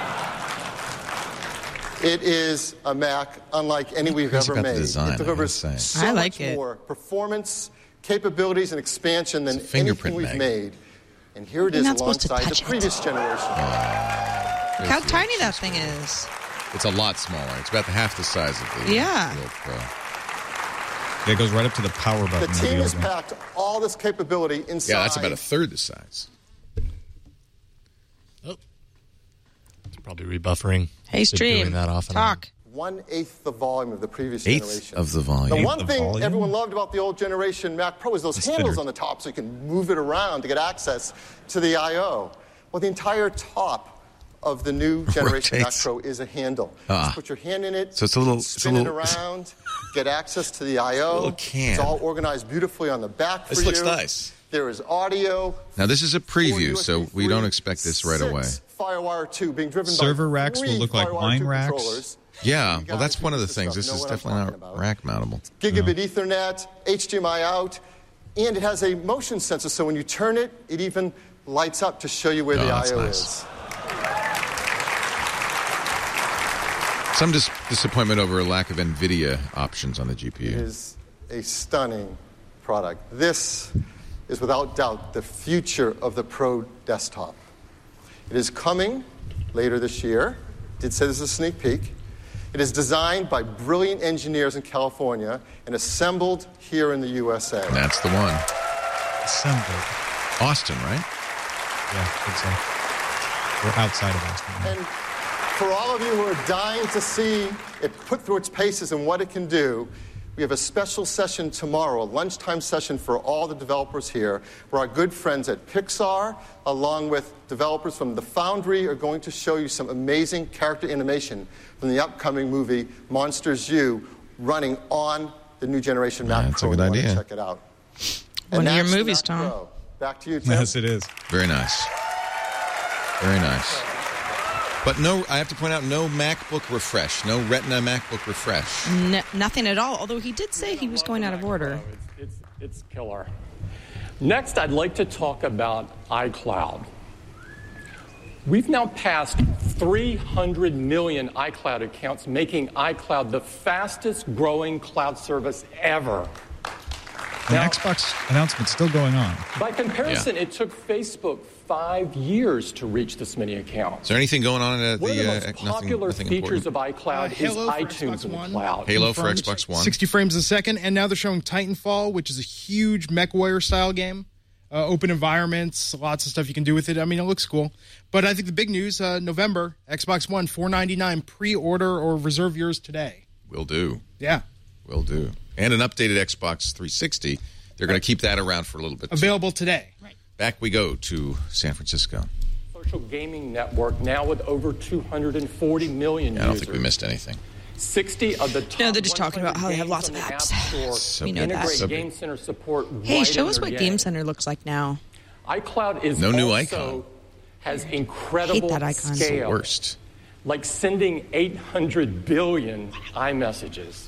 It is a Mac unlike any we've ever made. Design, it delivers so much more performance, capabilities, and expansion than anything we've made. And here it is alongside the previous generation. Look how tiny that thing is. It's a lot smaller. It's about half the size of the Pro. Yeah, it goes right up to the power button. The team has packed all this capability inside. Yeah, that's about a third the size. Oh. It's probably rebuffering. Hey, stream. Doing that often. Talk. 1/8 the volume of the previous Eighth generation. of the volume. The one thing everyone loved about the old generation Mac Pro is those handles on the top so you can move it around to get access to the I.O. Well, the entire top of the new generation Mac Pro is a handle. Just put your hand in it, so it's a little, spin it around, get access to the I.O. It's all organized beautifully on the back for you. This looks nice. There is audio. Now, this is a preview, so we don't expect this right away. FireWire 2 being driven Server by racks will look like wine racks. Yeah, well, that's one of the things. This is definitely not rack mountable. Gigabit Ethernet, HDMI out, and it has a motion sensor, so when you turn it, it even lights up to show you where the I.O. is. Some disappointment over a lack of NVIDIA options on the GPU. It is a stunning product. This is without doubt the future of the Pro desktop. It is coming later this year. I did say this is a sneak peek. It is designed by brilliant engineers in California and assembled here in the USA. And that's the one. Assembled. Austin, right? Yeah, exactly. We're outside of Austin. And for all of you who are dying to see it put through its paces and what it can do, we have a special session tomorrow, a lunchtime session for all the developers here, where our good friends at Pixar, along with developers from The Foundry, are going to show you some amazing character animation from the upcoming movie Monsters U, running on the new generation Mac Pro. That's a good idea. Check it out. One of your movies, Tom. Back to you, Tim. Yes, it is. Very nice. Very nice. But no, I have to point out, no MacBook refresh, no Retina MacBook refresh. Nothing at all, although he did say he was going out of order. It's killer. Next, I'd like to talk about iCloud. We've now passed 300 million iCloud accounts, making iCloud the fastest growing cloud service ever. The Xbox announcement's still going on. By comparison, it took Facebook 5 years to reach this many accounts. Is there anything going on at One of the most popular features of iCloud is iTunes in the cloud. Halo for Xbox One. 60 frames a second, and now they're showing Titanfall, which is a huge MechWarrior-style game. Open environments, lots of stuff you can do with it. I mean, it looks cool. But I think the big news, November, Xbox One, $499, pre-order or reserve yours today. Will do. Yeah. Will do. And an updated Xbox 360. They're going to keep that around for a little bit. Available today. Right. Back we go to San Francisco. Social gaming network now with over 240 million users. I don't think we missed anything. 60 of the top. No, they're just talking about how they have lots of apps. We know that. Game Center support Hey, right show us in what their Game Center looks like now. iCloud is no new also icon. has incredible that icon. scale. It's the worst. Like sending 800 billion iMessages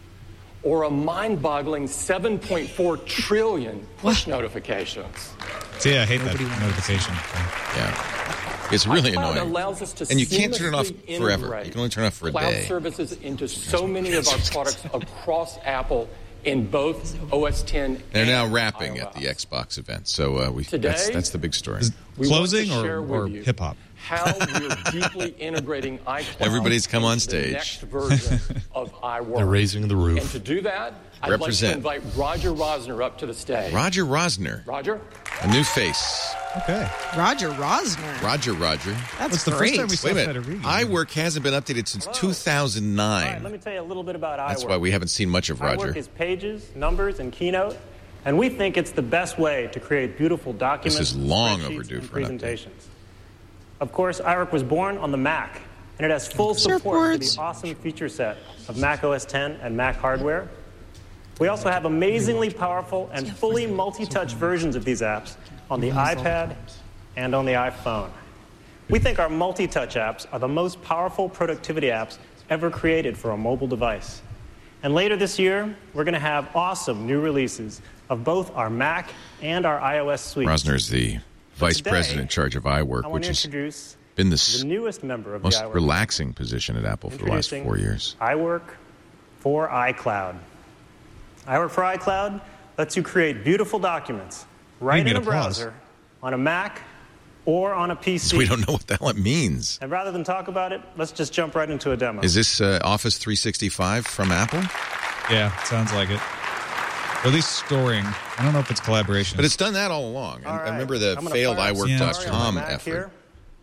or a mind-boggling 7.4 trillion push notifications. See, I hate that notification. Yeah. It's really iCloud annoying. allows us to And you can't turn it off seamlessly forever. integrate You can only turn it off for a cloud day. services into so many of our products across Apple in both OS X and They're now rapping iOS. at the Xbox event, so Today, that's the big story. We want Closing to share or with you hip hop? How we're deeply integrating iCloud. Everybody's come on into the stage. next version of iWork. They're raising the roof. And to do that, I'd Represent. like to invite Roger Rosner up to the stage. Roger Rosner, Roger? a new face. Okay. Roger Rosner. Roger. That's the great. first time we saw Wait a minute. Federico. iWork hasn't been updated since 2009. All right, let me tell you a little bit about iWork. That's why we haven't seen much of Roger. iWork is Pages, Numbers, and Keynote, and we think it's the best way to create beautiful documents. This is long spreadsheets, overdue and for an update. presentations. Of course, iWork was born on the Mac, and it has full support for the Surfboards. awesome feature set of Mac OS X and Mac hardware. We also have amazingly powerful and fully multi-touch versions of these apps on the iPad and on the iPhone. We think our multi-touch apps are the most powerful productivity apps ever created for a mobile device. And later this year, we're going to have awesome new releases of both our Mac and our iOS suite. Rosner is the vice today, president in charge of iWork, I want which to has introduce been the the newest member of most the iWork. relaxing position at Apple for the last Introducing 4 years. iWork for iCloud. iWork for iCloud lets you create beautiful documents right need in a applause. browser, on a Mac, or on a PC. So we don't know what the hell it means. And rather than talk about it, let's just jump right into a demo. Is this Office 365 from Apple? Yeah, sounds like it. Or at least storing. I don't know if it's collaboration. But it's done that all along. All right. I remember the I'm gonna failed fire up Safari iWork.com on my Mac effort. here.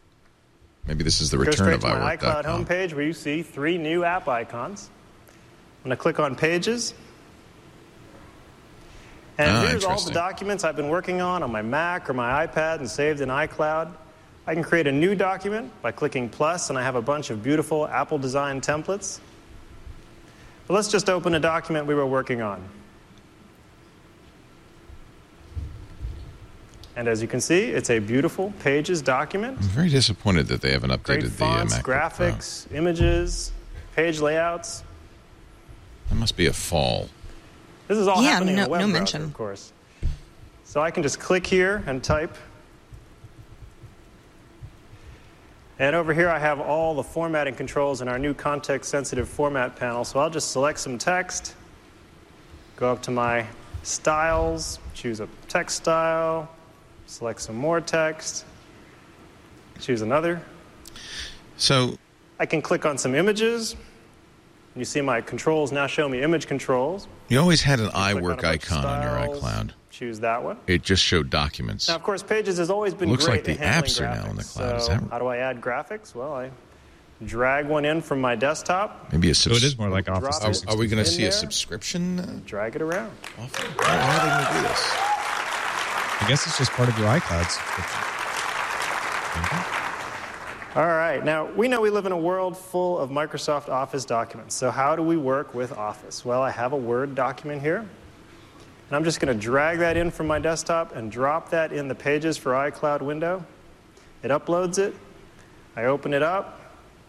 Maybe this is the Go return straight of to my iCloud iWork.com. homepage where you see 3 new app icons. I'm going to click on Pages. And here's all the interesting. documents I've been working on my Mac or my iPad and saved in iCloud. I can create a new document by clicking plus, and I have a bunch of beautiful Apple design templates. But let's just open a document we were working on. And as you can see, it's a beautiful Pages document. I'm very disappointed that they haven't Great updated fonts, the MacBook Pro. graphics, images, page layouts. That must be a fall. This is all Yeah, happening in a web no browser, mention. of course. So I can just click here and type. And over here I have all the formatting controls in our new context-sensitive format panel. So I'll just select some text, go up to my styles, choose a text style, select some more text, choose another. So I can click on some images. You see my controls now show me image controls. you always had an Click on a iWork bunch of icon on your styles, iCloud. Choose that one. It just showed documents. Now, of course, Pages has always been Looks great like the at handling apps are now in the graphics. cloud. Is So that right? how do I add graphics? Well, I drag one in from my desktop, Maybe a So it is more like Office Drop it. 365. Are we going to in see a there. subscription? drag it around. Offer? How are they going to do this? I guess it's just part of your iCloud subscription. All right. Now, we know we live in a world full of Microsoft Office documents. So how do we work with Office? Well, I have a Word document here. And I'm just going to drag that in from my desktop and drop that in the Pages for iCloud window. It uploads it. I open it up.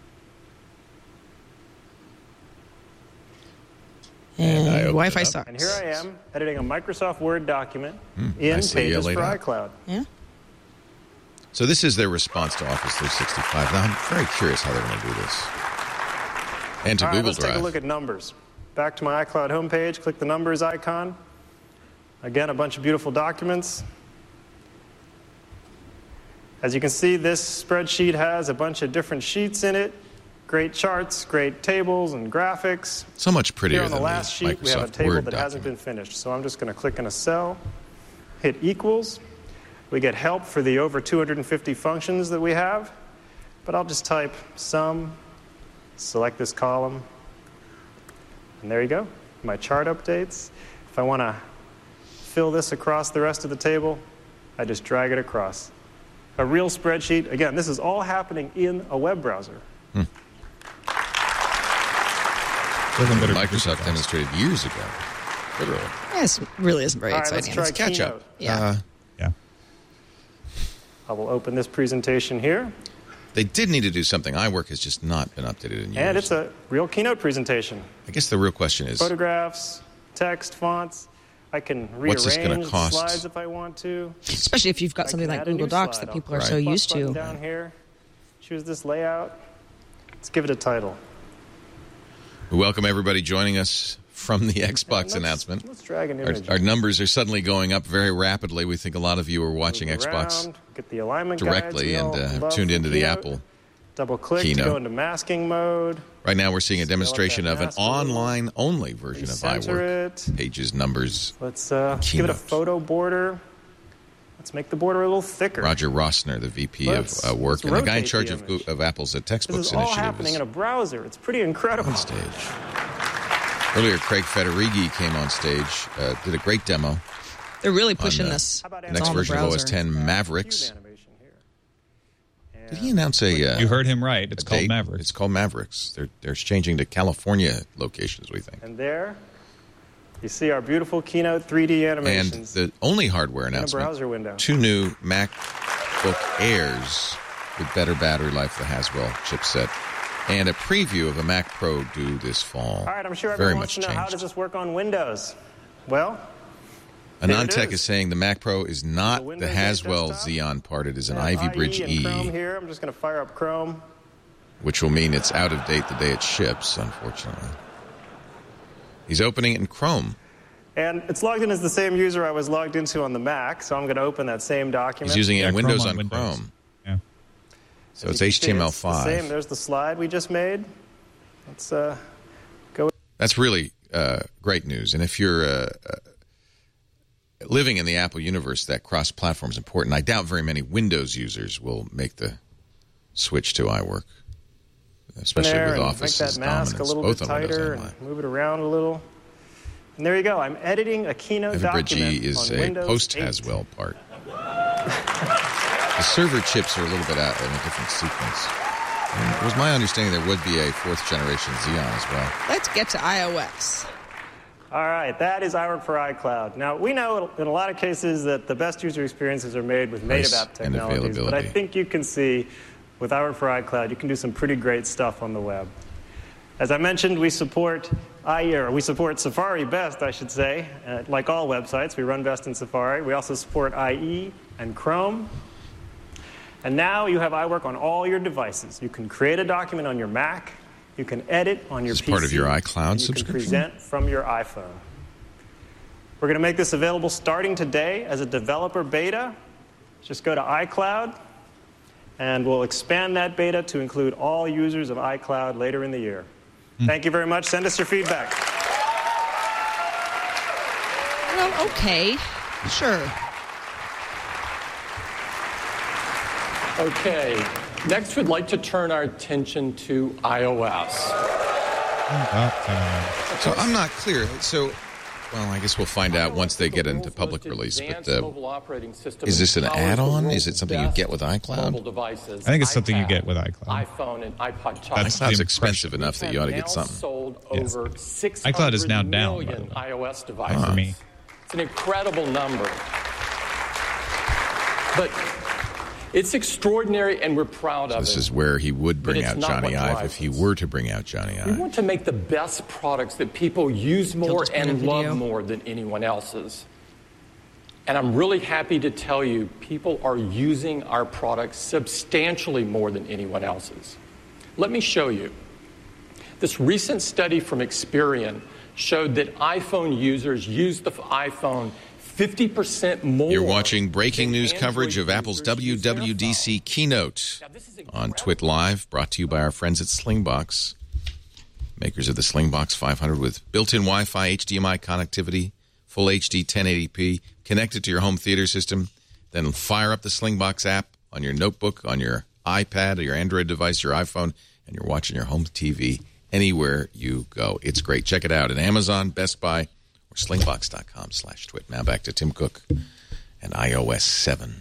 And I opened Wi-Fi it up. sucks. And here I am editing a Microsoft Word document I in see you Pages for laid out. iCloud. Yeah. So this is their response to Office 365. Now, I'm very curious how they're going to do this. And to All right, Google let's Drive. take a look at numbers. Back to my iCloud homepage, click the numbers icon. Again, a bunch of beautiful documents. As you can see, this spreadsheet has a bunch of different sheets in it. Great charts, great tables and graphics. So much prettier Here on the than last the sheet, we have a Microsoft table Word that hasn't document. been finished. So I'm just going to click in a cell, hit equals. We get help for the over 250 functions that we have. But I'll just type sum, select this column, and there you go. My chart updates. If I want to fill this across the rest of the table, I just drag it across. A real spreadsheet. Again, this is all happening in a web browser. Microsoft demonstrated years ago. Literally. Yeah, it really isn't very All right, exciting. let's try Catch Keynote. up. Yeah. Yeah. I will open this presentation here. They did need to do something. iWork has just not been updated in years. And it's a real Keynote presentation. I guess the real question is... Photographs, text, fonts. I can rearrange the slides if I want to. Especially if you've got something like Google Docs that people are so used to. Down here, choose this layout. Let's give it a title. We welcome everybody joining us from the Xbox announcement. Let's drag an image. Our numbers are suddenly going up very rapidly. We think a lot of you are watching Xbox get the alignment directly and have tuned into the Apple Double-click Keynote. to go into masking mode. Right now we're seeing a demonstration of an online-only version of iWork. Pages, numbers, Let's give it a photo border. Let's make the border a little thicker. Roger Rossner, the VP of Work, and the guy in charge of Apple's Textbooks This is all initiative. happening in a browser. It's pretty incredible. On stage. Earlier, Craig Federighi came on stage, did a great demo. They're really pushing this. Next version of OS X Mavericks. Did he announce a... you heard him right. It's called Mavericks. It's called Mavericks. They're changing to California locations, we think. And there, you see our beautiful Keynote 3D animations. And the only hardware announcement, browser window. 2 new MacBook Airs with better battery life, the Haswell chipset, and a preview of a Mac Pro due this fall. All right, I'm sure Very everyone much wants to know, how does this work on Windows? Well... Anantech is saying the Mac Pro is not the Haswell Xeon part. It is an Ivy Bridge E. Chrome here. I'm just going to fire up Chrome. Which will mean it's out of date the day it ships, unfortunately. He's opening it in Chrome. And it's logged in as the same user I was logged into on the Mac, so I'm going to open that same document. He's using it in Windows on Chrome. Yeah. So it's HTML5. Same. There's the slide we just made. Let's go. That's really great news. And if you're... living in the Apple universe, that cross-platform is important. I doubt very many Windows users will make the switch to iWork, especially with Office's make that mask dominance, a little both bit on tighter Windows and and move it around a little. And there you go. I'm editing a Keynote document Ivy Bridge E is on a Windows post-Haswell part. The server chips are a little bit out in a different sequence. And it was my understanding there would be a 4th-generation Xeon as well. Let's get to iOS. All right, that is iWork for iCloud. Now, we know in a lot of cases that the best user experiences are made with native app technologies, but I think you can see with iWork for iCloud, you can do some pretty great stuff on the web. As I mentioned, we support Safari best, I should say. Like all websites, we run best in Safari. We also support IE and Chrome. And now you have iWork on all your devices. You can create a document on your Mac. You can edit on your PC. It's part of your iCloud subscription? You can present from your iPhone. We're going to make this available starting today as a developer beta. Just go to iCloud, and we'll expand that beta to include all users of iCloud later in the year. Thank you very much. Send us your feedback. Well, okay. Sure. Okay. Next, we'd like to turn our attention to iOS. So I'm not clear. So, well, I guess we'll find out once they get into public release. But is this an add-on? Is it something you get with iCloud? I think it's something you get with iCloud. iPhone and iPod Touch. iCloud's expensive enough that you ought to get something. Sold over 600 iCloud is now down, by the way, iOS devices. For me. It's an incredible number. But it's extraordinary, and we're proud of it. This is where he would bring out Johnny Ive if he were to bring out Johnny Ive. We want to make the best products that people use more and love more than anyone else's. And I'm really happy to tell you, people are using our products substantially more than anyone else's. Let me show you. This recent study from Experian showed that iPhone users use the iPhone 50% more. You're watching breaking news coverage of Apple's WWDC keynote on Twit Live, brought to you by our friends at Slingbox, makers of the Slingbox 500 with built-in Wi-Fi, HDMI connectivity, full HD 1080p, connected to your home theater system. Then fire up the Slingbox app on your notebook, on your iPad, or your Android device, your iPhone, and you're watching your home TV anywhere you go. It's great. Check it out at Amazon, Best Buy, or slingbox.com/twit. Now back to Tim Cook and iOS 7.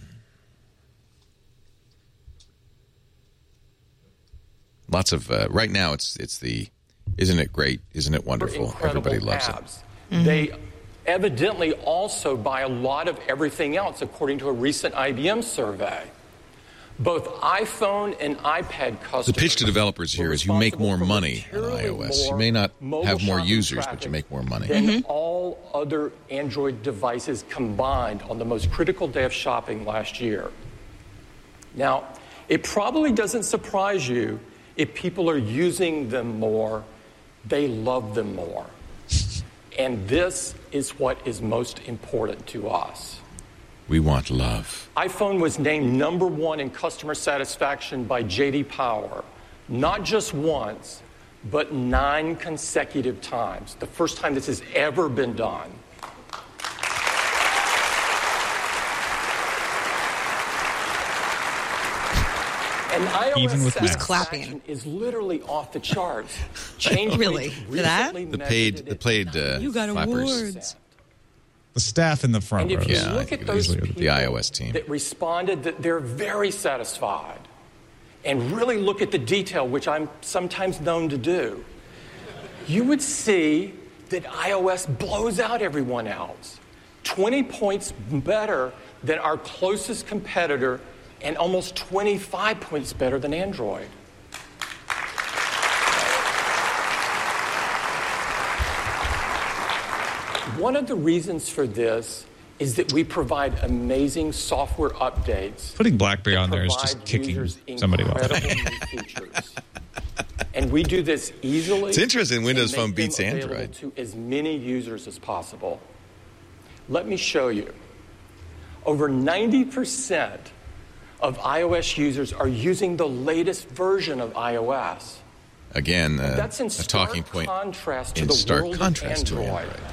Lots of right now. It's the isn't it great? Isn't it wonderful? Everybody loves apps. it. Mm-hmm. They evidently also buy a lot of everything else, according to a recent IBM survey. Both iPhone and iPad customers. The pitch to developers here is you make more money on iOS. You may not have more users, but you make more money. Than all other Android devices combined on the most critical day of shopping last year. Now, it probably doesn't surprise you if people are using them more, they love them more. And this is what is most important to us. We want love. iPhone was named number 1 in customer satisfaction by J.D. Power, not just once, but 9 consecutive times. The first time this has ever been done. And iOS Even with satisfaction is literally off the charts. Really? For that? The paid you got flappers. awards. The staff in the front And row. if you look at those people the iOS team that responded that they're very satisfied, and really look at the detail, which I'm sometimes known to do, you would see that iOS blows out everyone else. 20 points better than our closest competitor, and almost 25 points better than Android. One of the reasons for this is that we provide amazing software updates. Putting BlackBerry on there is just kicking somebody off. And we do this easily. It's interesting Windows Phone and make beats them available Android. to as many users as possible. Let me show you. Over 90% of iOS users are using the latest version of iOS. Again, That's in a stark talking point contrast to in the stark world contrast of to Android. Android.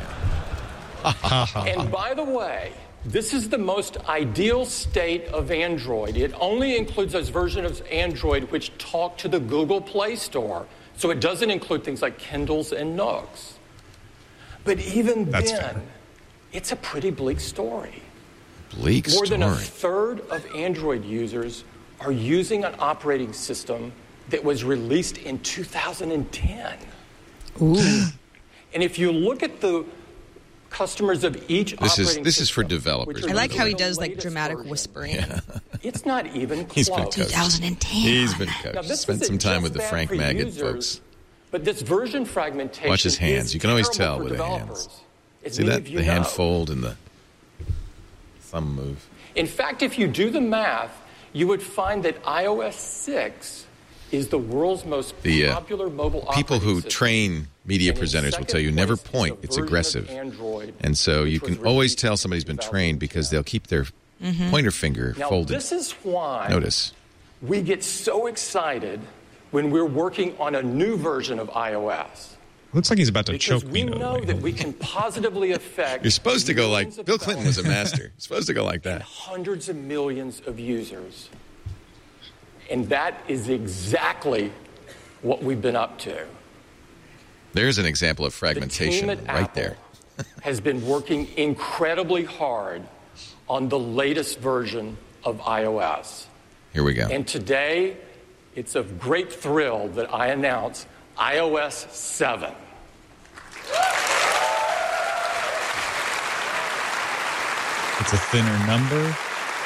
And by the way, this is the most ideal state of Android. It only includes those versions of Android which talk to the Google Play Store. So it doesn't include things like Kindles and Nooks. But even then, it's a pretty bleak story. Bleak More story. than a third of Android users are using an operating system that was released in 2010. Ooh. And if you look at the customers of each operating system... This is for developers. I like how he does like dramatic whispering. Yeah. It's not even close. He's been coached. 2010. He's been Now, coached. this Spent isn't some time just with the bad Frank for Magid users, folks. But this version fragmentation Watch his hands. is You can always terrible tell for with the developers, hands. as See many that? of you The hand know. fold and the thumb move. In fact, if you do the math, you would find that iOS 6 is the world's most popular mobile People operating who system. train media And in presenters will second tell you never place is point. a It's version of aggressive. Android, And so you which was can always released tell somebody's been trained because they'll keep their pointer finger Now, folded. this is why Notice. we get so excited when we're working on a new version of iOS. Looks like he's about to Because choke we me. know that we can positively affect You're supposed to go millions like of Bill Clinton was a developers master. You're supposed to go like that. hundreds of millions of users. And that is exactly what we've been up to. There's an example of The fragmentation team at right Apple there. has been working incredibly hard on the latest version of iOS. Here we go. And today, it's a great thrill that I announce iOS 7. It's a thinner number.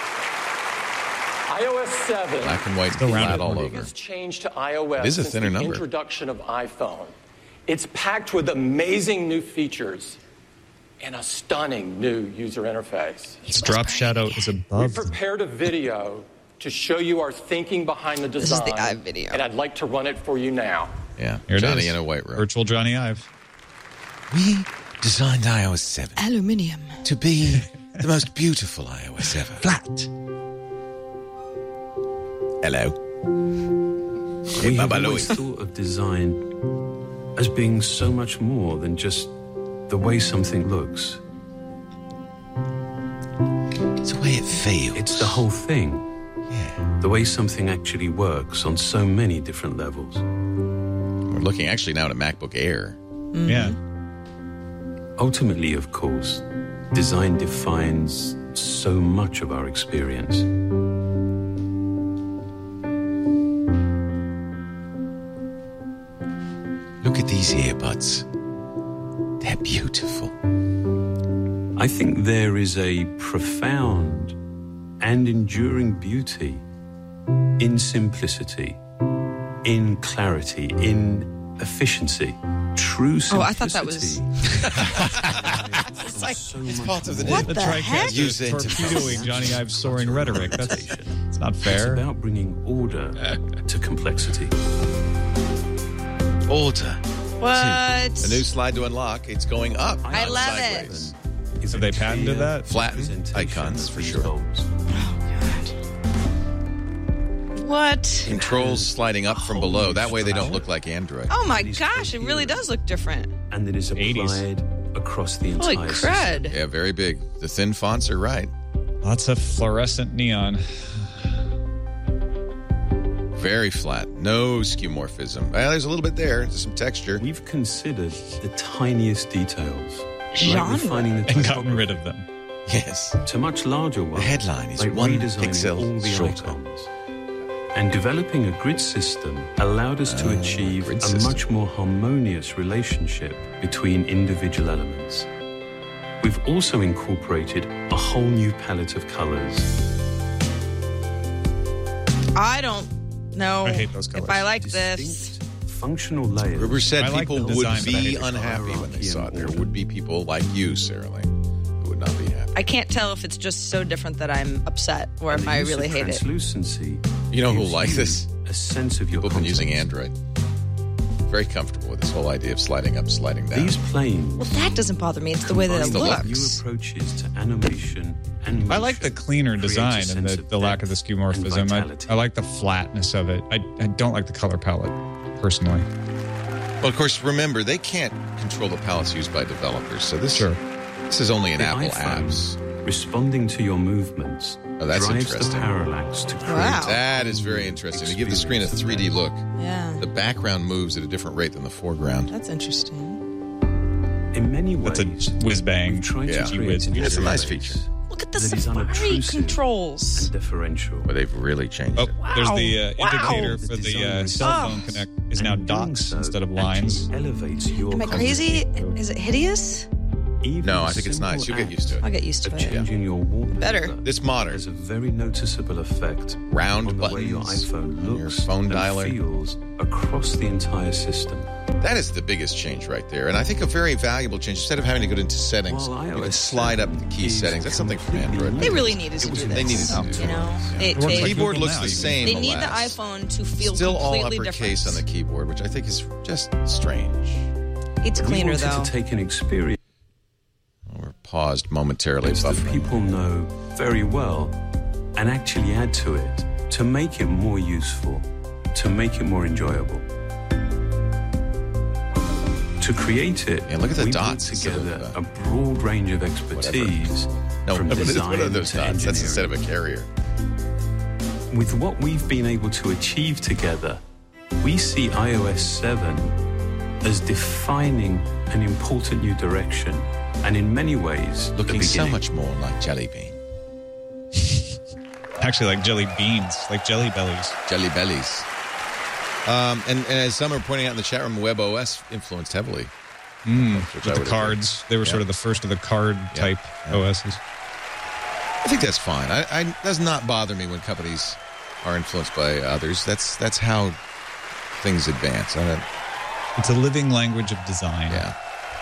iOS 7 Black and white, Still flat rounded all more. over. biggest change to iOS It is a since thinner the number. introduction of iPhone. It's packed with amazing new features and a stunning new user interface. Its drop shadow is We above. prepared a video to show you our thinking behind the This design. is the Ive video. And I'd like to run it for you now. Yeah, Here it Johnny is. in a white room. Virtual Johnny Ive. We designed iOS 7 Aluminium. to be the most beautiful iOS ever. Flat. Hello. We have Baba always Louie. thought of design as being so much more than just the way something looks. It's the way it feels. It's the whole thing. Yeah. The way something actually works on so many different levels. We're looking actually now at a MacBook Air. Yeah. Ultimately, of course, design defines so much of our experience. Look at these earbuds. They're beautiful. I think there is a profound and enduring beauty in simplicity, in clarity, in efficiency. True simplicity. Oh, I thought that was... It's part of the TriCast is torpedoing Johnny Ive's soaring rhetoric. It's not fair. It's about bringing order to complexity. Order. What? A new slide to unlock. It's going up. I love sideways. it. Have they patented that? Flatten icons, for sure. What? Controls sliding up from below. That way they don't look like Android. Oh my gosh, it really does look different. And it is applied across the entire Holy crud. system. Yeah, very big. The thin fonts are right. Lots of fluorescent neon. Very flat. No skeuomorphism. Well, there's a little bit there. There's some texture. We've considered the tiniest details. Genre. Like refining the And gotten rid of them. Yes. to much larger ones. The headline is like 1 redesigning pixel all the shorter. icons. And developing a grid system allowed us to achieve a much more harmonious relationship between individual elements. We've also incorporated a whole new palette of colors. I don't know I hate those colors. if I like this. Functional layers. Ruber said I like people the would design, but I be hate the unhappy when they saw it. There order. would be people like you, Sarah Lane, who would not be happy. I can't tell if it's just so different that I'm upset or if I really hate it. Translucency. You know who'll gives like you this? A sense of your People have been using content. Android. Very comfortable with this whole idea of sliding up, sliding down. These planes. Well, that doesn't bother me. It's the way that it combine new looks. approaches to animation and motion. I like the cleaner Create a design and sense the of lack of the depth and skeuomorphism. vitality. I like the flatness of it. I don't like the color palette, personally. Well, of course, remember, they can't control the palettes used by developers. So this is only an The Apple iPhone, apps. Responding to your movements Oh, that's drives the interesting. parallax to create. Wow. That is very interesting. To give the screen a 3D look. Yeah, The background moves at a different rate than the foreground. that's interesting. In many ways, That's a whiz bang. we've tried Yeah. to create an It's a nice interface feature. Look at the that is Safari unobtrusive controls. and differential. Well, they've really changed Oh, it. there's the Wow. indicator Wow. for the The cell phone design connect is now And doing dots so instead of lines. actually elevates your Am I crazy? Is it hideous? Even No, I the think it's simple nice. You'll get act used to it. I'll get used to of it. changing your wallpaper Better. It's modern. has a very noticeable effect Round on the way your buttons iPhone on your looks phone and dialer. feels across the entire system. That is the biggest change right there. And I think a very valuable change. Instead of having to go into settings, While you can iOS slide up the key is settings. That's something from Android. They really needed to do this. They needed to do You know, that. they, like Keyboard Google looks now. the same. they need the alas. iPhone to feel Still all completely uppercase different. on the keyboard, which I think is just strange. It's We cleaner wanted though. to take an experience We're paused momentarily. that Buffering. people know very well and actually add to it to make it more useful, to make it more enjoyable. To create it, Yeah, look at the we dots brought instead of, together a broad range of expertise No, from what design are those to dots? That's instead of engineering. a carrier. With what we've been able to achieve together, we see iOS 7 as defining an important new direction, and in many ways, Looking the so beginning. much more like Jelly Bean. Actually, like jelly beans, like jelly bellies. Jelly Bellies. And as some are pointing out in the chat room, WebOS influenced heavily. Which I With the would cards. They were sort of the first of the card type OSs. agree. I think that's fine. It does not bother me when companies are influenced by others. That's how things advance. It's a living language of design. Yeah.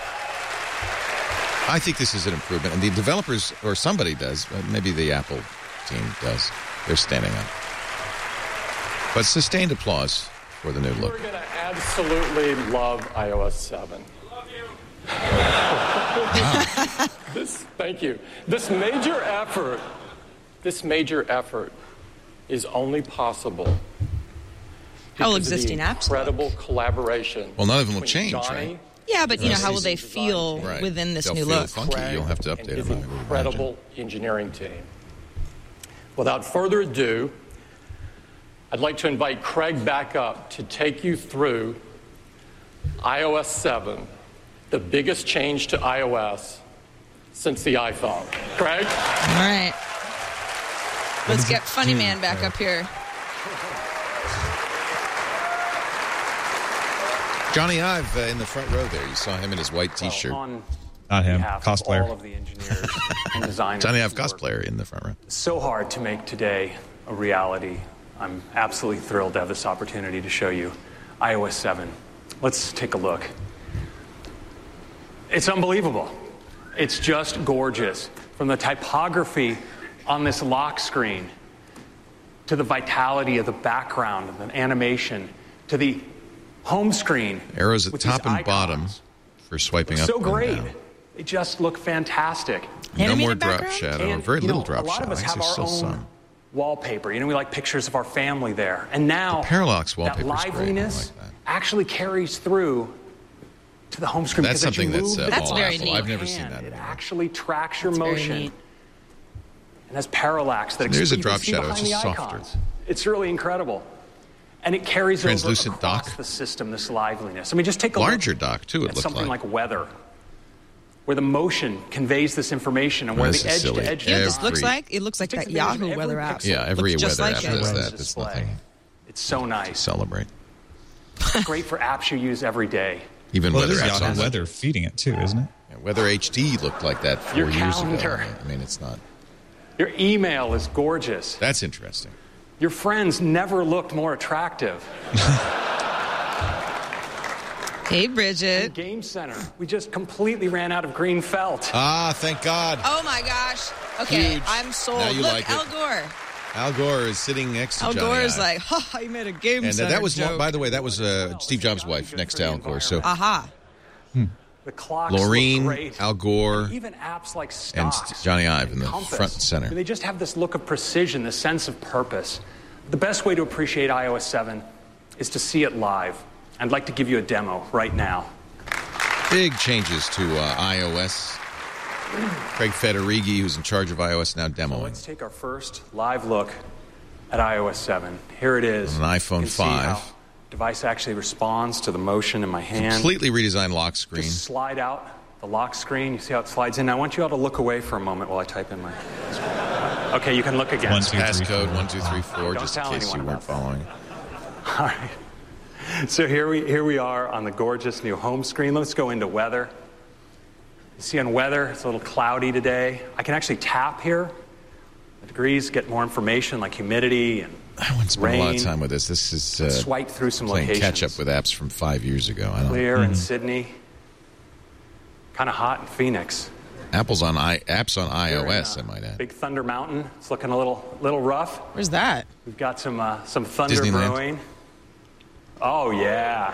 I think this is an improvement. And the developers, or somebody does, maybe the Apple team does, they're standing up. But sustained applause for the new look. We're going to absolutely love iOS 7. Thank you. This major effort is only possible All because of the existing apps incredible collaboration. Well, none of them will between change, Johnny right? Yeah, but you know, how will they Design feel Right. within this They'll new feel look? funky. Craig You'll have to and update his them. I would incredible engineering team. Without further ado, I'd like to invite Craig back up to take you through iOS 7, the biggest change to iOS since the iPhone. Craig? All right. Let's get Funny Man back up here. Johnny Ive in the front row there. You saw him in his white T-shirt. Not him. behalf of Cosplayer. all of the engineers and designers Johnny Ive who work cosplayer in the front row. so hard to make today a reality. I'm absolutely thrilled to have this opportunity to show you iOS 7. Let's take a look. It's unbelievable. It's just gorgeous. From the typography on this lock screen to the vitality of the background and the animation to the home screen. Arrows at top and bottom for swiping up so and great. down. They just look fantastic. No more drop shadow, or very little drop shadow. A lot shadow. of us have Actually, our still own some. wallpaper. We like pictures of our family there. And now The parallax that wallpaper's great. I liveliness like that. actually carries through to the home screen. That's because as you something that's move That's all very awful. neat. I've never seen that. it anywhere. actually tracks your That's very motion. neat. And has parallax that There's a you can drop see shadow, behind it's just the softer. icons. It's really incredible. And it carries Translucent over across dock. the system, this liveliness. I mean, just take a Larger look dock, too, it at looked something like. like weather, where the motion conveys this information and where This the is silly. edge-to-edge... You know what this Every- looks like? It looks like Takes that advantage of Yahoo every weather app. pixel. Yeah, every Looks just weather like app it. does This that. It's display. nothing It's so to nice. celebrate. It's great for apps you use every day. Even Well, weather there's apps. Yahoo Weather feeding it too, isn't it? Yeah, Weather HD looked like that 4 Your years ago. calendar. I mean, it's not. Your email is gorgeous. That's interesting. Your friends never looked more attractive. Hey, Bridget. Game Center. We just completely ran out of green felt. Ah, thank God. Oh my gosh. Okay, Huge. I'm sold. Now you Look, like it. Al Gore. Al Gore is sitting next to Al Johnny Gore is Ive. like, ha, you made a Game And Center that was, joke. by the way, that was Steve Jobs' wife next to Al Gore. So Aha. The clocks look Laureen, great. Al Gore, And even apps like and Stocks Johnny Ive in the Compass. front and center. They just have this look of precision, this sense of purpose. The best way to appreciate iOS 7 is to see it live. I'd like to give you a demo right now. Big changes to iOS. Craig Federighi, who's in charge of iOS, now demoing. Let's take our first live look at iOS 7. Here it is. On an iPhone You can see 5. how the device actually responds to the motion in my hand. Completely redesigned lock screen. Just slide out the lock screen. You see how it slides in. Now, I want you all to look away for a moment while I type in my... Okay, you can look again. Passcode 1234, Don't just in tell case you anyone weren't about that. following. All right. So here we are on the gorgeous new home screen. Let's go into weather. You see on weather, it's a little cloudy today. I can actually tap here. The degrees, get more information like humidity and I wouldn't spend rain. a lot of time with this. This is Swipe through some playing locations. catch up with apps from 5 years ago. I don't. Clear in Sydney. Kind of hot in Phoenix. Apple's on apps on Here in, iOS. I might add. Big Thunder Mountain. It's looking a little rough. Where's that? We've got some thunder Disneyland. brewing. Oh yeah.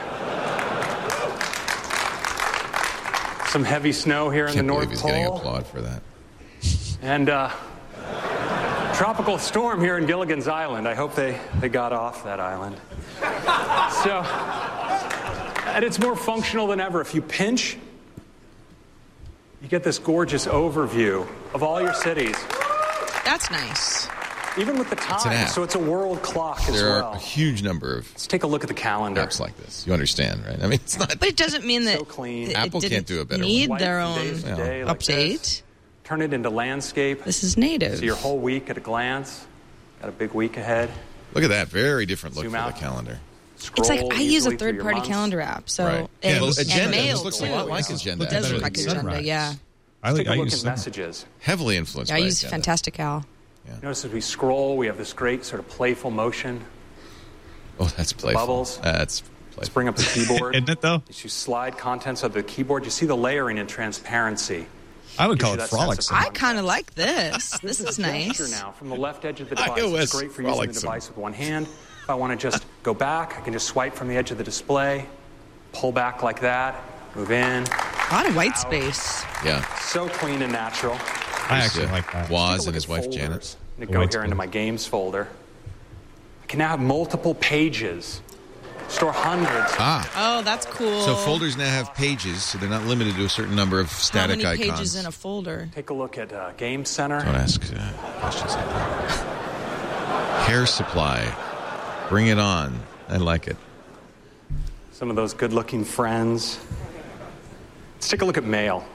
Some heavy snow here in the Can't North believe he's Pole. getting applaud for that. And tropical storm here in Gilligan's Island. I hope they got off that island. So, and it's more functional than ever. If you pinch, you get this gorgeous overview of all your cities. That's nice. Even with the an time, app. so it's a world clock as There well. are a huge number of Let's take a look at the calendar. apps like this. You understand, right? I mean, it's not. But it doesn't mean that So clean. it Apple didn't can't do a better need one. their Swipe from own days to day like update. this. Turn it into landscape. This is native. See your whole week at a glance. Got a big week ahead. Look at that. Very different look Zoom for out. the calendar. It's like I use a Easily through your third-party months. calendar app, so Right. and, Yeah, well, and Agenda. mail This looks a too. lot like Agenda. It does Better look like than Agenda, Sunrise. yeah. Let's take a look use at Sunrise. messages. Heavily influenced Yeah, I by use Agenda. Fantastical. Notice as we scroll, we have this great sort of playful motion. Oh, that's playful. Bubbles. That's Let's playful. bring up the keyboard. Isn't it though? As you slide contents of the keyboard, you see the layering and transparency. I would Gives call you it that sense of frolicsome. I kind of like this. This is Gesture nice. now from the left edge of the device. iOS It's great for using the frolicsome. device with one hand. If I want to just go back, I can just swipe from the edge of the display, pull back like that, move in. A lot of white space. Yeah. So clean and natural. I actually like that. Woz Take a and his look wife at Janet. folders. I'm going to go White here into space. my games folder. I can now have multiple pages. Store hundreds. Ah. Oh, that's cool. So folders now have pages, so they're not limited to a certain number of How static many icons. pages in a folder? Take a look at Game Center. Don't ask questions like that. Hair supply. Bring it on. I like it. Some of those good-looking friends. Let's take a look at Mail.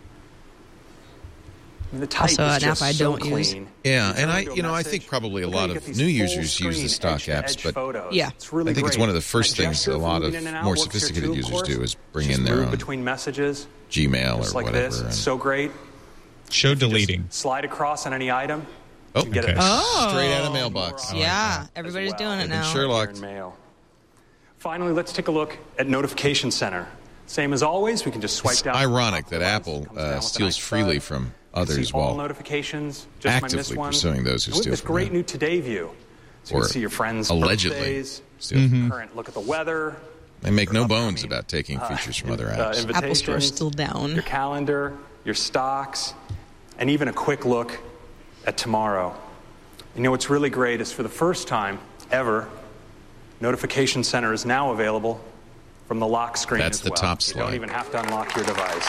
I mean, the type Also is an just app I so don't use. clean. Yeah, and I, Turn to a you know, I message. think probably a Look lot how you of get these new full users use screen, the stock edge-to-edge apps, but photos. Yeah. It's really I think it's great. one of the first That things gesture a for lot moving of in and out more works here sophisticated too, of users course. do is bring Just in their move own between messages, Gmail just or like whatever. this. and- It's so great. Show Just deleting. slide across on any item. Oh, You get okay. it Straight out of mailbox. Yeah, everybody's doing it now. Sherlock. Mail. Finally, let's take a look at Notification Center. Same as always, we can just swipe It's down. ironic that Apple steals freely from others all while notifications, just my missed actively one. pursuing those who And with steal this from great them. new Today view. So you Or can see your friends' allegedly birthdays, steal from them. current look at the weather, They make no bones about taking features from other apps. invitations, Apple Store's still down. your calendar, your stocks, and even a quick look at tomorrow. You know what's really great is for the first time ever, Notification Center is now available from the lock screen That's as the well. top You slide. don't even have to unlock your device.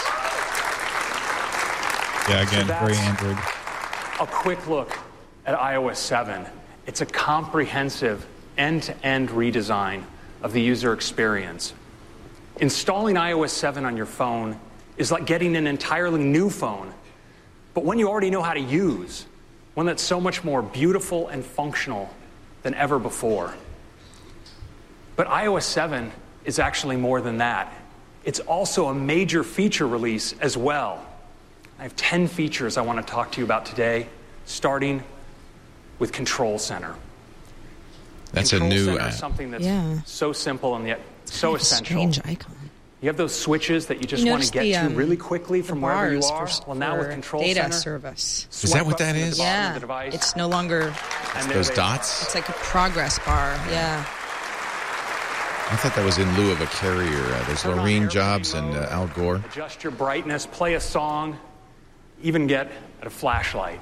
Yeah, again, So very that's Android. A quick look at iOS 7. It's a comprehensive end-to-end redesign of the user experience. Installing iOS 7 on your phone is like getting an entirely new phone, but one you already know how to use, one that's so much more beautiful and functional than ever before. But iOS 7 is actually more than that. It's also a major feature release as well. I have 10 features I want to talk to you about today, starting with Control Center. That's Control a new Center app. is something that's so simple and yet so essential. Strange icon. You have those switches that you just want to get to really quickly from wherever you are. Well, now with Control data Center, service. Is that what that is? Yeah, it's no longer. Those dots? It's like a progress bar. Yeah. I thought that was in lieu of a carrier. There's Laureen Jobs and Al Gore. adjust your brightness, play a song, even get a flashlight.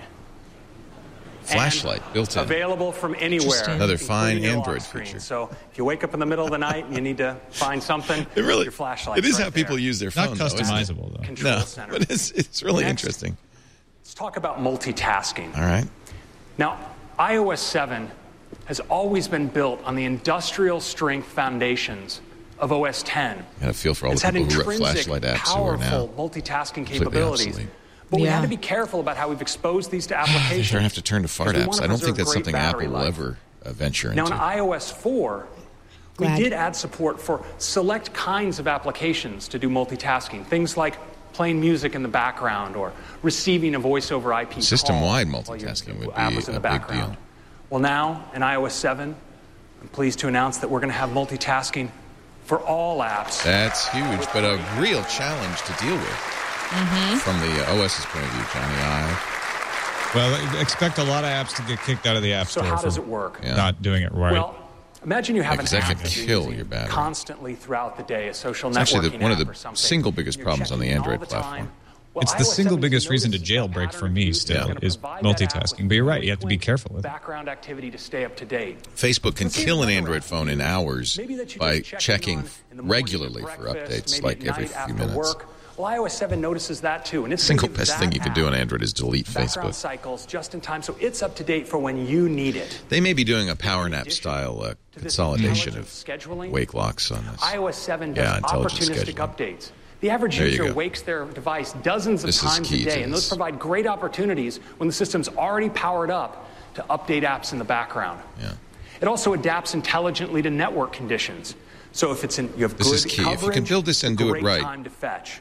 Flashlight built in. Available from anywhere. Another fine including your Android lock screen. feature. So if you wake up in the middle of the night and you need to find something, your flashlight. It is how people use their phone. Not customizable, though. Control No, Center. but it's really Next. interesting. Let's talk about multitasking. All right. Now, iOS 7 has always been built on the industrial strength foundations of OS 10. Got a feel for all It's the had people who wrote intrinsic, flashlight apps who are now powerful multitasking completely capabilities. obsolete. But we had to be careful about how we've exposed these to They applications. don't have to turn to fart because we apps. wanna I don't think preserve that's great something battery Apple will life. ever venture Now, into. in iOS 4, we did add support for select kinds of applications to do multitasking. Things like playing music in the background or receiving a voice over IP call System-wide while multitasking would app be was in a the big background. deal. Well, now in iOS 7, I'm pleased to announce that we're going to have multitasking for all apps. That's huge, but a real challenge to deal with from the OS's point of view, Johnny Ive. Well, expect a lot of apps to get kicked out of the App So Store how does for it work? not doing it right. Well, imagine you have Yeah, 'cause an that app could that you're kill using your battery. constantly throughout the day, a social It's networking actually one of app the or something. single biggest You're problems on the checking all Android platform. Well, It's the iOS single 7 biggest reason to notices jailbreak for me still is multitasking. But you're right, you have to be careful with it. background activity to stay up to date. Facebook can kill an Android phone in hours Maybe that you by just check checking in on in the morning regularly at for breakfast, updates, maybe like at every night few after minutes. work. Well, iOS 7 notices that too, and it's Single gonna give best that thing you can do app on Android is delete background Facebook. cycles just in time, so it's up to date for when you need it. They may be doing a power nap style consolidation of scheduling, wake locks on this. iOS 7 does Yeah, intelligent opportunistic scheduling. updates. The average There you user go. wakes their device dozens of This is times key a to day, and those this. provide great opportunities when the system's already powered up to update apps in the background. Yeah. It also adapts intelligently to network conditions. So if it's in, you have This good is key. If you coverage, can build this and do it great right. time to fetch.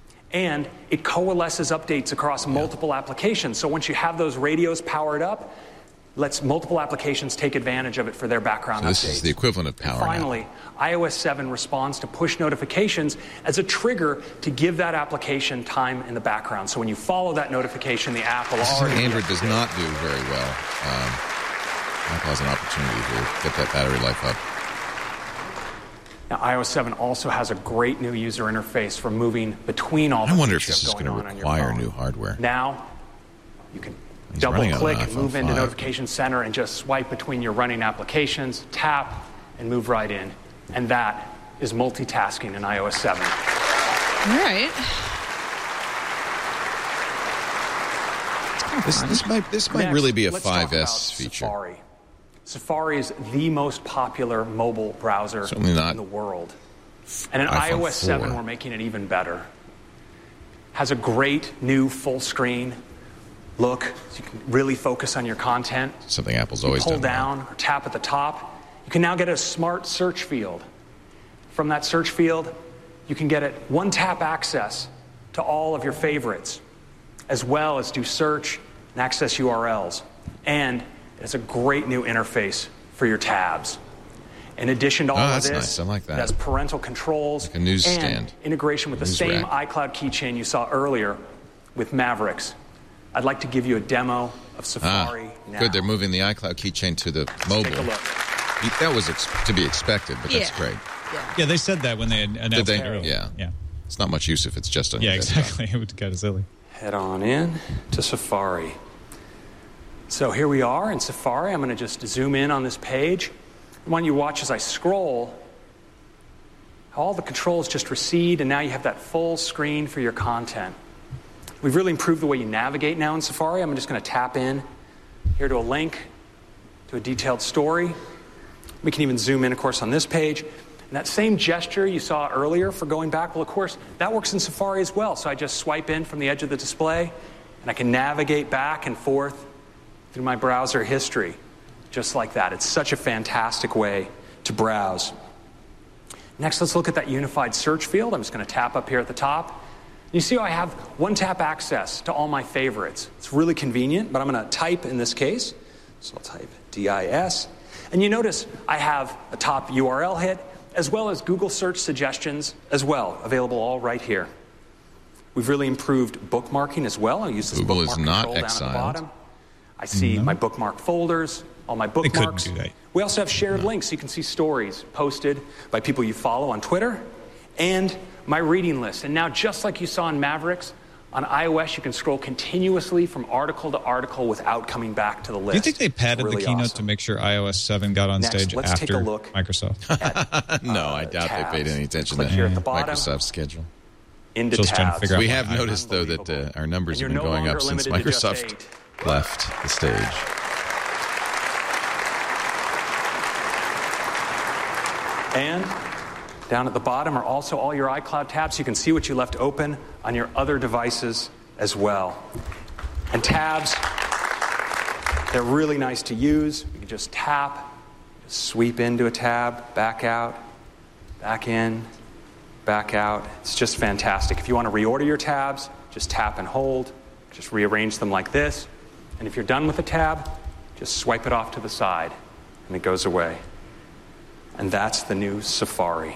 And it coalesces updates across multiple applications. So once you have those radios powered up, lets multiple applications take advantage of it for their background So this updates. is the equivalent of power nap. Finally, iOS 7 responds to push notifications as a trigger to give that application time in the background. So when you follow that notification, the app will This is what already... Android does not do very well. Apple has an opportunity to get that battery life up. Now, iOS 7 also has a great new user interface for moving between all the I wonder if features this is going going on to on your require phone. new hardware. Now, you can He's running on double-click an and iPhone move into 5. Notification Center and just swipe between your running applications, tap, and move right in. And that is multitasking in iOS 7. All right. This might Next, really be a let's talk about 5S feature. Safari. Safari is the most popular mobile browser Certainly not in the world. And in iPhone iOS 7, 4. we're making it even better. Has a great new full screen look, so you can really focus on your content. Something Apple's You always pull done. down or tap at the top. You can now get a smart search field. From that search field, you can get one-tap access to all of your favorites, as well as do search and access URLs. And it's a great new interface for your tabs. In addition to all of this, nice. I like that. It has parental controls like a newsstand. And integration with the same iCloud keychain you saw earlier with Mavericks. I'd like to give you a demo of Safari now. Good, they're moving the iCloud keychain to the mobile. Take a look. That was to be expected, but that's great. Yeah, they said that when they announced it earlier. Yeah. It's not much use if it's just on your exactly. It would kind of silly. Head on in to Safari. So here we are in Safari. I'm going to just zoom in on this page. I want you to watch as I scroll. All the controls just recede, and now you have that full screen for your content. We've really improved the way you navigate now in Safari. I'm just going to tap in here to a link to a detailed story. We can even zoom in, of course, on this page. And that same gesture you saw earlier for going back, well, of course, that works in Safari as well. So I just swipe in from the edge of the display, and I can navigate back and forth through my browser history, just like that. It's such a fantastic way to browse. Next, let's look at that unified search field. I'm just going to tap up here at the top. You see how I have one-tap access to all my favorites. It's really convenient, but I'm going to type in this case. So I'll type DIS. And you notice I have a top URL hit, as well as Google search suggestions as well, available all right here. We've really improved bookmarking as well. I'll use this Google bookmark is not control exiled. down at the bottom. I see my bookmark folders, all my bookmarks. They couldn't do that. We also have shared links, so you can see stories posted by people you follow on Twitter, and my reading list. And now, just like you saw in Mavericks, on iOS, you can scroll continuously from article to article without coming back to the list. Do you think they padded the keynote to make sure iOS 7 got on stage let's after take a look Microsoft? No, I doubt tabs. they paid any attention Click to here at the bottom. Microsoft's schedule. Into Just trying to tabs. figure out We why have noticed, though, that our numbers have And been you're no going up longer since limited to just Microsoft left the stage. And down at the bottom are also all your iCloud tabs. You can see what you left open on your other devices as well. And tabs, they're really nice to use. You can just tap, just sweep into a tab, back out, back in, back out. It's just fantastic. If you want to reorder your tabs, just tap and hold. Just rearrange them like this. And if you're done with the tab, just swipe it off to the side, and it goes away. And that's the new Safari.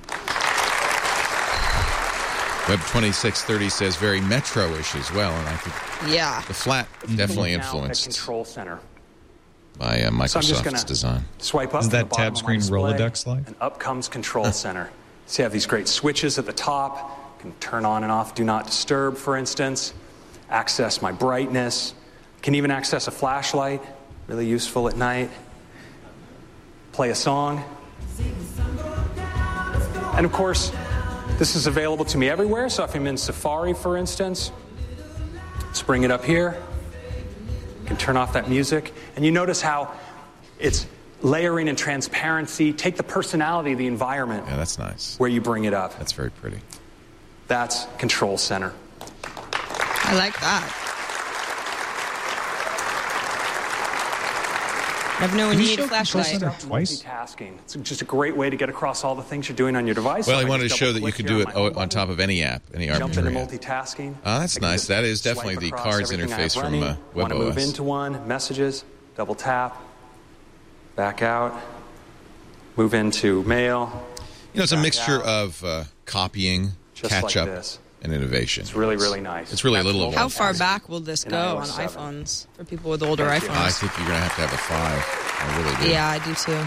Web 2630 says very metro-ish as well, and I think the flat definitely influenced Control Center. by Microsoft's design. Swipe up Is to the that bottom tab of my screen display, Rolodex-like? and up comes Control Center. So you have these great switches at the top. You can turn on and off Do Not Disturb, for instance. Access my brightness. Can even access a flashlight. Really useful at night. Play a song. And of course, this is available to me everywhere. So if I'm in Safari, for instance, let's bring it up here. You can turn off that music. And you notice how it's layering and transparency. Take the personality of the environment. Yeah, that's nice. Where you bring it up. That's very pretty. That's Control Center. I like that. I have no need a flashlight. Multitasking. It's just a great way to get across all the things you're doing on your device. Well, So I if wanted to just show that you double-click could here do it my on top of any app, any jump into arbitrary app. multitasking. Oh, that's I can nice. just That is swipe definitely the across cards everything I have interface from running. Want to move WebOS. into one, messages, double tap, back out, move into mail. You know, it's a back mixture out. of copying, Just catch like up, this. and innovation. It's really, really nice. It's really a little of How all. far back will this In go iOS on 7. iPhones for people with older Thank you. iPhones? I think you're going to have a 5. I really do. Yeah, I do too.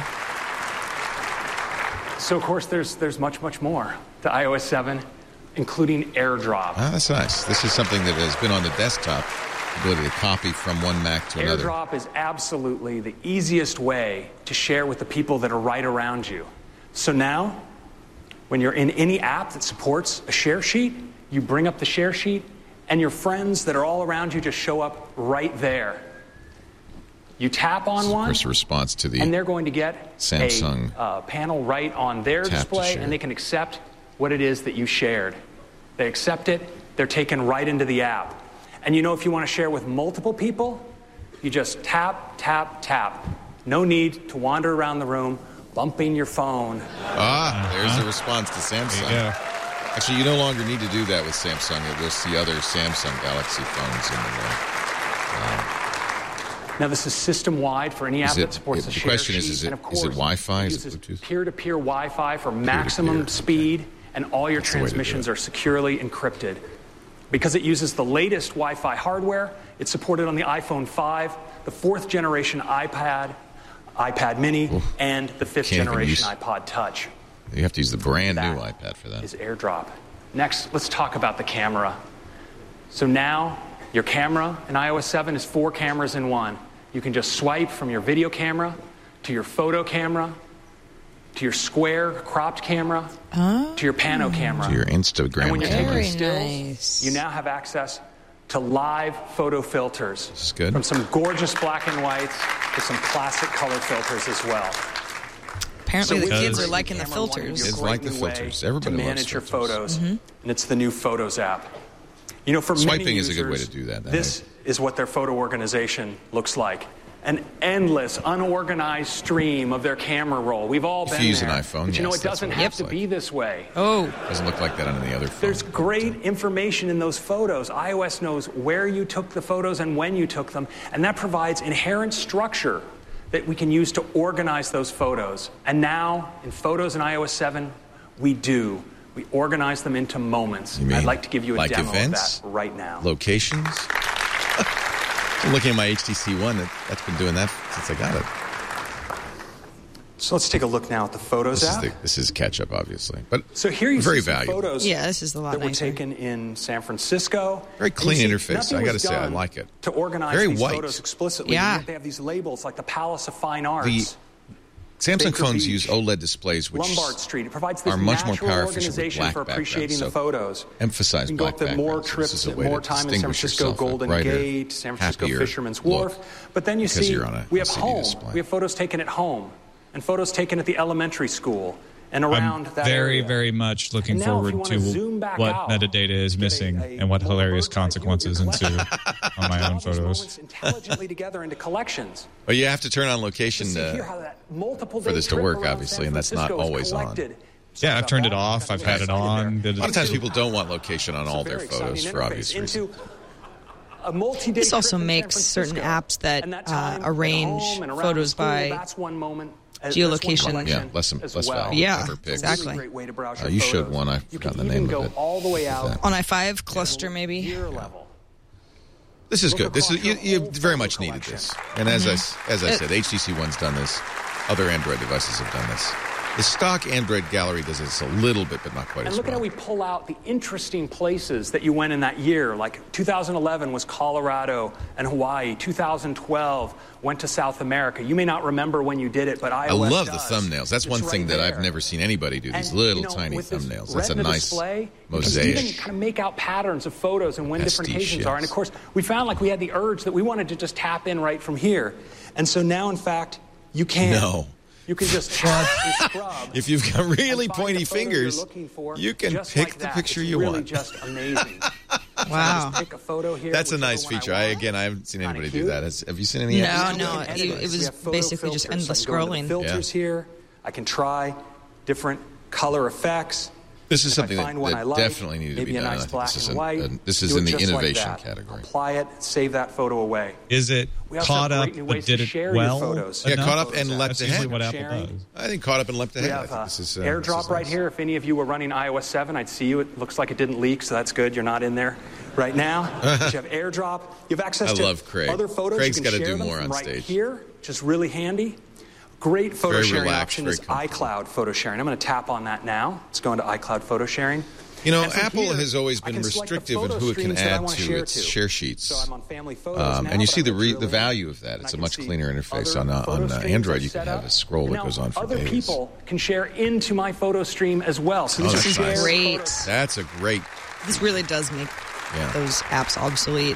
So, of course, there's much, much more to iOS 7, including AirDrop. Ah, that's nice. This is something that has been on the desktop, the ability to copy from one Mac to another. AirDrop is absolutely the easiest way to share with the people that are right around you. So now, when you're in any app that supports a share sheet, you bring up the share sheet, and your friends that are all around you just show up right there. You tap on one, Of course, a response to the and they're going to get Samsung a panel right on their tap to display, share. and they can accept what it is that you shared. They accept it, they're taken right into the app. And you know, if you want to share with multiple people, you just tap, tap, tap. No need to wander around the room, bumping your phone. There's a response to Samsung. Yeah. Actually, you no longer need to do that with Samsung. You'll see other Samsung Galaxy phones in the Now, this is system-wide for any app that supports the share question sheet. is And of course, it Wi-Fi? It Is uses it Bluetooth? peer-to-peer Wi-Fi for maximum speed, and all your transmissions are securely encrypted. Because it uses the latest Wi-Fi hardware, it's supported on the iPhone 5, the 4th generation iPad mini, and the 5th generation iPod Touch. You have to use the brand new iPad for that. Is AirDrop. Next, let's talk about the camera. So now, your camera in iOS 7 is 4 cameras in one. You can just swipe from your video camera to your photo camera to your square cropped camera to your pano camera. To your Instagram and when you're camera. taking stills, you now have access to live photo filters. This is good. From some gorgeous black and whites to some classic color filters as well. Apparently the kids are liking the filters. It's like the filters. Everybody to loves manage your filters. photos, and it's the new Photos app. You know, for Swiping many is a good way users, to do that. This is what their photo organization looks like. An endless, unorganized stream of their camera roll. We've all been If you use there. an iPhone, but you know, yes, it that's doesn't what it have looks to like. be this way. Doesn't look like that on any other phone. There's great information in those photos. iOS knows where you took the photos and when you took them, and that provides inherent structure that we can use to organize those photos. And now, in Photos in iOS 7, we do. We organize them into moments. I'd like to give you a like demo events? of that right now. Locations? I'm looking at my HTC One. That's been doing that since I got it. So let's take a look now at the Photos app. This is catch-up, obviously. But So here you very see some valuable. photos this is a lot that were nicer. taken in San Francisco. Very clean And you see, interface. nothing I got to was say, I done like it. To organize Very these white. photos explicitly, Yeah. yet they have these labels like the Palace of Fine Arts. The Samsung Baker phones Beach, use OLED displays, which Lombard Street. It provides this are much more natural power efficient with organization black for appreciating backgrounds. the photos. Emphasize You can go black up to more backgrounds. So trips, this is a way more to time in San distinguish Francisco yourself, a Golden brighter, Gate, San Francisco happier Fisherman's look, Wharf. But then you because see you're on a we have LCD home. display. We have photos taken at home and photos taken at the elementary school and around I'm that very, area. very much looking And now if you forward wanna to zoom back what out, metadata is missing and what hilarious consequences ensue on my own photos. Intelligently together into collections. But you have to turn on location See here how that multiple for day this to trip work, around obviously, San and that's not Francisco is always on. collected. Yeah, I've turned it off. I've had it on. A lot of times people don't want location on all their Very photos exciting for interface obvious reasons. into a multi-day This also trip in San makes certain Francisco. apps that And that time at arrange home and around photos school, by that's one moment. geolocation. Yeah, less value. Yeah, Clever pics. exactly. Great way to browse your You showed photos. one. I've You forgotten can the even name go of it. all the way out On i5 cluster, maybe. year level. This is good. This is you very much needed this. And as I said, HTC One's done this. Other Android devices have done this. The stock Android gallery does this a little bit, but not quite And as look at well. how we pull out the interesting places that you went in that year. Like 2011 was Colorado and Hawaii. 2012 went to South America. You may not remember when you did it, but iOS I love does. the thumbnails. That's one It's thing right that I've there. never seen anybody do. These And, little you know, tiny with this thumbnails. That's a retina nice display, you mosaic. can even kind of make out patterns of photos and when different Pastiche, occasions are. And of yes. course, we found like we had the urge that we wanted to just tap in right from here. And so now, in fact, you can. No. You can just tap and scrub. If you've got really and find pointy the photo fingers, you're looking for, you can just pick like the that. picture It's you really want. just amazing. Wow. Just pick a photo here. That's a whichever nice one I feature. want. I haven't seen anybody do cute. that. Have you seen any? No, others? no. Edit It this. We was have photo basically just filters. endless I can go into scrolling. the filters here. I can try different color effects. This is And if something I find that one I like, definitely needed to maybe be a done. I nice think black this is and white. this is Do in it the just like innovation that. category. Apply it, save that photo away. Is it We also caught have up great new but ways did to it share your well? photos. Yeah, enough? caught up and leapt That's usually ahead. what Apple Sharing. does. I think caught up and leapt We ahead. I have think this is AirDrop this is right nice. here. If any of you were running iOS 7, I'd see you. It looks like it didn't leak, so that's good. You're not in there right now. But you have AirDrop. You have access I to love Craig. other photos. Craig's you can gotta share do them more from on right stage. here, which is really handy. Great photo Very sharing relaxed, option very is comfortable. iCloud photo sharing. I'm going to tap on that now. Let's go into iCloud photo sharing. You know, And from Apple here, has always I been can select the restrictive in photo who it can streams that I add wanna to its share sheets. So I'm on family photos now, And you but see I'm the gonna drill the in, value of that. and It's I a can much see cleaner interface. other On photo streams Android, I've you can set have up. a scroll And that now goes on for other days. people can share into my photo stream as well. So Oh, these that's are shared nice. Great. photos. That's a great. This really does make Yeah. those apps obsolete.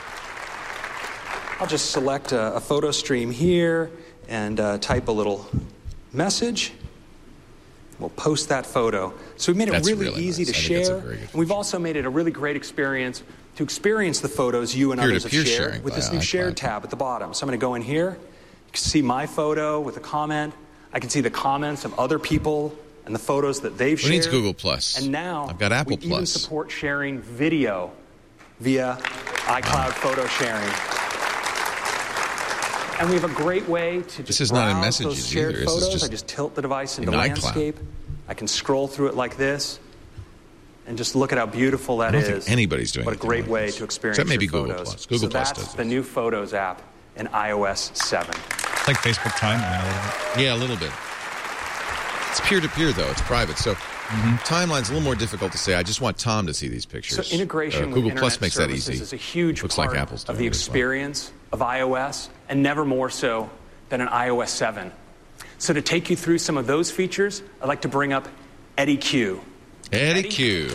I'll just select a photo stream here and type a little message. We'll post that photo. So we've made it That's really really easy nice. to I think that's a share. very good And we've also made it a really great experience to experience the photos you and others have Peer-to-peer shared sharing with this by new iCloud. shared tab at the bottom. So I'm going to go in here. You can see my photo with a comment. I can see the comments of other people and the photos that they've Who shared. needs Google Plus? And now I've got Apple we even Plus. support sharing video via iCloud photo sharing. And we have a great way to just This is not in browse Messages those shared either. This is photos. just I just tilt the device into in iCloud. landscape. I can scroll through it like this and just look at how beautiful that I is. don't think anybody's doing What a anything great like way this. to experience Except maybe your Google photos. Plus. Google so Plus that's does the new Photos app in iOS 7. It's like Facebook Timeline a little bit. Yeah, a little bit. It's peer-to-peer, though. It's private. So timeline's a little more difficult to say. I just want Tom to see these pictures. So integration with Google Internet Plus makes that services easy. is a huge Looks part like Apple's of doing the it as well. experience of iOS, and never more so than in iOS 7. So to take you through some of those features, I'd like to bring up Eddie Q. Eddie Q.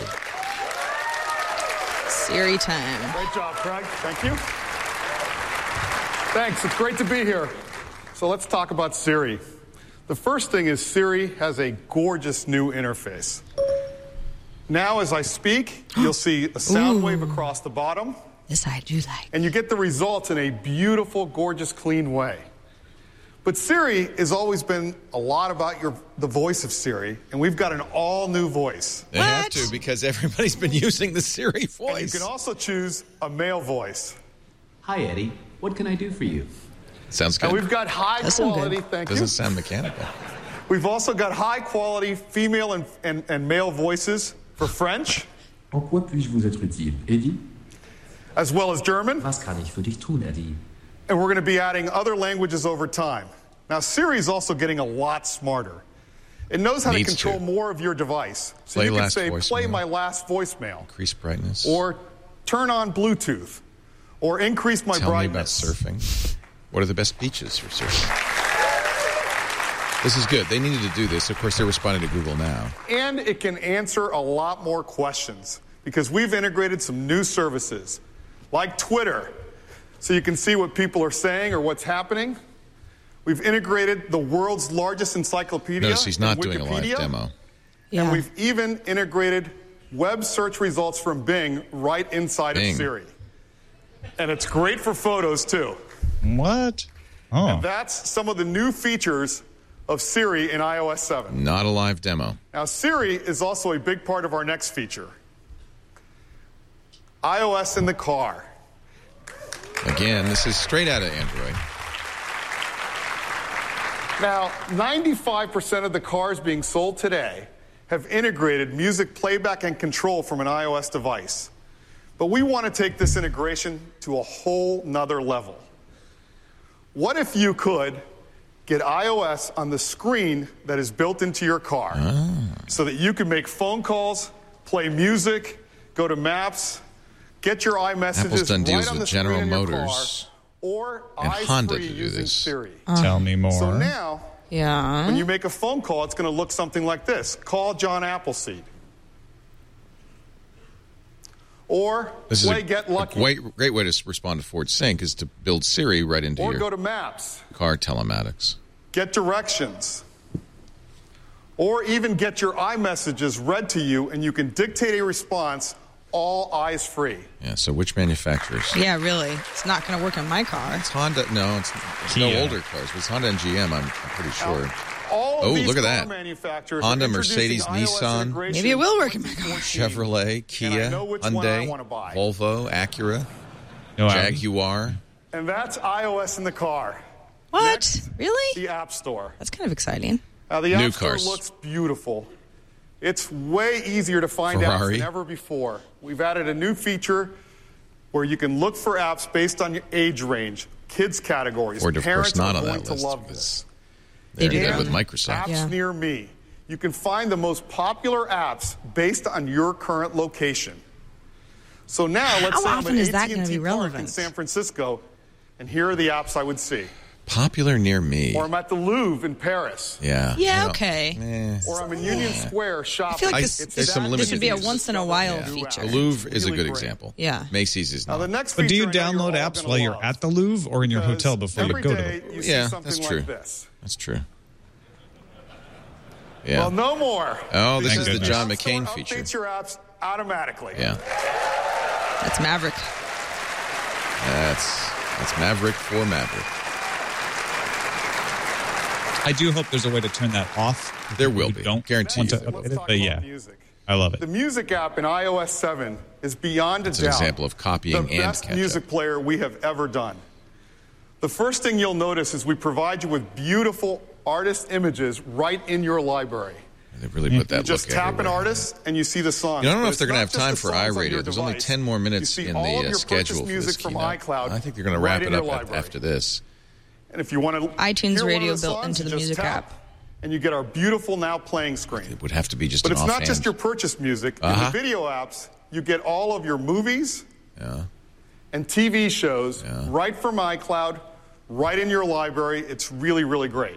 Siri time. Great job, Craig. Thank you. Thanks. It's great to be here. So let's talk about Siri. The first thing is Siri has a gorgeous new interface. Now, as I speak, you'll see a sound wave across the bottom. This I do like. And you get the results in a beautiful, gorgeous, clean way. But Siri has always been a lot about the voice of Siri, and we've got an all-new voice. They have to, because everybody's been using the Siri voice. And you can also choose a male voice. Hi, Eddie. What can I do for you? Sounds good. And we've got high quality, thank you. Doesn't sound mechanical. We've also got high-quality female and male voices for French. En quoi puis-je vous être utile, Eddie? As well as German. Was kann ich für dich tun, Eddie? And we're going to be adding other languages over time. Now, Siri is also getting a lot smarter. It knows how to control more of your device. So Play you can last say, voicemail. play my last voicemail. Increase brightness. Or turn on Bluetooth. Or increase my Tell brightness. me about surfing. What are the best beaches for surfing? This is good. They needed to do this. Of course, they're responding to Google now. And it can answer a lot more questions because we've integrated some new services like Twitter, so you can see what people are saying or what's happening. We've integrated the world's largest encyclopedia. Notice he's not in doing a live Wikipedia. demo. Yeah. And we've even integrated web search results from Bing right inside Bing. of Siri. And it's great for photos, too. What? Oh. And that's some of the new features of Siri in iOS 7. Not a live demo. Now, Siri is also a big part of our next feature. iOS in the car. Again, this is straight out of Android. Now, 95% of the cars being sold today have integrated music playback and control from an iOS device. But we want to take this integration to a whole nother level. What if you could get iOS on the screen that is built into your car so that you can make phone calls, play music, go to Maps, get your iMessages Apple's done deals right on with the screen General in your Motors car, or and eyes Honda free to do using this. Siri. Tell me more. So now, Yeah. when you make a phone call, it's going to look something like this. Call John Appleseed. Or This is play a Get Lucky. great way to respond to Ford Sync is to build Siri right into Or your go to Maps. car telematics. Get directions. Or even get your iMessages read to you, and you can dictate a response, all eyes free. Yeah, so which manufacturers? Yeah, really. It's not going to work on my car. It's Honda. No, it's no Kia. older cars. It's Honda and GM, I'm pretty sure. All Oh, of these look at car that. manufacturers Honda, are introducing Mercedes, iOS Nissan. integration Maybe it will work in my in car. 2014. Chevrolet, And Kia, I know which one I Hyundai, wanna buy. Volvo, Acura, No, Jaguar. And that's iOS in the car. What? Next, Really? the App Store. That's kind of exciting. Now, the New App Store cars. looks beautiful. It's way easier to find apps Ferrari. than ever before. We've added a new feature where you can look for apps based on your age range, kids categories. Ford, of Parents course, not are on going that to list love because this. they're do good that. with Microsoft. Apps Yeah. near me. You can find the most popular apps based on your current location. So now, let's How say I'm often at is that gonna AT&T be Park in relevant? San Francisco, and here are the apps I would see. Popular near me. Or I'm at the Louvre in Paris. Yeah. Yeah, well, okay. Or I'm in Union Square shopping. I feel like I- this, there's this, some this limited should be a uses. once in a while Yeah. feature. The Louvre is a Really good great. example. Yeah. Macy's is Now, the not. next But do you feature I know you're download all apps gonna while you're love, at the Louvre or in your because hotel before you every go to day the you see Yeah, something that's like true. this. That's true. Yeah. Well, no more. Oh, this Because is the the John App Store McCain feature. updates your apps automatically. Yeah. That's Maverick. That's Maverick for Maverick. I do hope there's a way to turn that off. There will We be. Don't Guaranteed. want to Let's update it, talk but about yeah, music. I love it. The music app in iOS 7 is beyond a It's an doubt example of copying the and best catch-up. music player we have ever done. The first thing you'll notice is we provide you with beautiful artist images right in your library. They really put that You just look tap everywhere. an artist and you see the song. I don't know if they're going to have time for iRadio. There's only 10 more minutes You see in all of the your schedule for purchased this music from keynote. iCloud I think they're going to right wrap in it your up library. after this. And if you want to iTunes hear Radio one of the built songs, into the you just music tap, app. and you get our beautiful Now Playing screen. It would have to be just But an it's not offhand. just your purchased music. In the video apps, you get all of your movies and TV shows right from iCloud, right in your library. It's really, really great.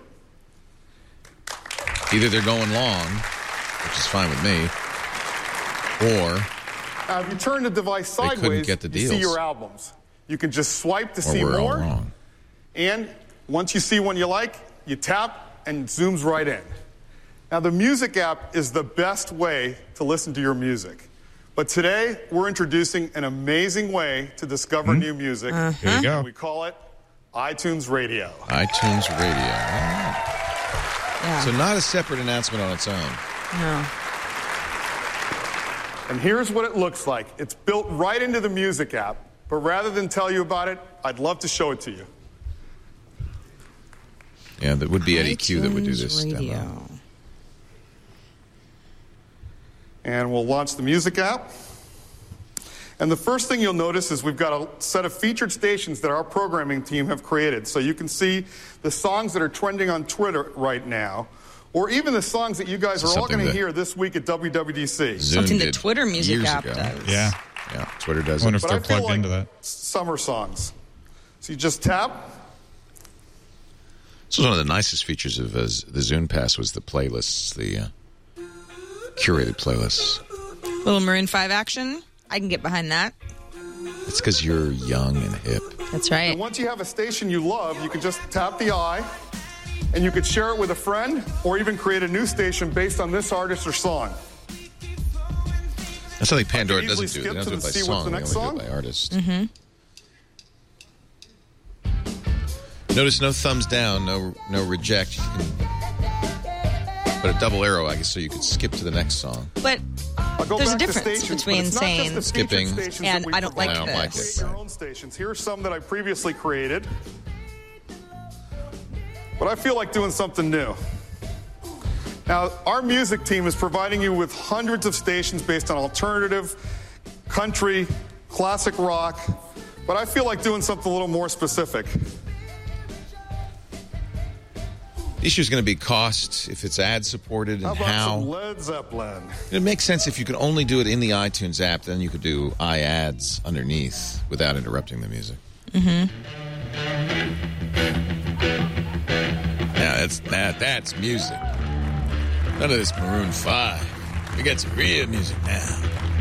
Either they're going long, which is fine with me, or Now, if you turn the device couldn't sideways, get the you see deals. your albums. You can just swipe to see we're all more. wrong. And once you see one you like, you tap and it zooms right in. Now, the music app is the best way to listen to your music. But today, we're introducing an amazing way to discover new music. Here you go. We call it iTunes Radio. iTunes Radio. All right. So not a separate announcement on its own. No. And here's what it looks like. It's built right into the music app. But rather than tell you about it, I'd love to show it to you. Yeah, that would be Eddie Q that would do this Radio. demo. And we'll launch the music app. And the first thing you'll notice is we've got a set of featured stations that our programming team have created. So you can see the songs that are trending on Twitter right now, or even the songs that you guys are all going to hear this week at WWDC. Something the Twitter music app does. Yeah, Twitter does it. I wonder if But they're I feel plugged like into that. summer songs. So you just tap. This was one of the nicest features of the Zune Pass was the playlists, the curated playlists. Little Maroon 5 action. I can get behind that. It's because you're young and hip. That's right. And once you have a station you love, you can just tap the eye, and you could share it with a friend, or even create a new station based on this artist or song. That's something Pandora I can doesn't easily do. They skip don't do to it by see what's song. the They next only do song. it by artist. Mm-hmm. Notice no thumbs down, no reject. You can put a double arrow, I guess, so you could skip to the next song. But go there's a back to difference stations, but between it's not just saying the skipping stations that and we I don't like I don't like this. it. Create your own stations. Here are some that I previously created. But I feel like doing something new. Now, our music team is providing you with hundreds of stations based on alternative, country, classic rock, but I feel like doing something a little more specific. The issue is going to be cost, if it's ad-supported, How and about how. some Led Zeppelin? It makes sense if you can only do it in the iTunes app, then you could do iAds underneath without interrupting the music. Mm-hmm. Now, that's music. None of this Maroon 5. We got some real music now.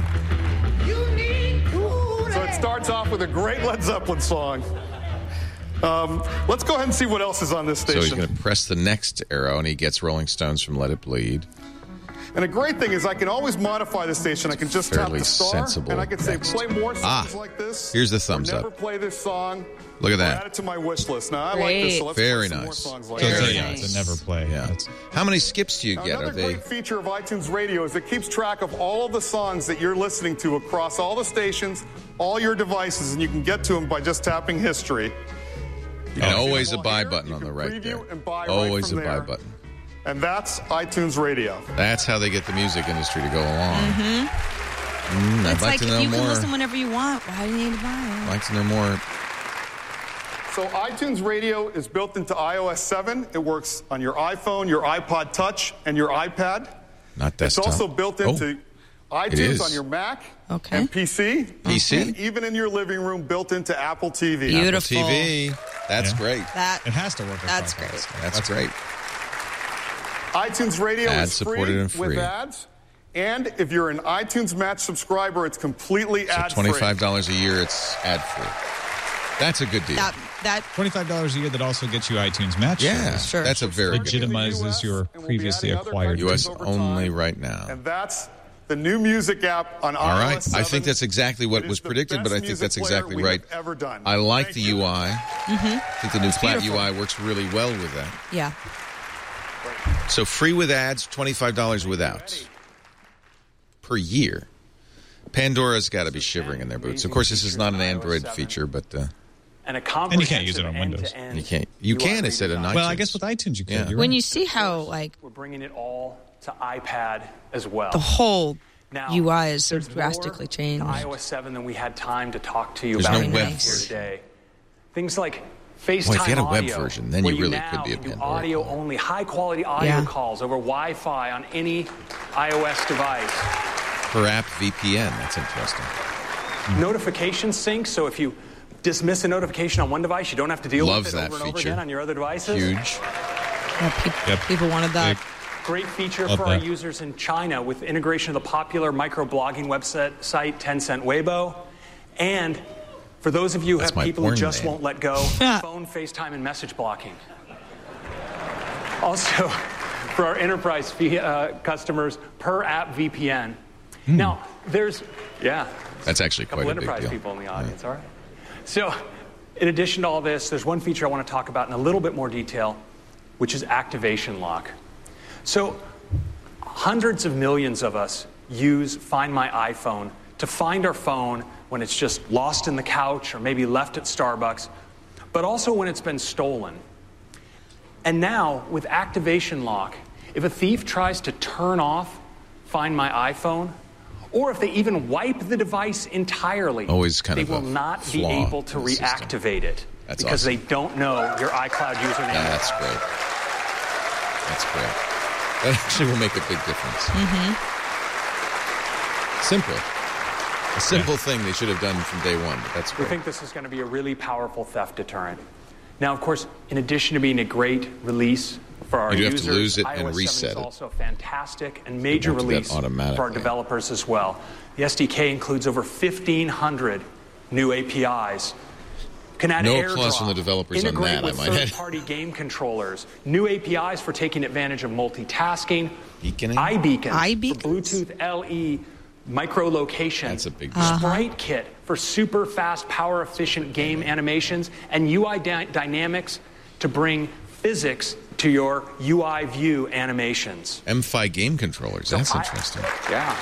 So it starts off with a great Led Zeppelin song. Let's go ahead and see what else is on this So he's station. going to press the next arrow, and he gets Rolling Stones from Let It Bleed. And the great thing is I can always modify the station. I can just tap Fairly the star, sensible and I can say, play more songs like this. Here's the thumbs or never up. play this song. Look at or that. add it to my wish list. Now, I like this, so let's Very play some more nice. songs like So this. it's a never play. Yeah. How many skips do you Now, get? another Are they? great feature of iTunes Radio is it keeps track of all of the songs that you're listening to across all the stations, all your devices, and you can get to them by just tapping history. And always a buy button on the right there. Always a buy button. And that's iTunes Radio. That's how they get the music industry to go along. Mm-hmm. I'd It's like to know you more. can listen whenever you want. Why do you need to buy I'd it? like to know more. So iTunes Radio is built into iOS 7. It works on your iPhone, your iPod Touch, and your iPad. Not desktop. It's also built into It is. iTunes on your Mac and PC. PC? And even in your living room, built into Apple TV. Beautiful. Apple TV. That's great. It has to work. That's great. That's great. iTunes Radio is Ad-supported free and free. with ads. And if you're an iTunes Match subscriber, it's completely So ad-free. $25 a year, it's ad-free. That's a good deal. That $25 a year that also gets you iTunes Match. Yeah, service. that's a very good deal. legitimizes your previously acquired U.S. over only time. right now. And that's the new music app on iOS All right. 7. I think that's exactly what It was is the predicted, but I best think that's music player exactly we right. have ever done. I like the UI. Mm-hmm. I think the new flat beautiful. UI works really well with that. Yeah. So free with ads, $25 without per year. Pandora's got to be shivering in their boots. Of course, this is not an Android feature, but and a And comprehensive you can't use it on Windows. end-to-end You can't. You can. It said on iTunes. Well, I guess with iTunes you can. Yeah. You're When right. you see how like We're bringing it all to iPad as well. the whole Now, UI is so there's drastically more changed. to iOS 7 than we had time to talk to you There's about no web here version. today. Things like FaceTime Boy, if you had a web audio, version, then where you really now could be a can do Pandora audio-only, high-quality audio Yeah. calls over Wi-Fi on any iOS device. Per app VPN. That's interesting. Notification sync, so if you dismiss a notification on one device, you don't have to deal Loves with it that over and over feature. again on your other devices. Huge. Yeah, people wanted that. Great feature Love for our that. users in China with integration of the popular microblogging website Tencent Weibo. And for those of you who That's have my people who porn just name. won't let go, phone, FaceTime, and message blocking. Also, for our enterprise customers, per app VPN. Now, there's, That's actually a couple quite a big enterprise deal. people in the audience, all right? So, in addition to all this, there's one feature I want to talk about in a little bit more detail, which is activation lock. So, hundreds of millions of us use Find My iPhone to find our phone when it's just lost in the couch or maybe left at Starbucks, but also when it's been stolen. And now, with activation lock, if a thief tries to turn off Find My iPhone, or if they even wipe the device entirely, Always kind they of will a not be flaw able to in the system. reactivate it That's because awesome. they don't know your iCloud username. That's great. That's great. That actually will make a big difference. Simple. A simple thing they should have done from day one, but that's We great. think this is going to be a really powerful theft deterrent. Now, of course, in addition to being a great release for our You do have users, to lose it iOS and 7 reset is it. also a fantastic and major won't do that release for our automatically. developers as well. The SDK includes over 1,500 new APIs. Can add No AirDrop, applause from the developers on integrate that, I with might add. third-party game controllers, new APIs for taking advantage of multitasking, Beaconing? iBeacons for Bluetooth LE micro-location, That's a big deal. Sprite Kit for super fast, power-efficient game animations, and UI dynamics to bring physics to your UI view animations. M5 game controllers. That's interesting. Yeah.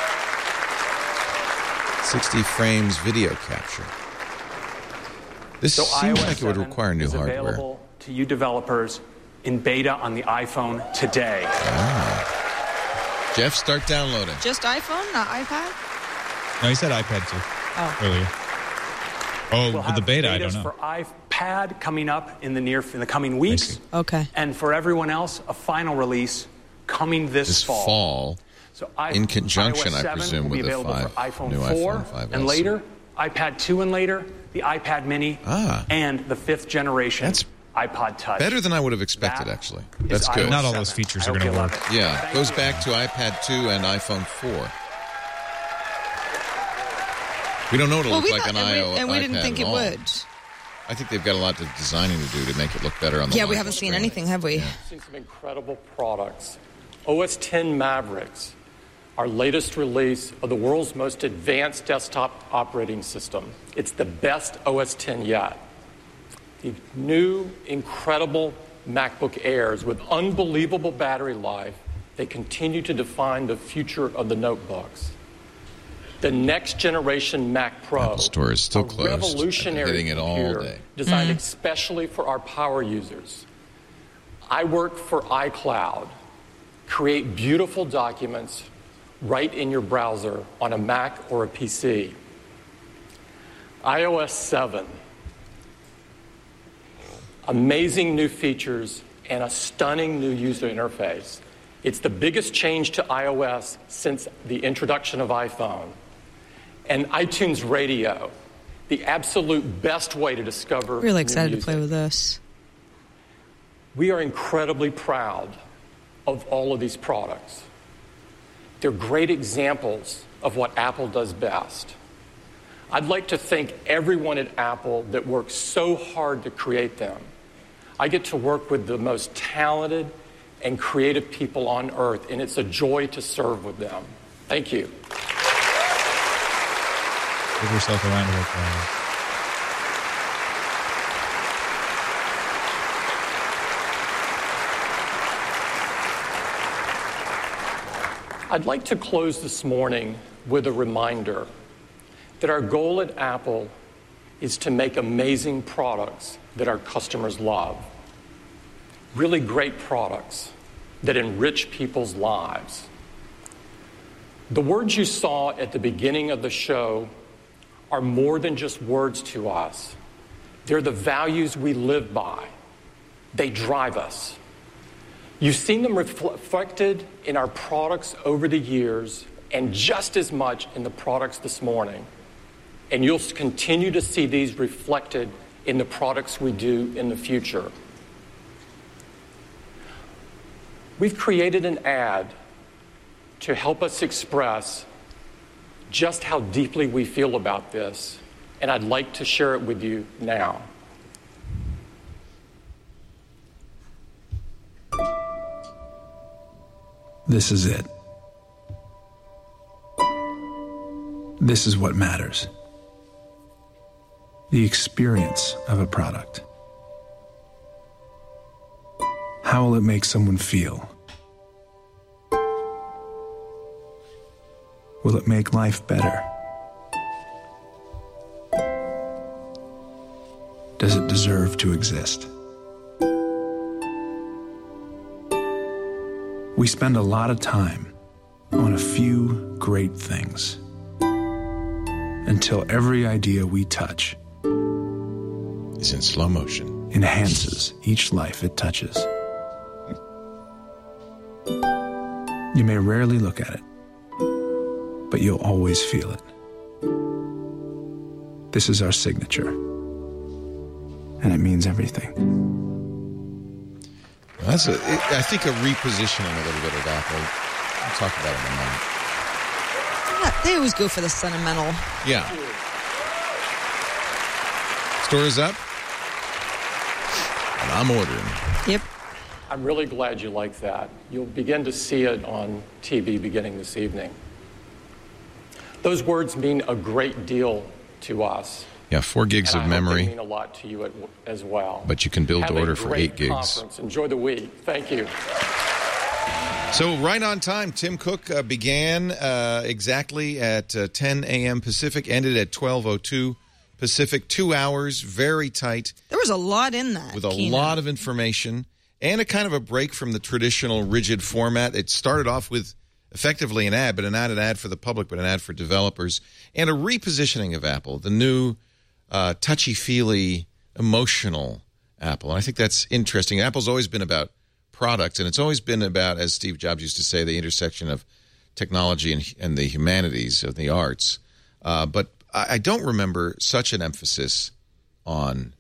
60 frames video capture. This So seems iOS like it would 7 require new is hardware. available to you developers in beta on the iPhone today. Jeff, start downloading. Just iPhone, not iPad? No, he said iPad too earlier. Oh, We'll with the have beta, I betas don't know. for iPad coming up in the coming weeks. Okay. And for everyone else, a final release coming this fall. So in conjunction, iOS I 7 presume, will be with the available for new iPhone 4 iPhone 5S. and later, iPad 2 and later, the iPad Mini, and the 5th generation iPod Touch. Better than I would have expected, actually. is That's good. iOS Not all 7. those features I are hope going to you work. love it. Yeah, Thank goes you. back to iPad 2 and iPhone 4. We don't know what it'll look like on iOS. and we didn't think it would. I think they've got a lot of designing to do to make it look better on the Yeah, we line. haven't seen anything, have we? Seen some incredible products. OS X Mavericks, our latest release of the world's most advanced desktop operating system. It's the best OS X yet. The new, incredible MacBook Airs with unbelievable battery life. They continue to define the future of the notebooks. The next generation Mac Pro, Apple Store is still a closed. I've been revolutionary hitting it all computer day. designed especially for our power users. I work for iCloud. Create beautiful documents right in your browser on a Mac or a PC. iOS 7. Amazing new features and a stunning new user interface. It's the biggest change to iOS since the introduction of iPhone. And iTunes Radio, the absolute best way to discover Really new excited to music. play with this. We are incredibly proud of all of these products. They're great examples of what Apple does best. I'd like to thank everyone at Apple that works so hard to create them. I get to work with the most talented and creative people on earth, and it's a joy to serve with them. Thank you. Give yourself a round of applause. I'd like to close this morning with a reminder that our goal at Apple is to make amazing products that our customers love. Really great products that enrich people's lives. The words you saw at the beginning of the show are more than just words to us. They're the values we live by. They drive us. You've seen them reflected in our products over the years and just as much in the products this morning. And you'll continue to see these reflected in the products we do in the future. We've created an ad to help us express just how deeply we feel about this, and I'd like to share it with you now. This is it. This is what matters. The experience of a product. How will it make someone feel? Will it make life better? Does it deserve to exist? We spend a lot of time on a few great things until every idea we touch is in slow motion, enhances each life it touches. You may rarely look at it, but you'll always feel it. This is our signature, and it means everything. That's I think a repositioning a little bit of Apple. We'll talk about it in a moment. Yeah, they always go for the sentimental. Yeah. Store is up, and I'm ordering. Yep. I'm really glad you like that. You'll begin to see it on TV beginning this evening. Those words mean a great deal to us. Yeah, 4 gigs and of memory. They mean a lot to you as well. But you can build to order for 8 gigs. Conference. Enjoy the week. Thank you. So right on time, Tim Cook began exactly at 10 a.m. Pacific, ended at 12:02 Pacific. 2 hours, very tight. There was a lot in that. With a lot of information and a kind of a break from the traditional rigid format. It started off with effectively an ad, but not an ad for the public, but an ad for developers, and a repositioning of Apple, the new touchy-feely, emotional Apple. And I think that's interesting. Apple's always been about products, and it's always been about, as Steve Jobs used to say, the intersection of technology and the humanities, of the arts. But I don't remember such an emphasis on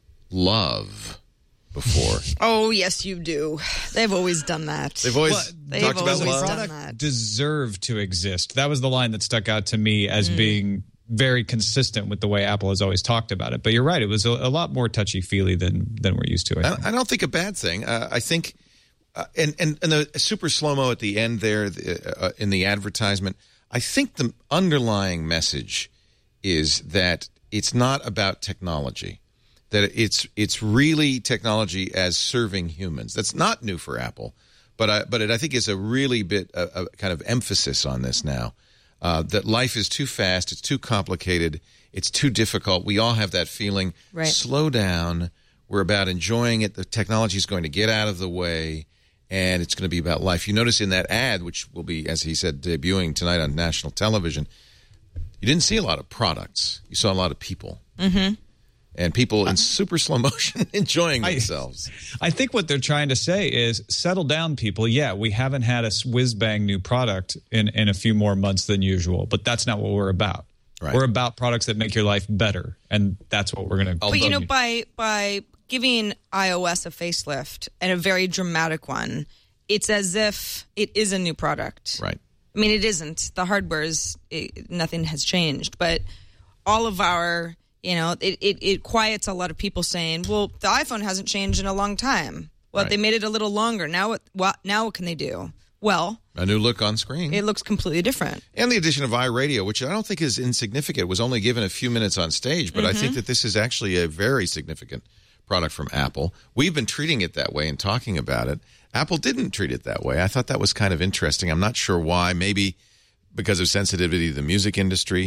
love before. Oh, yes, you do. They've always done that. They've always talked about love. Product deserve to exist. That was the line that stuck out to me as being very consistent with the way Apple has always talked about it. But you're right; it was a lot more touchy-feely than we're used to. I don't think a bad thing. I think, and the super slow-mo at the end there in the advertisement. I think the underlying message is that it's not about technology. That it's really technology as serving humans. That's not new for Apple, but I think is a really bit a kind of emphasis on this now. That life is too fast, it's too complicated, it's too difficult. We all have that feeling. Right. Slow down. We're about enjoying it. The technology is going to get out of the way, and it's going to be about life. You notice in that ad, which will be, as he said, debuting tonight on national television, you didn't see a lot of products. You saw a lot of people. Mm-hmm. And people in super slow motion enjoying themselves. I think what they're trying to say is, settle down, people. Yeah, we haven't had a whiz-bang new product in a few more months than usual, but that's not what we're about. Right. We're about products that make your life better, and that's what we're going to. But, you know, by giving iOS a facelift, and a very dramatic one, it's as if it is a new product. Right. I mean, it isn't. The hardware is, nothing has changed, but all of our... You know, it quiets a lot of people saying, well, the iPhone hasn't changed in a long time. Well, They made it a little longer. Now what can they do? Well, a new look on screen. It looks completely different. And the addition of iRadio, which I don't think is insignificant, was only given a few minutes on stage, but I think that this is actually a very significant product from Apple. We've been treating it that way and talking about it. Apple didn't treat it that way. I thought that was kind of interesting. I'm not sure why. Maybe because of sensitivity to the music industry.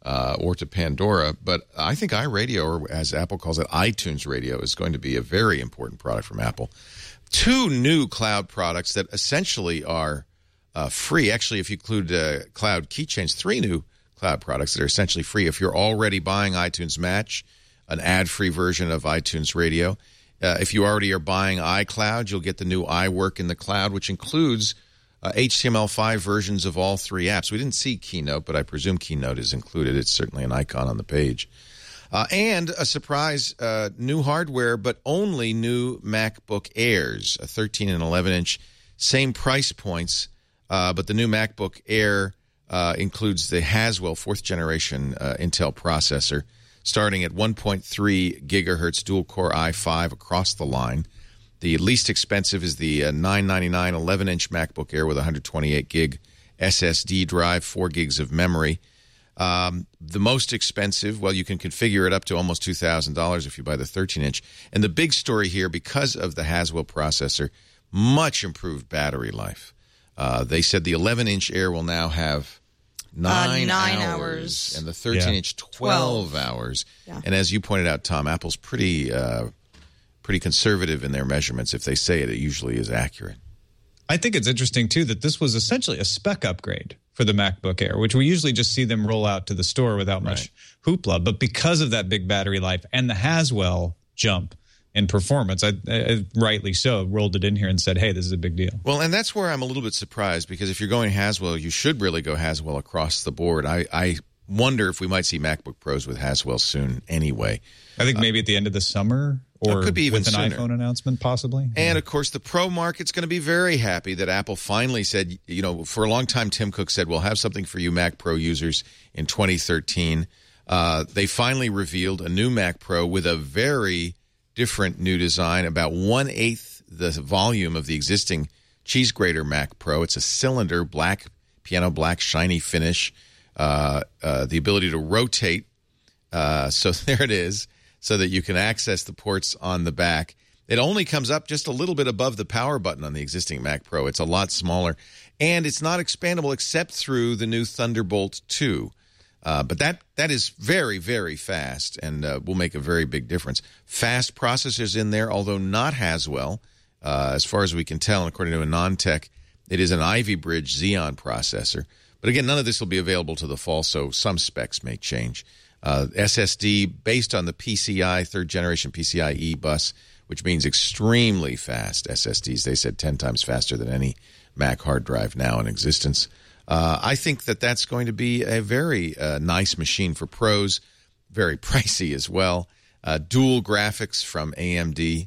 or to Pandora. But I think iRadio, or as Apple calls it, iTunes Radio, is going to be a very important product from Apple. 2 new cloud products that essentially are free. Actually, if you include cloud keychains, 3 new cloud products that are essentially free. If you're already buying iTunes Match, an ad-free version of iTunes Radio. If you already are buying iCloud, you'll get the new iWork in the cloud, which includes HTML5 versions of all 3 apps. We didn't see Keynote, but I presume Keynote is included. It's certainly an icon on the page. And a surprise, new hardware, but only new MacBook Airs, a 13 and 11-inch, same price points, but the new MacBook Air includes the Haswell 4th-generation Intel processor, starting at 1.3 gigahertz dual-core i5 across the line. The least expensive is the $999 11-inch MacBook Air with 128 gig SSD drive, 4 gigs of memory. The most expensive, well, you can configure it up to almost $2,000 if you buy the 13-inch. And the big story here, because of the Haswell processor, much improved battery life. They said the 11-inch Air will now have 9 hours, and the 13-inch 12 hours. Yeah. And as you pointed out, Tom, Apple's pretty conservative in their measurements. If they say it, it usually is accurate. I think it's interesting, too, that this was essentially a spec upgrade for the MacBook Air, which we usually just see them roll out to the store without much hoopla. But because of that big battery life and the Haswell jump in performance, I rightly so, rolled it in here and said, hey, this is a big deal. Well, and that's where I'm a little bit surprised, because if you're going Haswell, you should really go Haswell across the board. I wonder if we might see MacBook Pros with Haswell soon anyway. I think maybe at the end of the summer, or could be even with an sooner. iPhone announcement, possibly. And, of course, the Pro market's going to be very happy that Apple finally said, for a long time, Tim Cook said, we'll have something for you Mac Pro users in 2013. They finally revealed a new Mac Pro with a very different new design, about 1/8 the volume of the existing cheese grater Mac Pro. It's a cylinder, black, piano black, shiny finish, the ability to rotate. So there it is, so that you can access the ports on the back. It only comes up just a little bit above the power button on the existing Mac Pro. It's a lot smaller, and it's not expandable except through the new Thunderbolt 2. But that is very, very fast and will make a very big difference. Fast processors in there, although not Haswell. As far as we can tell, according to AnandTech, it is an Ivy Bridge Xeon processor. But again, none of this will be available to the fall, so some specs may change. SSD based on the PCI, 3rd-generation PCIe bus, which means extremely fast SSDs. They said 10 times faster than any Mac hard drive now in existence. I think that that's going to be a very nice machine for pros, very pricey as well. Dual graphics from AMD.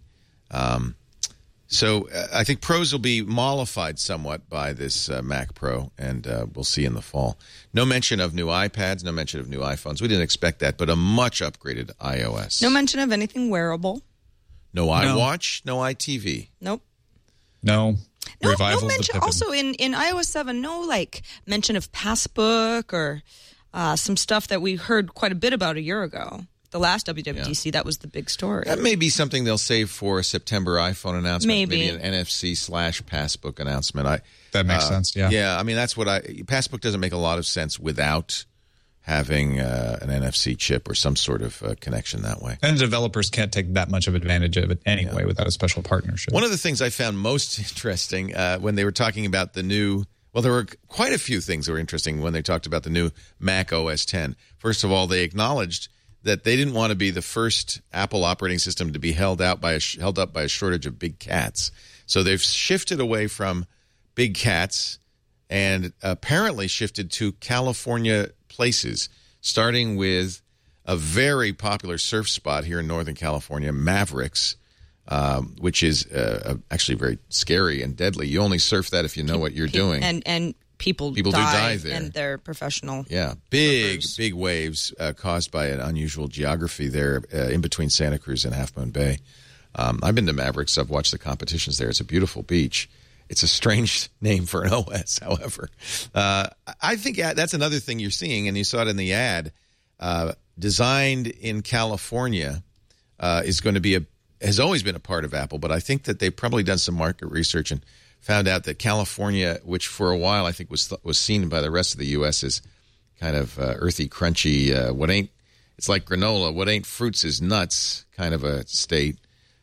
So I think pros will be mollified somewhat by this Mac Pro, and we'll see in the fall. No mention of new iPads, no mention of new iPhones. We didn't expect that, but a much upgraded iOS. No mention of anything wearable. No iWatch, no iTV. Nope. No. No mention. Also, in iOS 7, no mention of Passbook or some stuff that we heard quite a bit about a year ago. The last WWDC, that was the big story. That may be something they'll save for a September iPhone announcement. Maybe an NFC/Passbook announcement. That makes sense, yeah. Yeah, I mean, that's what Passbook doesn't make a lot of sense without having an NFC chip or some sort of connection that way. And developers can't take that much of advantage of it anyway without a special partnership. One of the things I found most interesting when they were talking about the new, well, there were quite a few things that were interesting when they talked about the new Mac OS X. First of all, they acknowledged that they didn't want to be the first Apple operating system to be held up by a shortage of big cats. So they've shifted away from big cats and apparently shifted to California places, starting with a very popular surf spot here in Northern California, Mavericks, which is actually very scary and deadly. You only surf that if you know what you're doing. And people do die there. And they're professional. Yeah, big waves caused by an unusual geography there in between Santa Cruz and Half Moon Bay. I've been to Mavericks. I've watched the competitions there. It's a beautiful beach. It's a strange name for an OS, however. I think that's another thing you're seeing, and you saw it in the ad. Designed in California is going to be has always been a part of Apple, but I think that they've probably done some market research and found out that California, which for a while I think was seen by the rest of the U.S. as kind of earthy, crunchy, it's like granola, what ain't fruits is nuts kind of a state,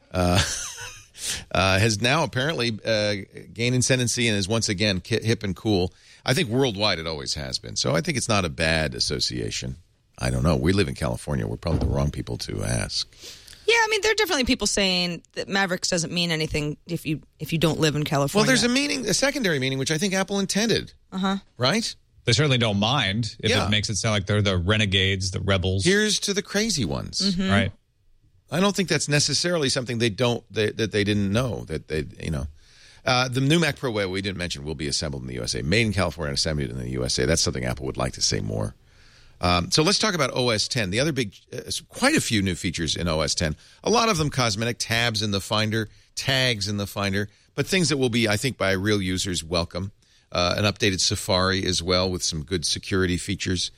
has now apparently gained ascendancy and is once again hip and cool. I think worldwide it always has been. So I think it's not a bad association. I don't know. We live in California. We're probably the wrong people to ask. Yeah, I mean, there are definitely people saying that Mavericks doesn't mean anything if you don't live in California. Well, there's a secondary meaning, which I think Apple intended. Right? They certainly don't mind if it makes it sound like they're the renegades, the rebels. Here's to the crazy ones. Right. I don't think that's necessarily something that they didn't know that they, the new Mac Pro we didn't mention will be assembled in the USA, made in California and assembled in the USA. That's something Apple would like to say more. So let's talk about OS X. The other big, quite a few new features in OS X. A lot of them cosmetic, tabs in the Finder, tags in the Finder, but things that will be, I think, by real users welcome. An updated Safari as well with some good security features.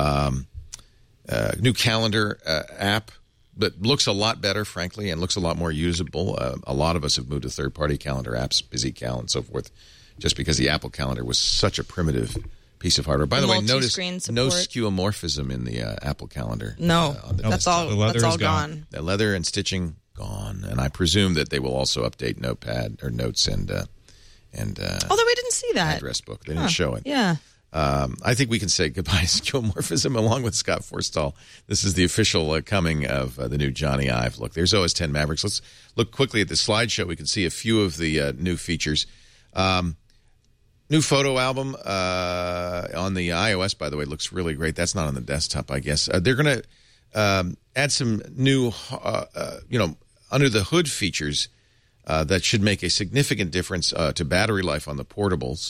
New calendar app that looks a lot better, frankly, and looks a lot more usable. A lot of us have moved to third-party calendar apps, BusyCal and so forth, just because the Apple Calendar was such a primitive piece of hardware. By the way, notice no skeuomorphism in the Apple Calendar. No, that's all gone. The leather and stitching gone, and I presume that they will also update Notepad or Notes and although we didn't see that address book. They didn't show it. Yeah. I think we can say goodbye to skeuomorphism along with Scott Forstall. This is the official coming of the new Johnny Ive look. There's OS X Mavericks. Let's look quickly at the slideshow. We can see a few of the new features. New photo album on the iOS, by the way, looks really great. That's not on the desktop, I guess. They're going to add some new, under the hood features that should make a significant difference to battery life on the portables.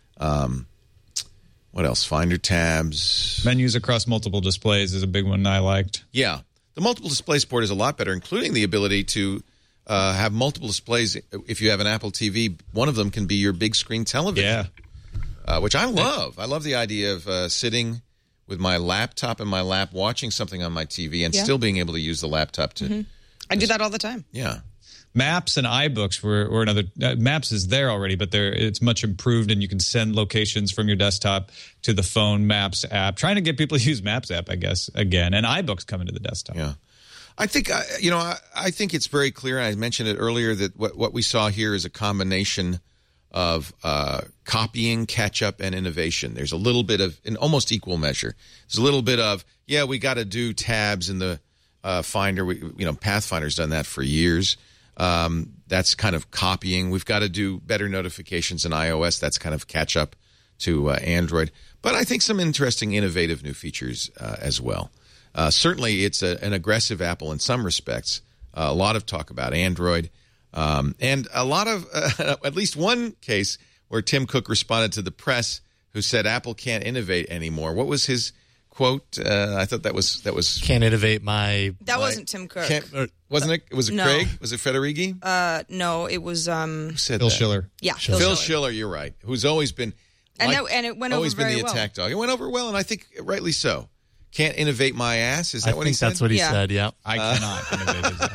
What else? Finder tabs. Menus across multiple displays is a big one I liked. Yeah. The multiple display support is a lot better, including the ability to have multiple displays. If you have an Apple TV, one of them can be your big screen television. Yeah. Which I love. I love the idea of sitting with my laptop in my lap, watching something on my TV, and still being able to use the laptop to... I do that all the time. Yeah. Maps and iBooks were another. Maps is there already, but it's much improved, and you can send locations from your desktop to the phone Maps app. Trying to get people to use Maps app, I guess, again. And iBooks coming to the desktop. Yeah. I think, I think it's very clear, and I mentioned it earlier, that what we saw here is a combination of copying, catch-up, and innovation. There's a little bit of, in almost equal measure, there's a little bit of, we got to do tabs in the Finder. Pathfinder's done that for years. That's kind of copying. We've got to do better notifications in iOS. That's kind of catch up to Android. But I think some interesting, innovative new features as well. Certainly, it's an aggressive Apple in some respects. A lot of talk about Android. And a lot of, at least one case where Tim Cook responded to the press who said Apple can't innovate anymore. What was his quote? I thought that was can't innovate my. That wasn't Tim Cook. Wasn't it? Was it No. Craig? Was it Federighi? No, it was Who said Phil that? Schiller. Yeah, Phil Schiller. You're right. Who's always been and it went over always been very the well. attack dog. It went over well, and I think rightly so. Can't innovate my ass. Is that I what he think said? that's what he said. Yeah. I cannot innovate his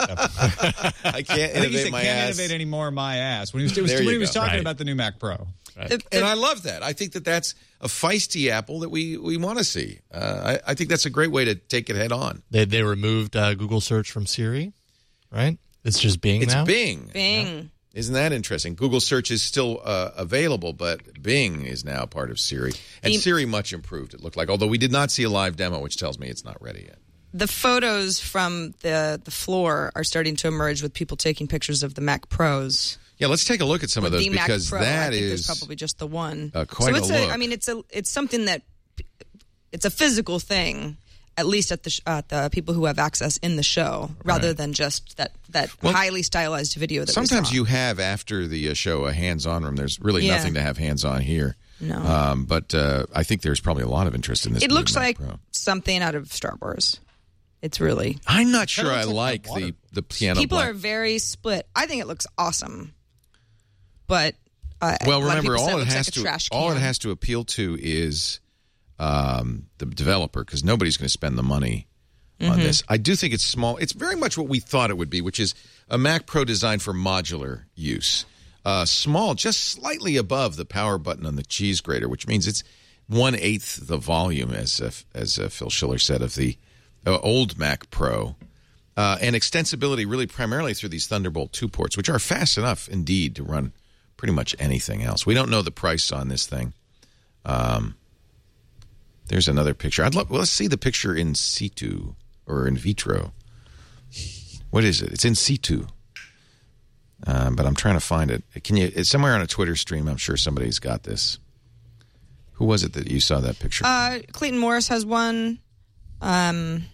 ass. I can't I think he innovate said, my can't ass. innovate anymore my ass when he was, There you talking go. Right. about the new Mac Pro. Right. And I love that. I think that's a feisty Apple that we want to see. I think that's a great way to take it head on. They removed Google search from Siri, right? It's just Bing It's now. Bing. Bing. Isn't that interesting? Google search is still available, but Bing is now part of Siri. And Siri much improved, it looked like, although we did not see a live demo, which tells me it's not ready yet. The photos from the floor are starting to emerge with people taking pictures of the Mac Pros. Yeah, let's take a look at some of those The Mac because Pro, that I think is there's probably just the one. quite so it's a look. I mean, it's something that it's a physical thing, at least at the people who have access in the show, rather than just that highly stylized video that sometimes we saw. you have after the show a hands-on room. There's really nothing to have hands-on here. No. But I think there's probably a lot of interest in this. It new looks Mac like Pro. something out of Star Wars. It's really. I'm not sure I like the piano. People black. are very split. I think it looks awesome, but well, a lot of remember people say all it looks has like a to trash all it can. has to appeal to is the developer, because nobody's going to spend the money on this. I do think it's small. It's very much what we thought it would be, which is a Mac Pro designed for modular use. Small, just slightly above the power button on the cheese grater, which means it's 1/8 the volume, as Phil Schiller said, of the old Mac Pro. And extensibility really primarily through these Thunderbolt 2 ports, which are fast enough indeed to run pretty much anything else. We don't know the price on this thing. There's another picture. Let's see the picture in situ or in vitro. What is it? It's in situ. But I'm trying to find it. It's somewhere on a Twitter stream. I'm sure somebody's got this. Who was it that you saw that picture? Clayton Morris has one. Andy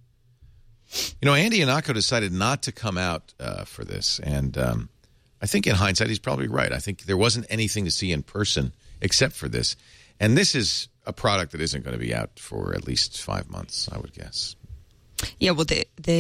Ihnatko decided not to come out for this. And I think in hindsight, he's probably right. I think there wasn't anything to see in person except for this. And this is a product that isn't going to be out for at least 5 months, I would guess. Yeah, well,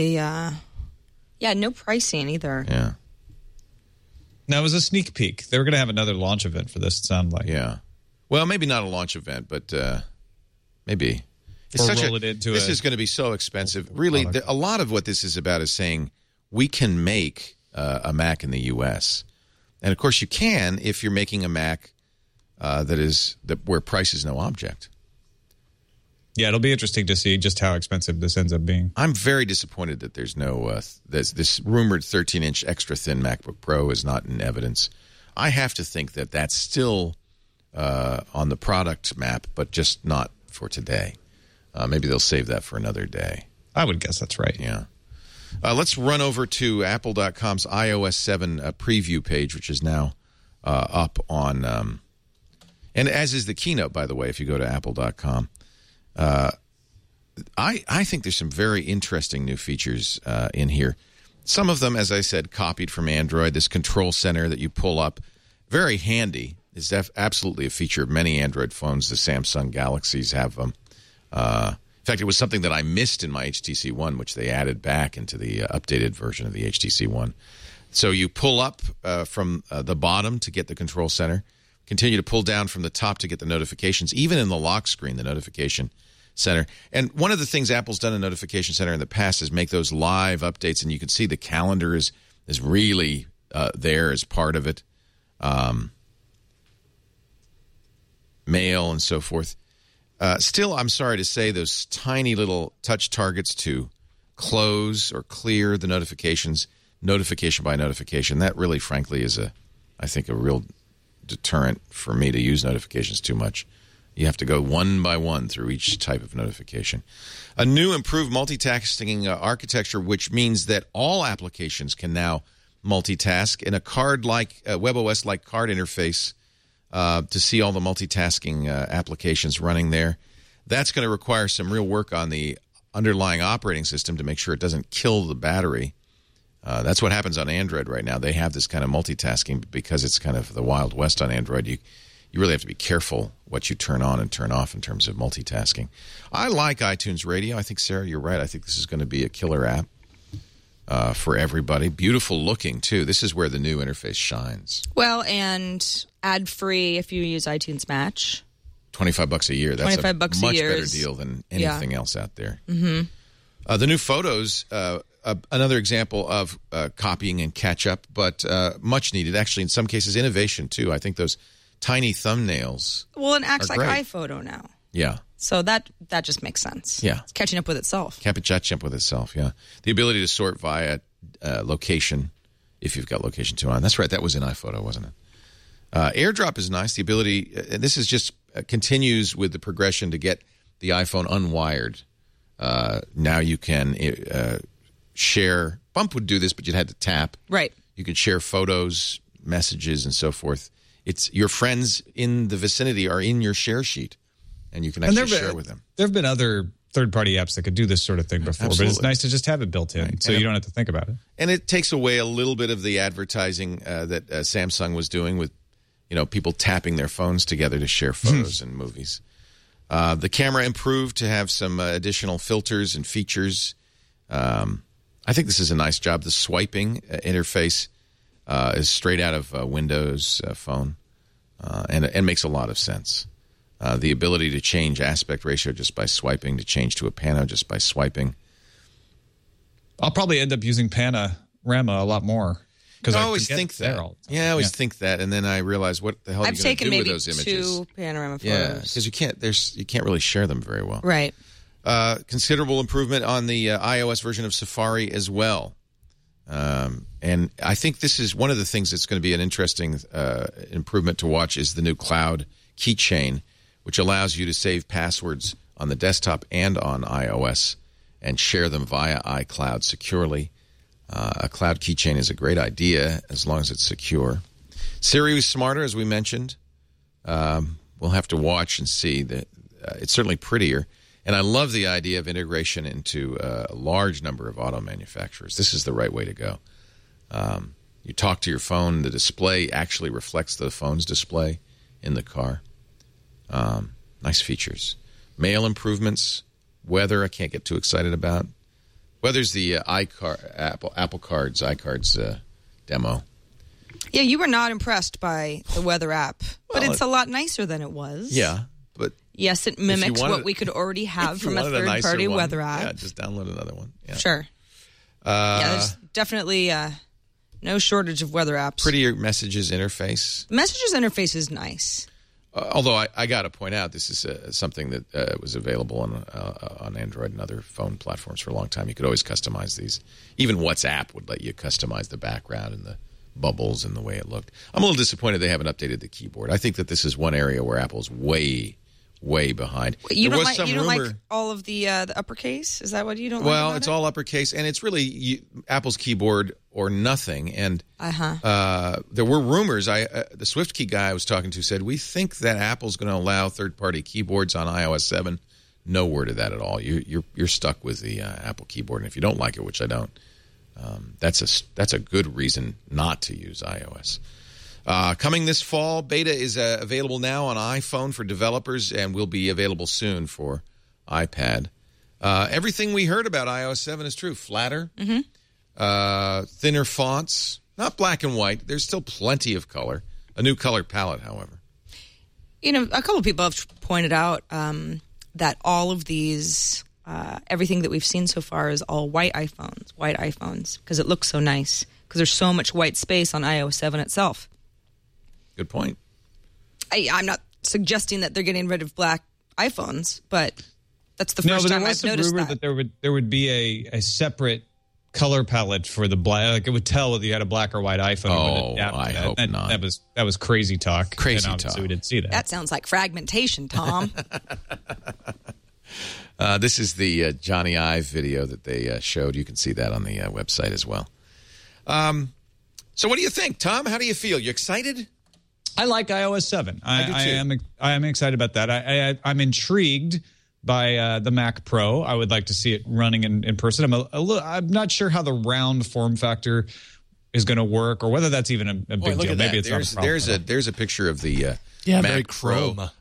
no pricing either. Yeah. Now, it was a sneak peek. They were going to have another launch event for this, it sounded like. Yeah. Well, maybe not a launch event, but maybe. This is going to be so expensive. Really, a lot of what this is about is saying we can make a Mac in the U.S. And, of course, you can if you're making a Mac where price is no object. Yeah, it'll be interesting to see just how expensive this ends up being. I'm very disappointed that there's no this rumored 13-inch extra thin MacBook Pro is not in evidence. I have to think that that's still on the product map, but just not for today. Maybe they'll save that for another day. I would guess that's right. Yeah. Let's run over to Apple.com's iOS 7 preview page, which is now up on, and as is the keynote, by the way, if you go to Apple.com. I think there's some very interesting new features in here. Some of them, as I said, copied from Android. This control center that you pull up, very handy. It's absolutely a feature of many Android phones. The Samsung Galaxies have them. In fact, it was something that I missed in my HTC One, which they added back into the updated version of the HTC One. So you pull up from the bottom to get the control center, continue to pull down from the top to get the notifications, even in the lock screen, the notification center. And one of the things Apple's done in Notification Center in the past is make those live updates, and you can see the calendar is really there as part of it. Mail and so forth. Still, I'm sorry to say, those tiny little touch targets to close or clear the notifications, notification by notification, that really, frankly, is I think, a real deterrent for me to use notifications too much. You have to go one by one through each type of notification. A new improved multitasking architecture, which means that all applications can now multitask in a card-like, WebOS-like card interface to see all the multitasking applications running there. That's going to require some real work on the underlying operating system to make sure it doesn't kill the battery. That's what happens on Android right now. They have this kind of multitasking because it's kind of the Wild West on Android. You really have to be careful what you turn on and turn off in terms of multitasking. I like iTunes Radio. I think, Sarah, you're right. I think this is going to be a killer app for everybody. Beautiful looking, too. This is where the new interface shines. Well, and ad-free if you use iTunes Match. $25 a year. That's a much better is, deal than anything else out there. Mm-hmm. The new photos, another example of copying and catch-up, but much needed. Actually, in some cases, innovation, too. I think those tiny thumbnails. Well, it acts like great. iPhoto now. Yeah. So that just makes sense. Yeah. It's catching up with itself. Catching up with itself, yeah. The ability to sort via location, if you've got location 2 on. That's right. That was in iPhoto, wasn't it? AirDrop is nice. The ability, this is just continues with the progression to get the iPhone unwired. Now you can share. Bump would do this, but you'd have to tap. Right. You could share photos, messages, and so forth. It's your friends in the vicinity are in your share sheet, and you can actually share with them. There have been other third-party apps that could do this sort of thing before, Absolutely. but it's nice to just have it built in, so you don't have to think about it. And it takes away a little bit of the advertising that Samsung was doing with, people tapping their phones together to share photos and movies. The camera improved to have some additional filters and features. I think this is a nice job. The swiping interface is straight out of Windows Phone, and makes a lot of sense. The ability to change aspect ratio just by swiping, to change to a pano just by swiping. I'll probably end up using Panorama a lot more. because I always think that. I always think that, and then I realize what the hell are you going to do with those images? I've taken maybe 2 panorama photos. Yeah, because you can't really share them very well. Right. Considerable improvement on the iOS version of Safari as well. And I think this is one of the things that's going to be an interesting improvement to watch is the new cloud keychain, which allows you to save passwords on the desktop and on iOS and share them via iCloud securely. A cloud keychain is a great idea as long as it's secure. Siri was smarter, as we mentioned. We'll have to watch and see. That it's certainly prettier. And I love the idea of integration into a large number of auto manufacturers. This is the right way to go. You talk to your phone. The display actually reflects the phone's display in the car. Nice features. Mail improvements. Weather, I can't get too excited about. Weather's the Apple Cards, iCards demo. Yeah, you were not impressed by the weather app, but it's a lot nicer than it was. Yeah, but yes, it mimics what we could already have from a third-party weather app. Yeah, just download another one. Yeah. Sure. There's definitely no shortage of weather apps. Prettier messages interface. Messages interface is nice. Although I got to point out, this is something that was available on Android and other phone platforms for a long time. You could always customize these. Even WhatsApp would let you customize the background and the bubbles and the way it looked. I'm a little disappointed they haven't updated the keyboard. I think that this is one area where Apple's way behind. You don't like all of the uppercase? Is that what you don't like? Well, it's all uppercase, and it's really Apple's keyboard or nothing. And there were rumors. The SwiftKey guy I was talking to said, we think that Apple's going to allow third-party keyboards on iOS 7. No word of that at all. You're stuck with the Apple keyboard, and if you don't like it, which I don't, that's a good reason not to use iOS. Coming this fall, beta is available now on iPhone for developers and will be available soon for iPad. Everything we heard about iOS 7 is true. Flatter, thinner fonts, not black and white. There's still plenty of color. A new color palette, however. You know, a couple of people have pointed out that all of these, everything that we've seen so far is all white iPhones, because it looks so nice, because there's so much white space on iOS 7 itself. Good point. I'm not suggesting that they're getting rid of black iPhones, but that's the first time I've noticed that. There would be a separate color palette for the black. Like it would tell whether you had a black or white iPhone. Oh, I hope not. That was crazy talk. Crazy talk. We didn't see that. That sounds like fragmentation, Tom. This is the Johnny Ive video that they showed. You can see that on the website as well. So what do you think, Tom? How do you feel? You excited? I like iOS 7. I do too. I am excited about that. I'm intrigued by the Mac Pro. I would like to see it running in person. I'm not sure how the round form factor is going to work, or whether that's even a big deal. Maybe it's not a problem. There's a picture of the Mac Pro. Chrome.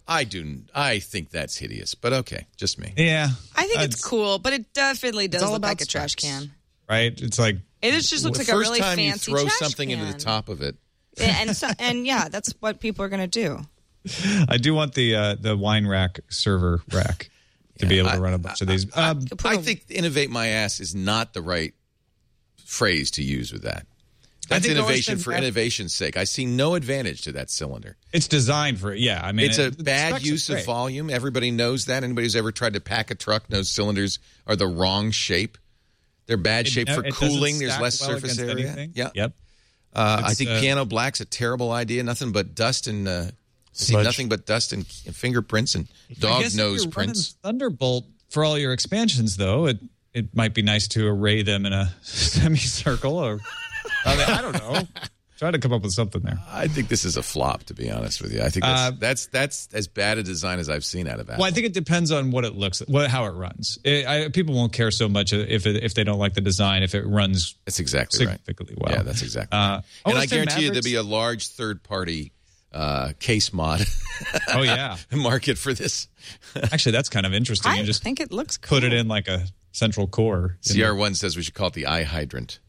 I think that's hideous, but okay, just me. Yeah, I think it's cool, but it definitely does look like a trash can. Right? It's like just looks like a really fancy trash can. First time you throw something into the top of it. And yeah, that's what people are going to do. I do want the wine rack server rack to be able to run a bunch of these. I think "innovate my ass" is not the right phrase to use with that. That's innovation for innovation's sake. I see no advantage to that cylinder. It's designed for it. Yeah, I mean, it's a bad use of volume. Everybody knows that. Anybody who's ever tried to pack a truck knows cylinders are the wrong shape. They're bad shape for cooling. There's less surface area. Anything. Yeah. Yep. I think piano black's a terrible idea. Nothing but dust and nothing but dust and fingerprints and dog nose prints. Thunderbolt for all your expansions, though, it might be nice to array them in a semicircle, or I don't know. Try to come up with something there. I think this is a flop, to be honest with you. I think that's as bad a design as I've seen out of Apple. Well, I think it depends on what it looks, how it runs. People won't care so much if they don't like the design, if it runs. That's exactly significantly well. Yeah, that's exactly right. And I guarantee you there'll be a large third-party case mod. Oh yeah, market for this. Actually, that's kind of interesting. I just think it looks cool. Put it in like a central core. CR1 says we should call it the eye hydrant.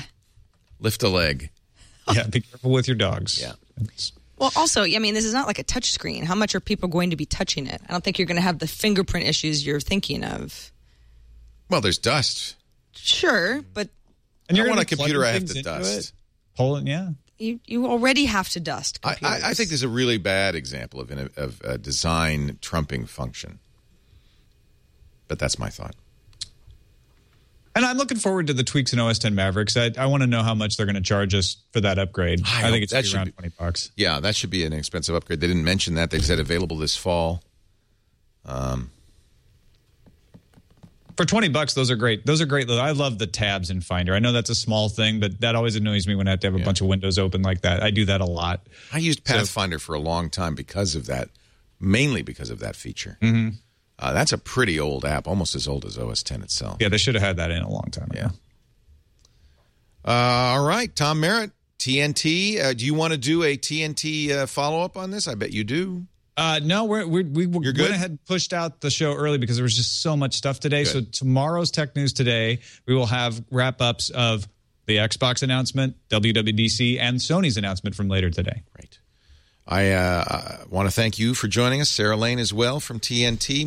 Lift a leg. Yeah, be careful with your dogs. Yeah. Well, also, I mean, this is not like a touch screen. How much are people going to be touching it? I don't think you're going to have the fingerprint issues you're thinking of. Well, there's dust. Sure, but... And I want a computer I have to dust. Poland, yeah. You already have to dust computers. I think this is a really bad example of a design trumping function. But that's my thought. And I'm looking forward to the tweaks in OS X Mavericks. I want to know how much they're going to charge us for that upgrade. I think it's going to be around $20. Yeah, that should be an expensive upgrade. They didn't mention that. They said available this fall. For $20, those are great. Those are great. I love the tabs in Finder. I know that's a small thing, but that always annoys me when I have to have a bunch of windows open like that. I do that a lot. I used Pathfinder for a long time because of that, mainly because of that feature. Mm-hmm. That's a pretty old app, almost as old as OS X itself. Yeah, they should have had that in a long time ago. All right, Tom Merritt, TNT. Do you want to do a TNT follow-up on this? I bet you do. No, we went ahead and pushed out the show early because there was just so much stuff today. Good. So tomorrow's Tech News Today, we will have wrap-ups of the Xbox announcement, WWDC, and Sony's announcement from later today. Great. I want to thank you for joining us, Sarah Lane as well from TNT,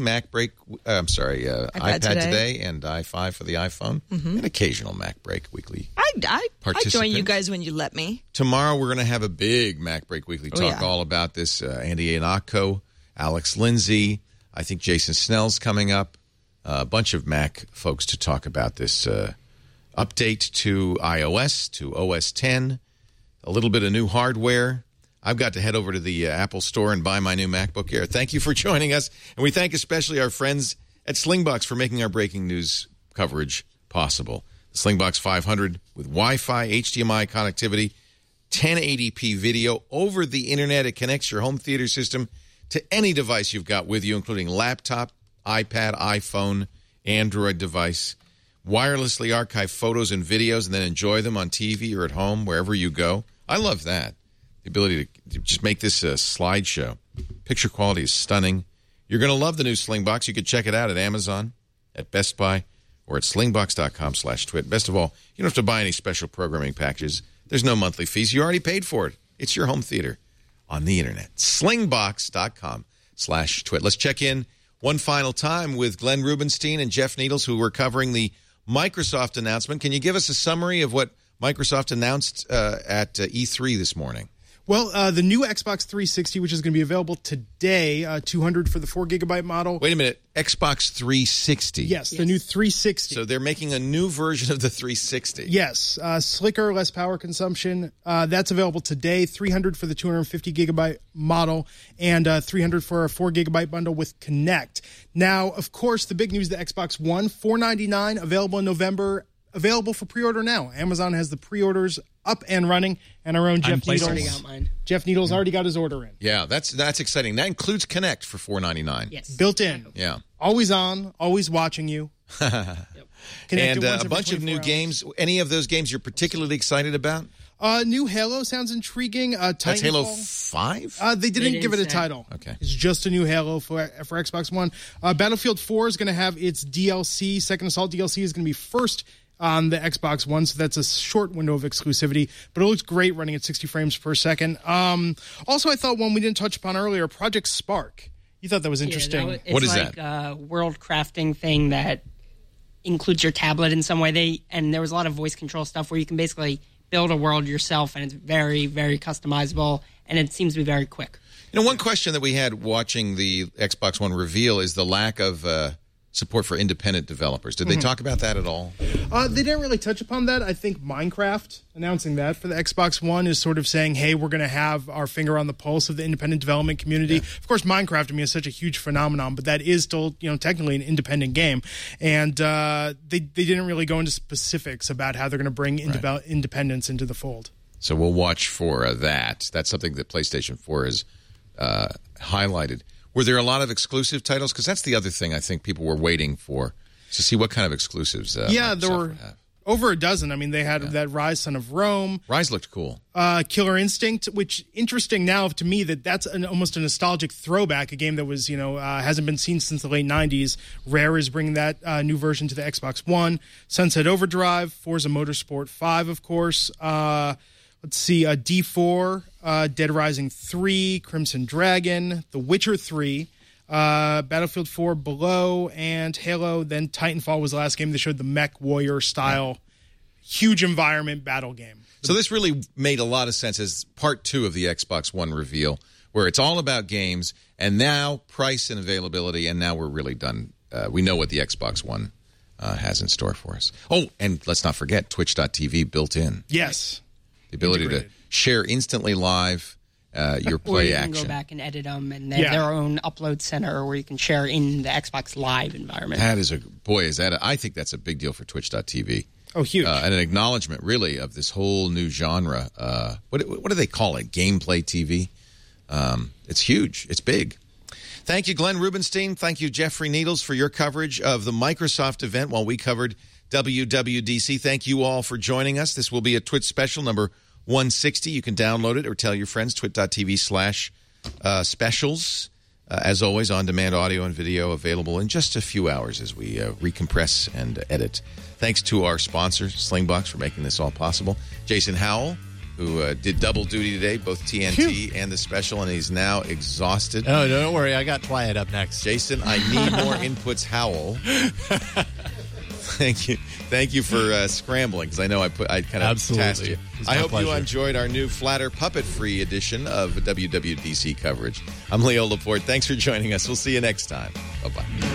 iPad Today, and i5 for the iPhone, and occasional Mac Break Weekly. I join you guys when you let me. Tomorrow we're going to have a big Mac Break Weekly talk all about this. Andy Ihnatko, Alex Lindsay, I think Jason Snell's coming up, a bunch of Mac folks to talk about this update to iOS, to OS X, a little bit of new hardware. I've got to head over to the Apple Store and buy my new MacBook Air. Thank you for joining us. And we thank especially our friends at Slingbox for making our breaking news coverage possible. The Slingbox 500 with Wi-Fi, HDMI connectivity, 1080p video over the internet. It connects your home theater system to any device you've got with you, including laptop, iPad, iPhone, Android device. Wirelessly archive photos and videos and then enjoy them on TV or at home, wherever you go. I love that. The ability to just make this a slideshow. Picture quality is stunning. You're going to love the new Slingbox. You can check it out at Amazon, at Best Buy, or at slingbox.com/twit. Best of all, you don't have to buy any special programming packages. There's no monthly fees. You already paid for it. It's your home theater on the internet. Slingbox.com/twit. Let's check in one final time with Glenn Rubenstein and Jeff Needles, who were covering the Microsoft announcement. Can you give us a summary of what Microsoft announced at E3 this morning? Well, the new Xbox 360, which is going to be available today, $200 for the 4GB model. Wait a minute. Xbox 360? Yes, the new 360. So they're making a new version of the 360. Yes. Slicker, less power consumption. That's available today. $300 for the 250GB model and $300 for a 4GB bundle with Kinect. Now, of course, the big news, the Xbox One, $499, available in November. Available for pre-order now. Amazon has the pre-orders up and running, and our own Jeff Needles. Jeff Needles already got his order in. Yeah, that's exciting. That includes Kinect for $499. Yes, built in. Yeah, always on, always watching you. And a bunch of new games. Any of those games you're particularly excited about? New Halo sounds intriguing. That's Halo 5? They didn't give it a title. Okay. It's just a new Halo for Xbox One. Battlefield 4 is going to have its DLC. Second Assault DLC is going to be first on the Xbox One, so that's a short window of exclusivity, but it looks great running at 60 frames per second. Also, I thought one we didn't touch upon earlier, Project Spark. You thought that was interesting. What is that? It's like a world crafting thing that includes your tablet in some way. And there was a lot of voice control stuff where you can basically build a world yourself, and it's very, very customizable, and it seems to be very quick. You know, one question that we had watching the Xbox One reveal is the lack of support for independent developers. Did they talk about that at all? They didn't really touch upon that. I think Minecraft announcing that for the Xbox One is sort of saying, hey, we're going to have our finger on the pulse of the independent development community. Yeah. Of course, Minecraft, I mean, is such a huge phenomenon, but that is still, technically an independent game. And they didn't really go into specifics about how they're going to bring independence into the fold. So we'll watch for that. That's something that PlayStation 4 has highlighted. Were there a lot of exclusive titles? Because that's the other thing I think people were waiting for, to see what kind of exclusives Microsoft there were over a dozen. I mean, they had that Rise, Son of Rome. Rise looked cool. Killer Instinct, which interesting now to me that's almost a nostalgic throwback, a game that was, hasn't been seen since the late 90s. Rare is bringing that new version to the Xbox One. Sunset Overdrive, Forza Motorsport 5, of course. Let's see, D4, Dead Rising 3, Crimson Dragon, The Witcher 3, Battlefield 4 Below, and Halo. Then Titanfall was the last game that showed the mech warrior style huge environment battle game. So this really made a lot of sense as part 2 of the Xbox One reveal, where it's all about games, and now price and availability, and now we're really done. We know what the Xbox One has in store for us. Oh, and let's not forget Twitch.tv built in. Yes. The ability to share instantly live your play or you action. can go back and edit them, and they have their own upload center where you can share in the Xbox Live environment. That is I think that's a big deal for Twitch.tv. Oh, huge. And an acknowledgement, really, of this whole new genre. What do they call it? Gameplay TV? It's huge. It's big. Thank you, Glenn Rubenstein. Thank you, Jeffrey Needles, for your coverage of the Microsoft event while we covered WWDC. Thank you all for joining us. This will be a Twit special, number 160. You can download it or tell your friends, twit.tv/specials. As always, on-demand audio and video available in just a few hours as we recompress and edit. Thanks to our sponsor, Slingbox, for making this all possible. Jason Howell, who did double duty today, both TNT and the special, and he's now exhausted. Oh, don't worry. I got Twilight up next. Jason, I need more inputs, Howell. Thank you. Thank you for scrambling, because I know I kind of tasked you. I hope you enjoyed our new Flatter puppet-free edition of WWDC coverage. I'm Leo Laporte. Thanks for joining us. We'll see you next time. Bye-bye.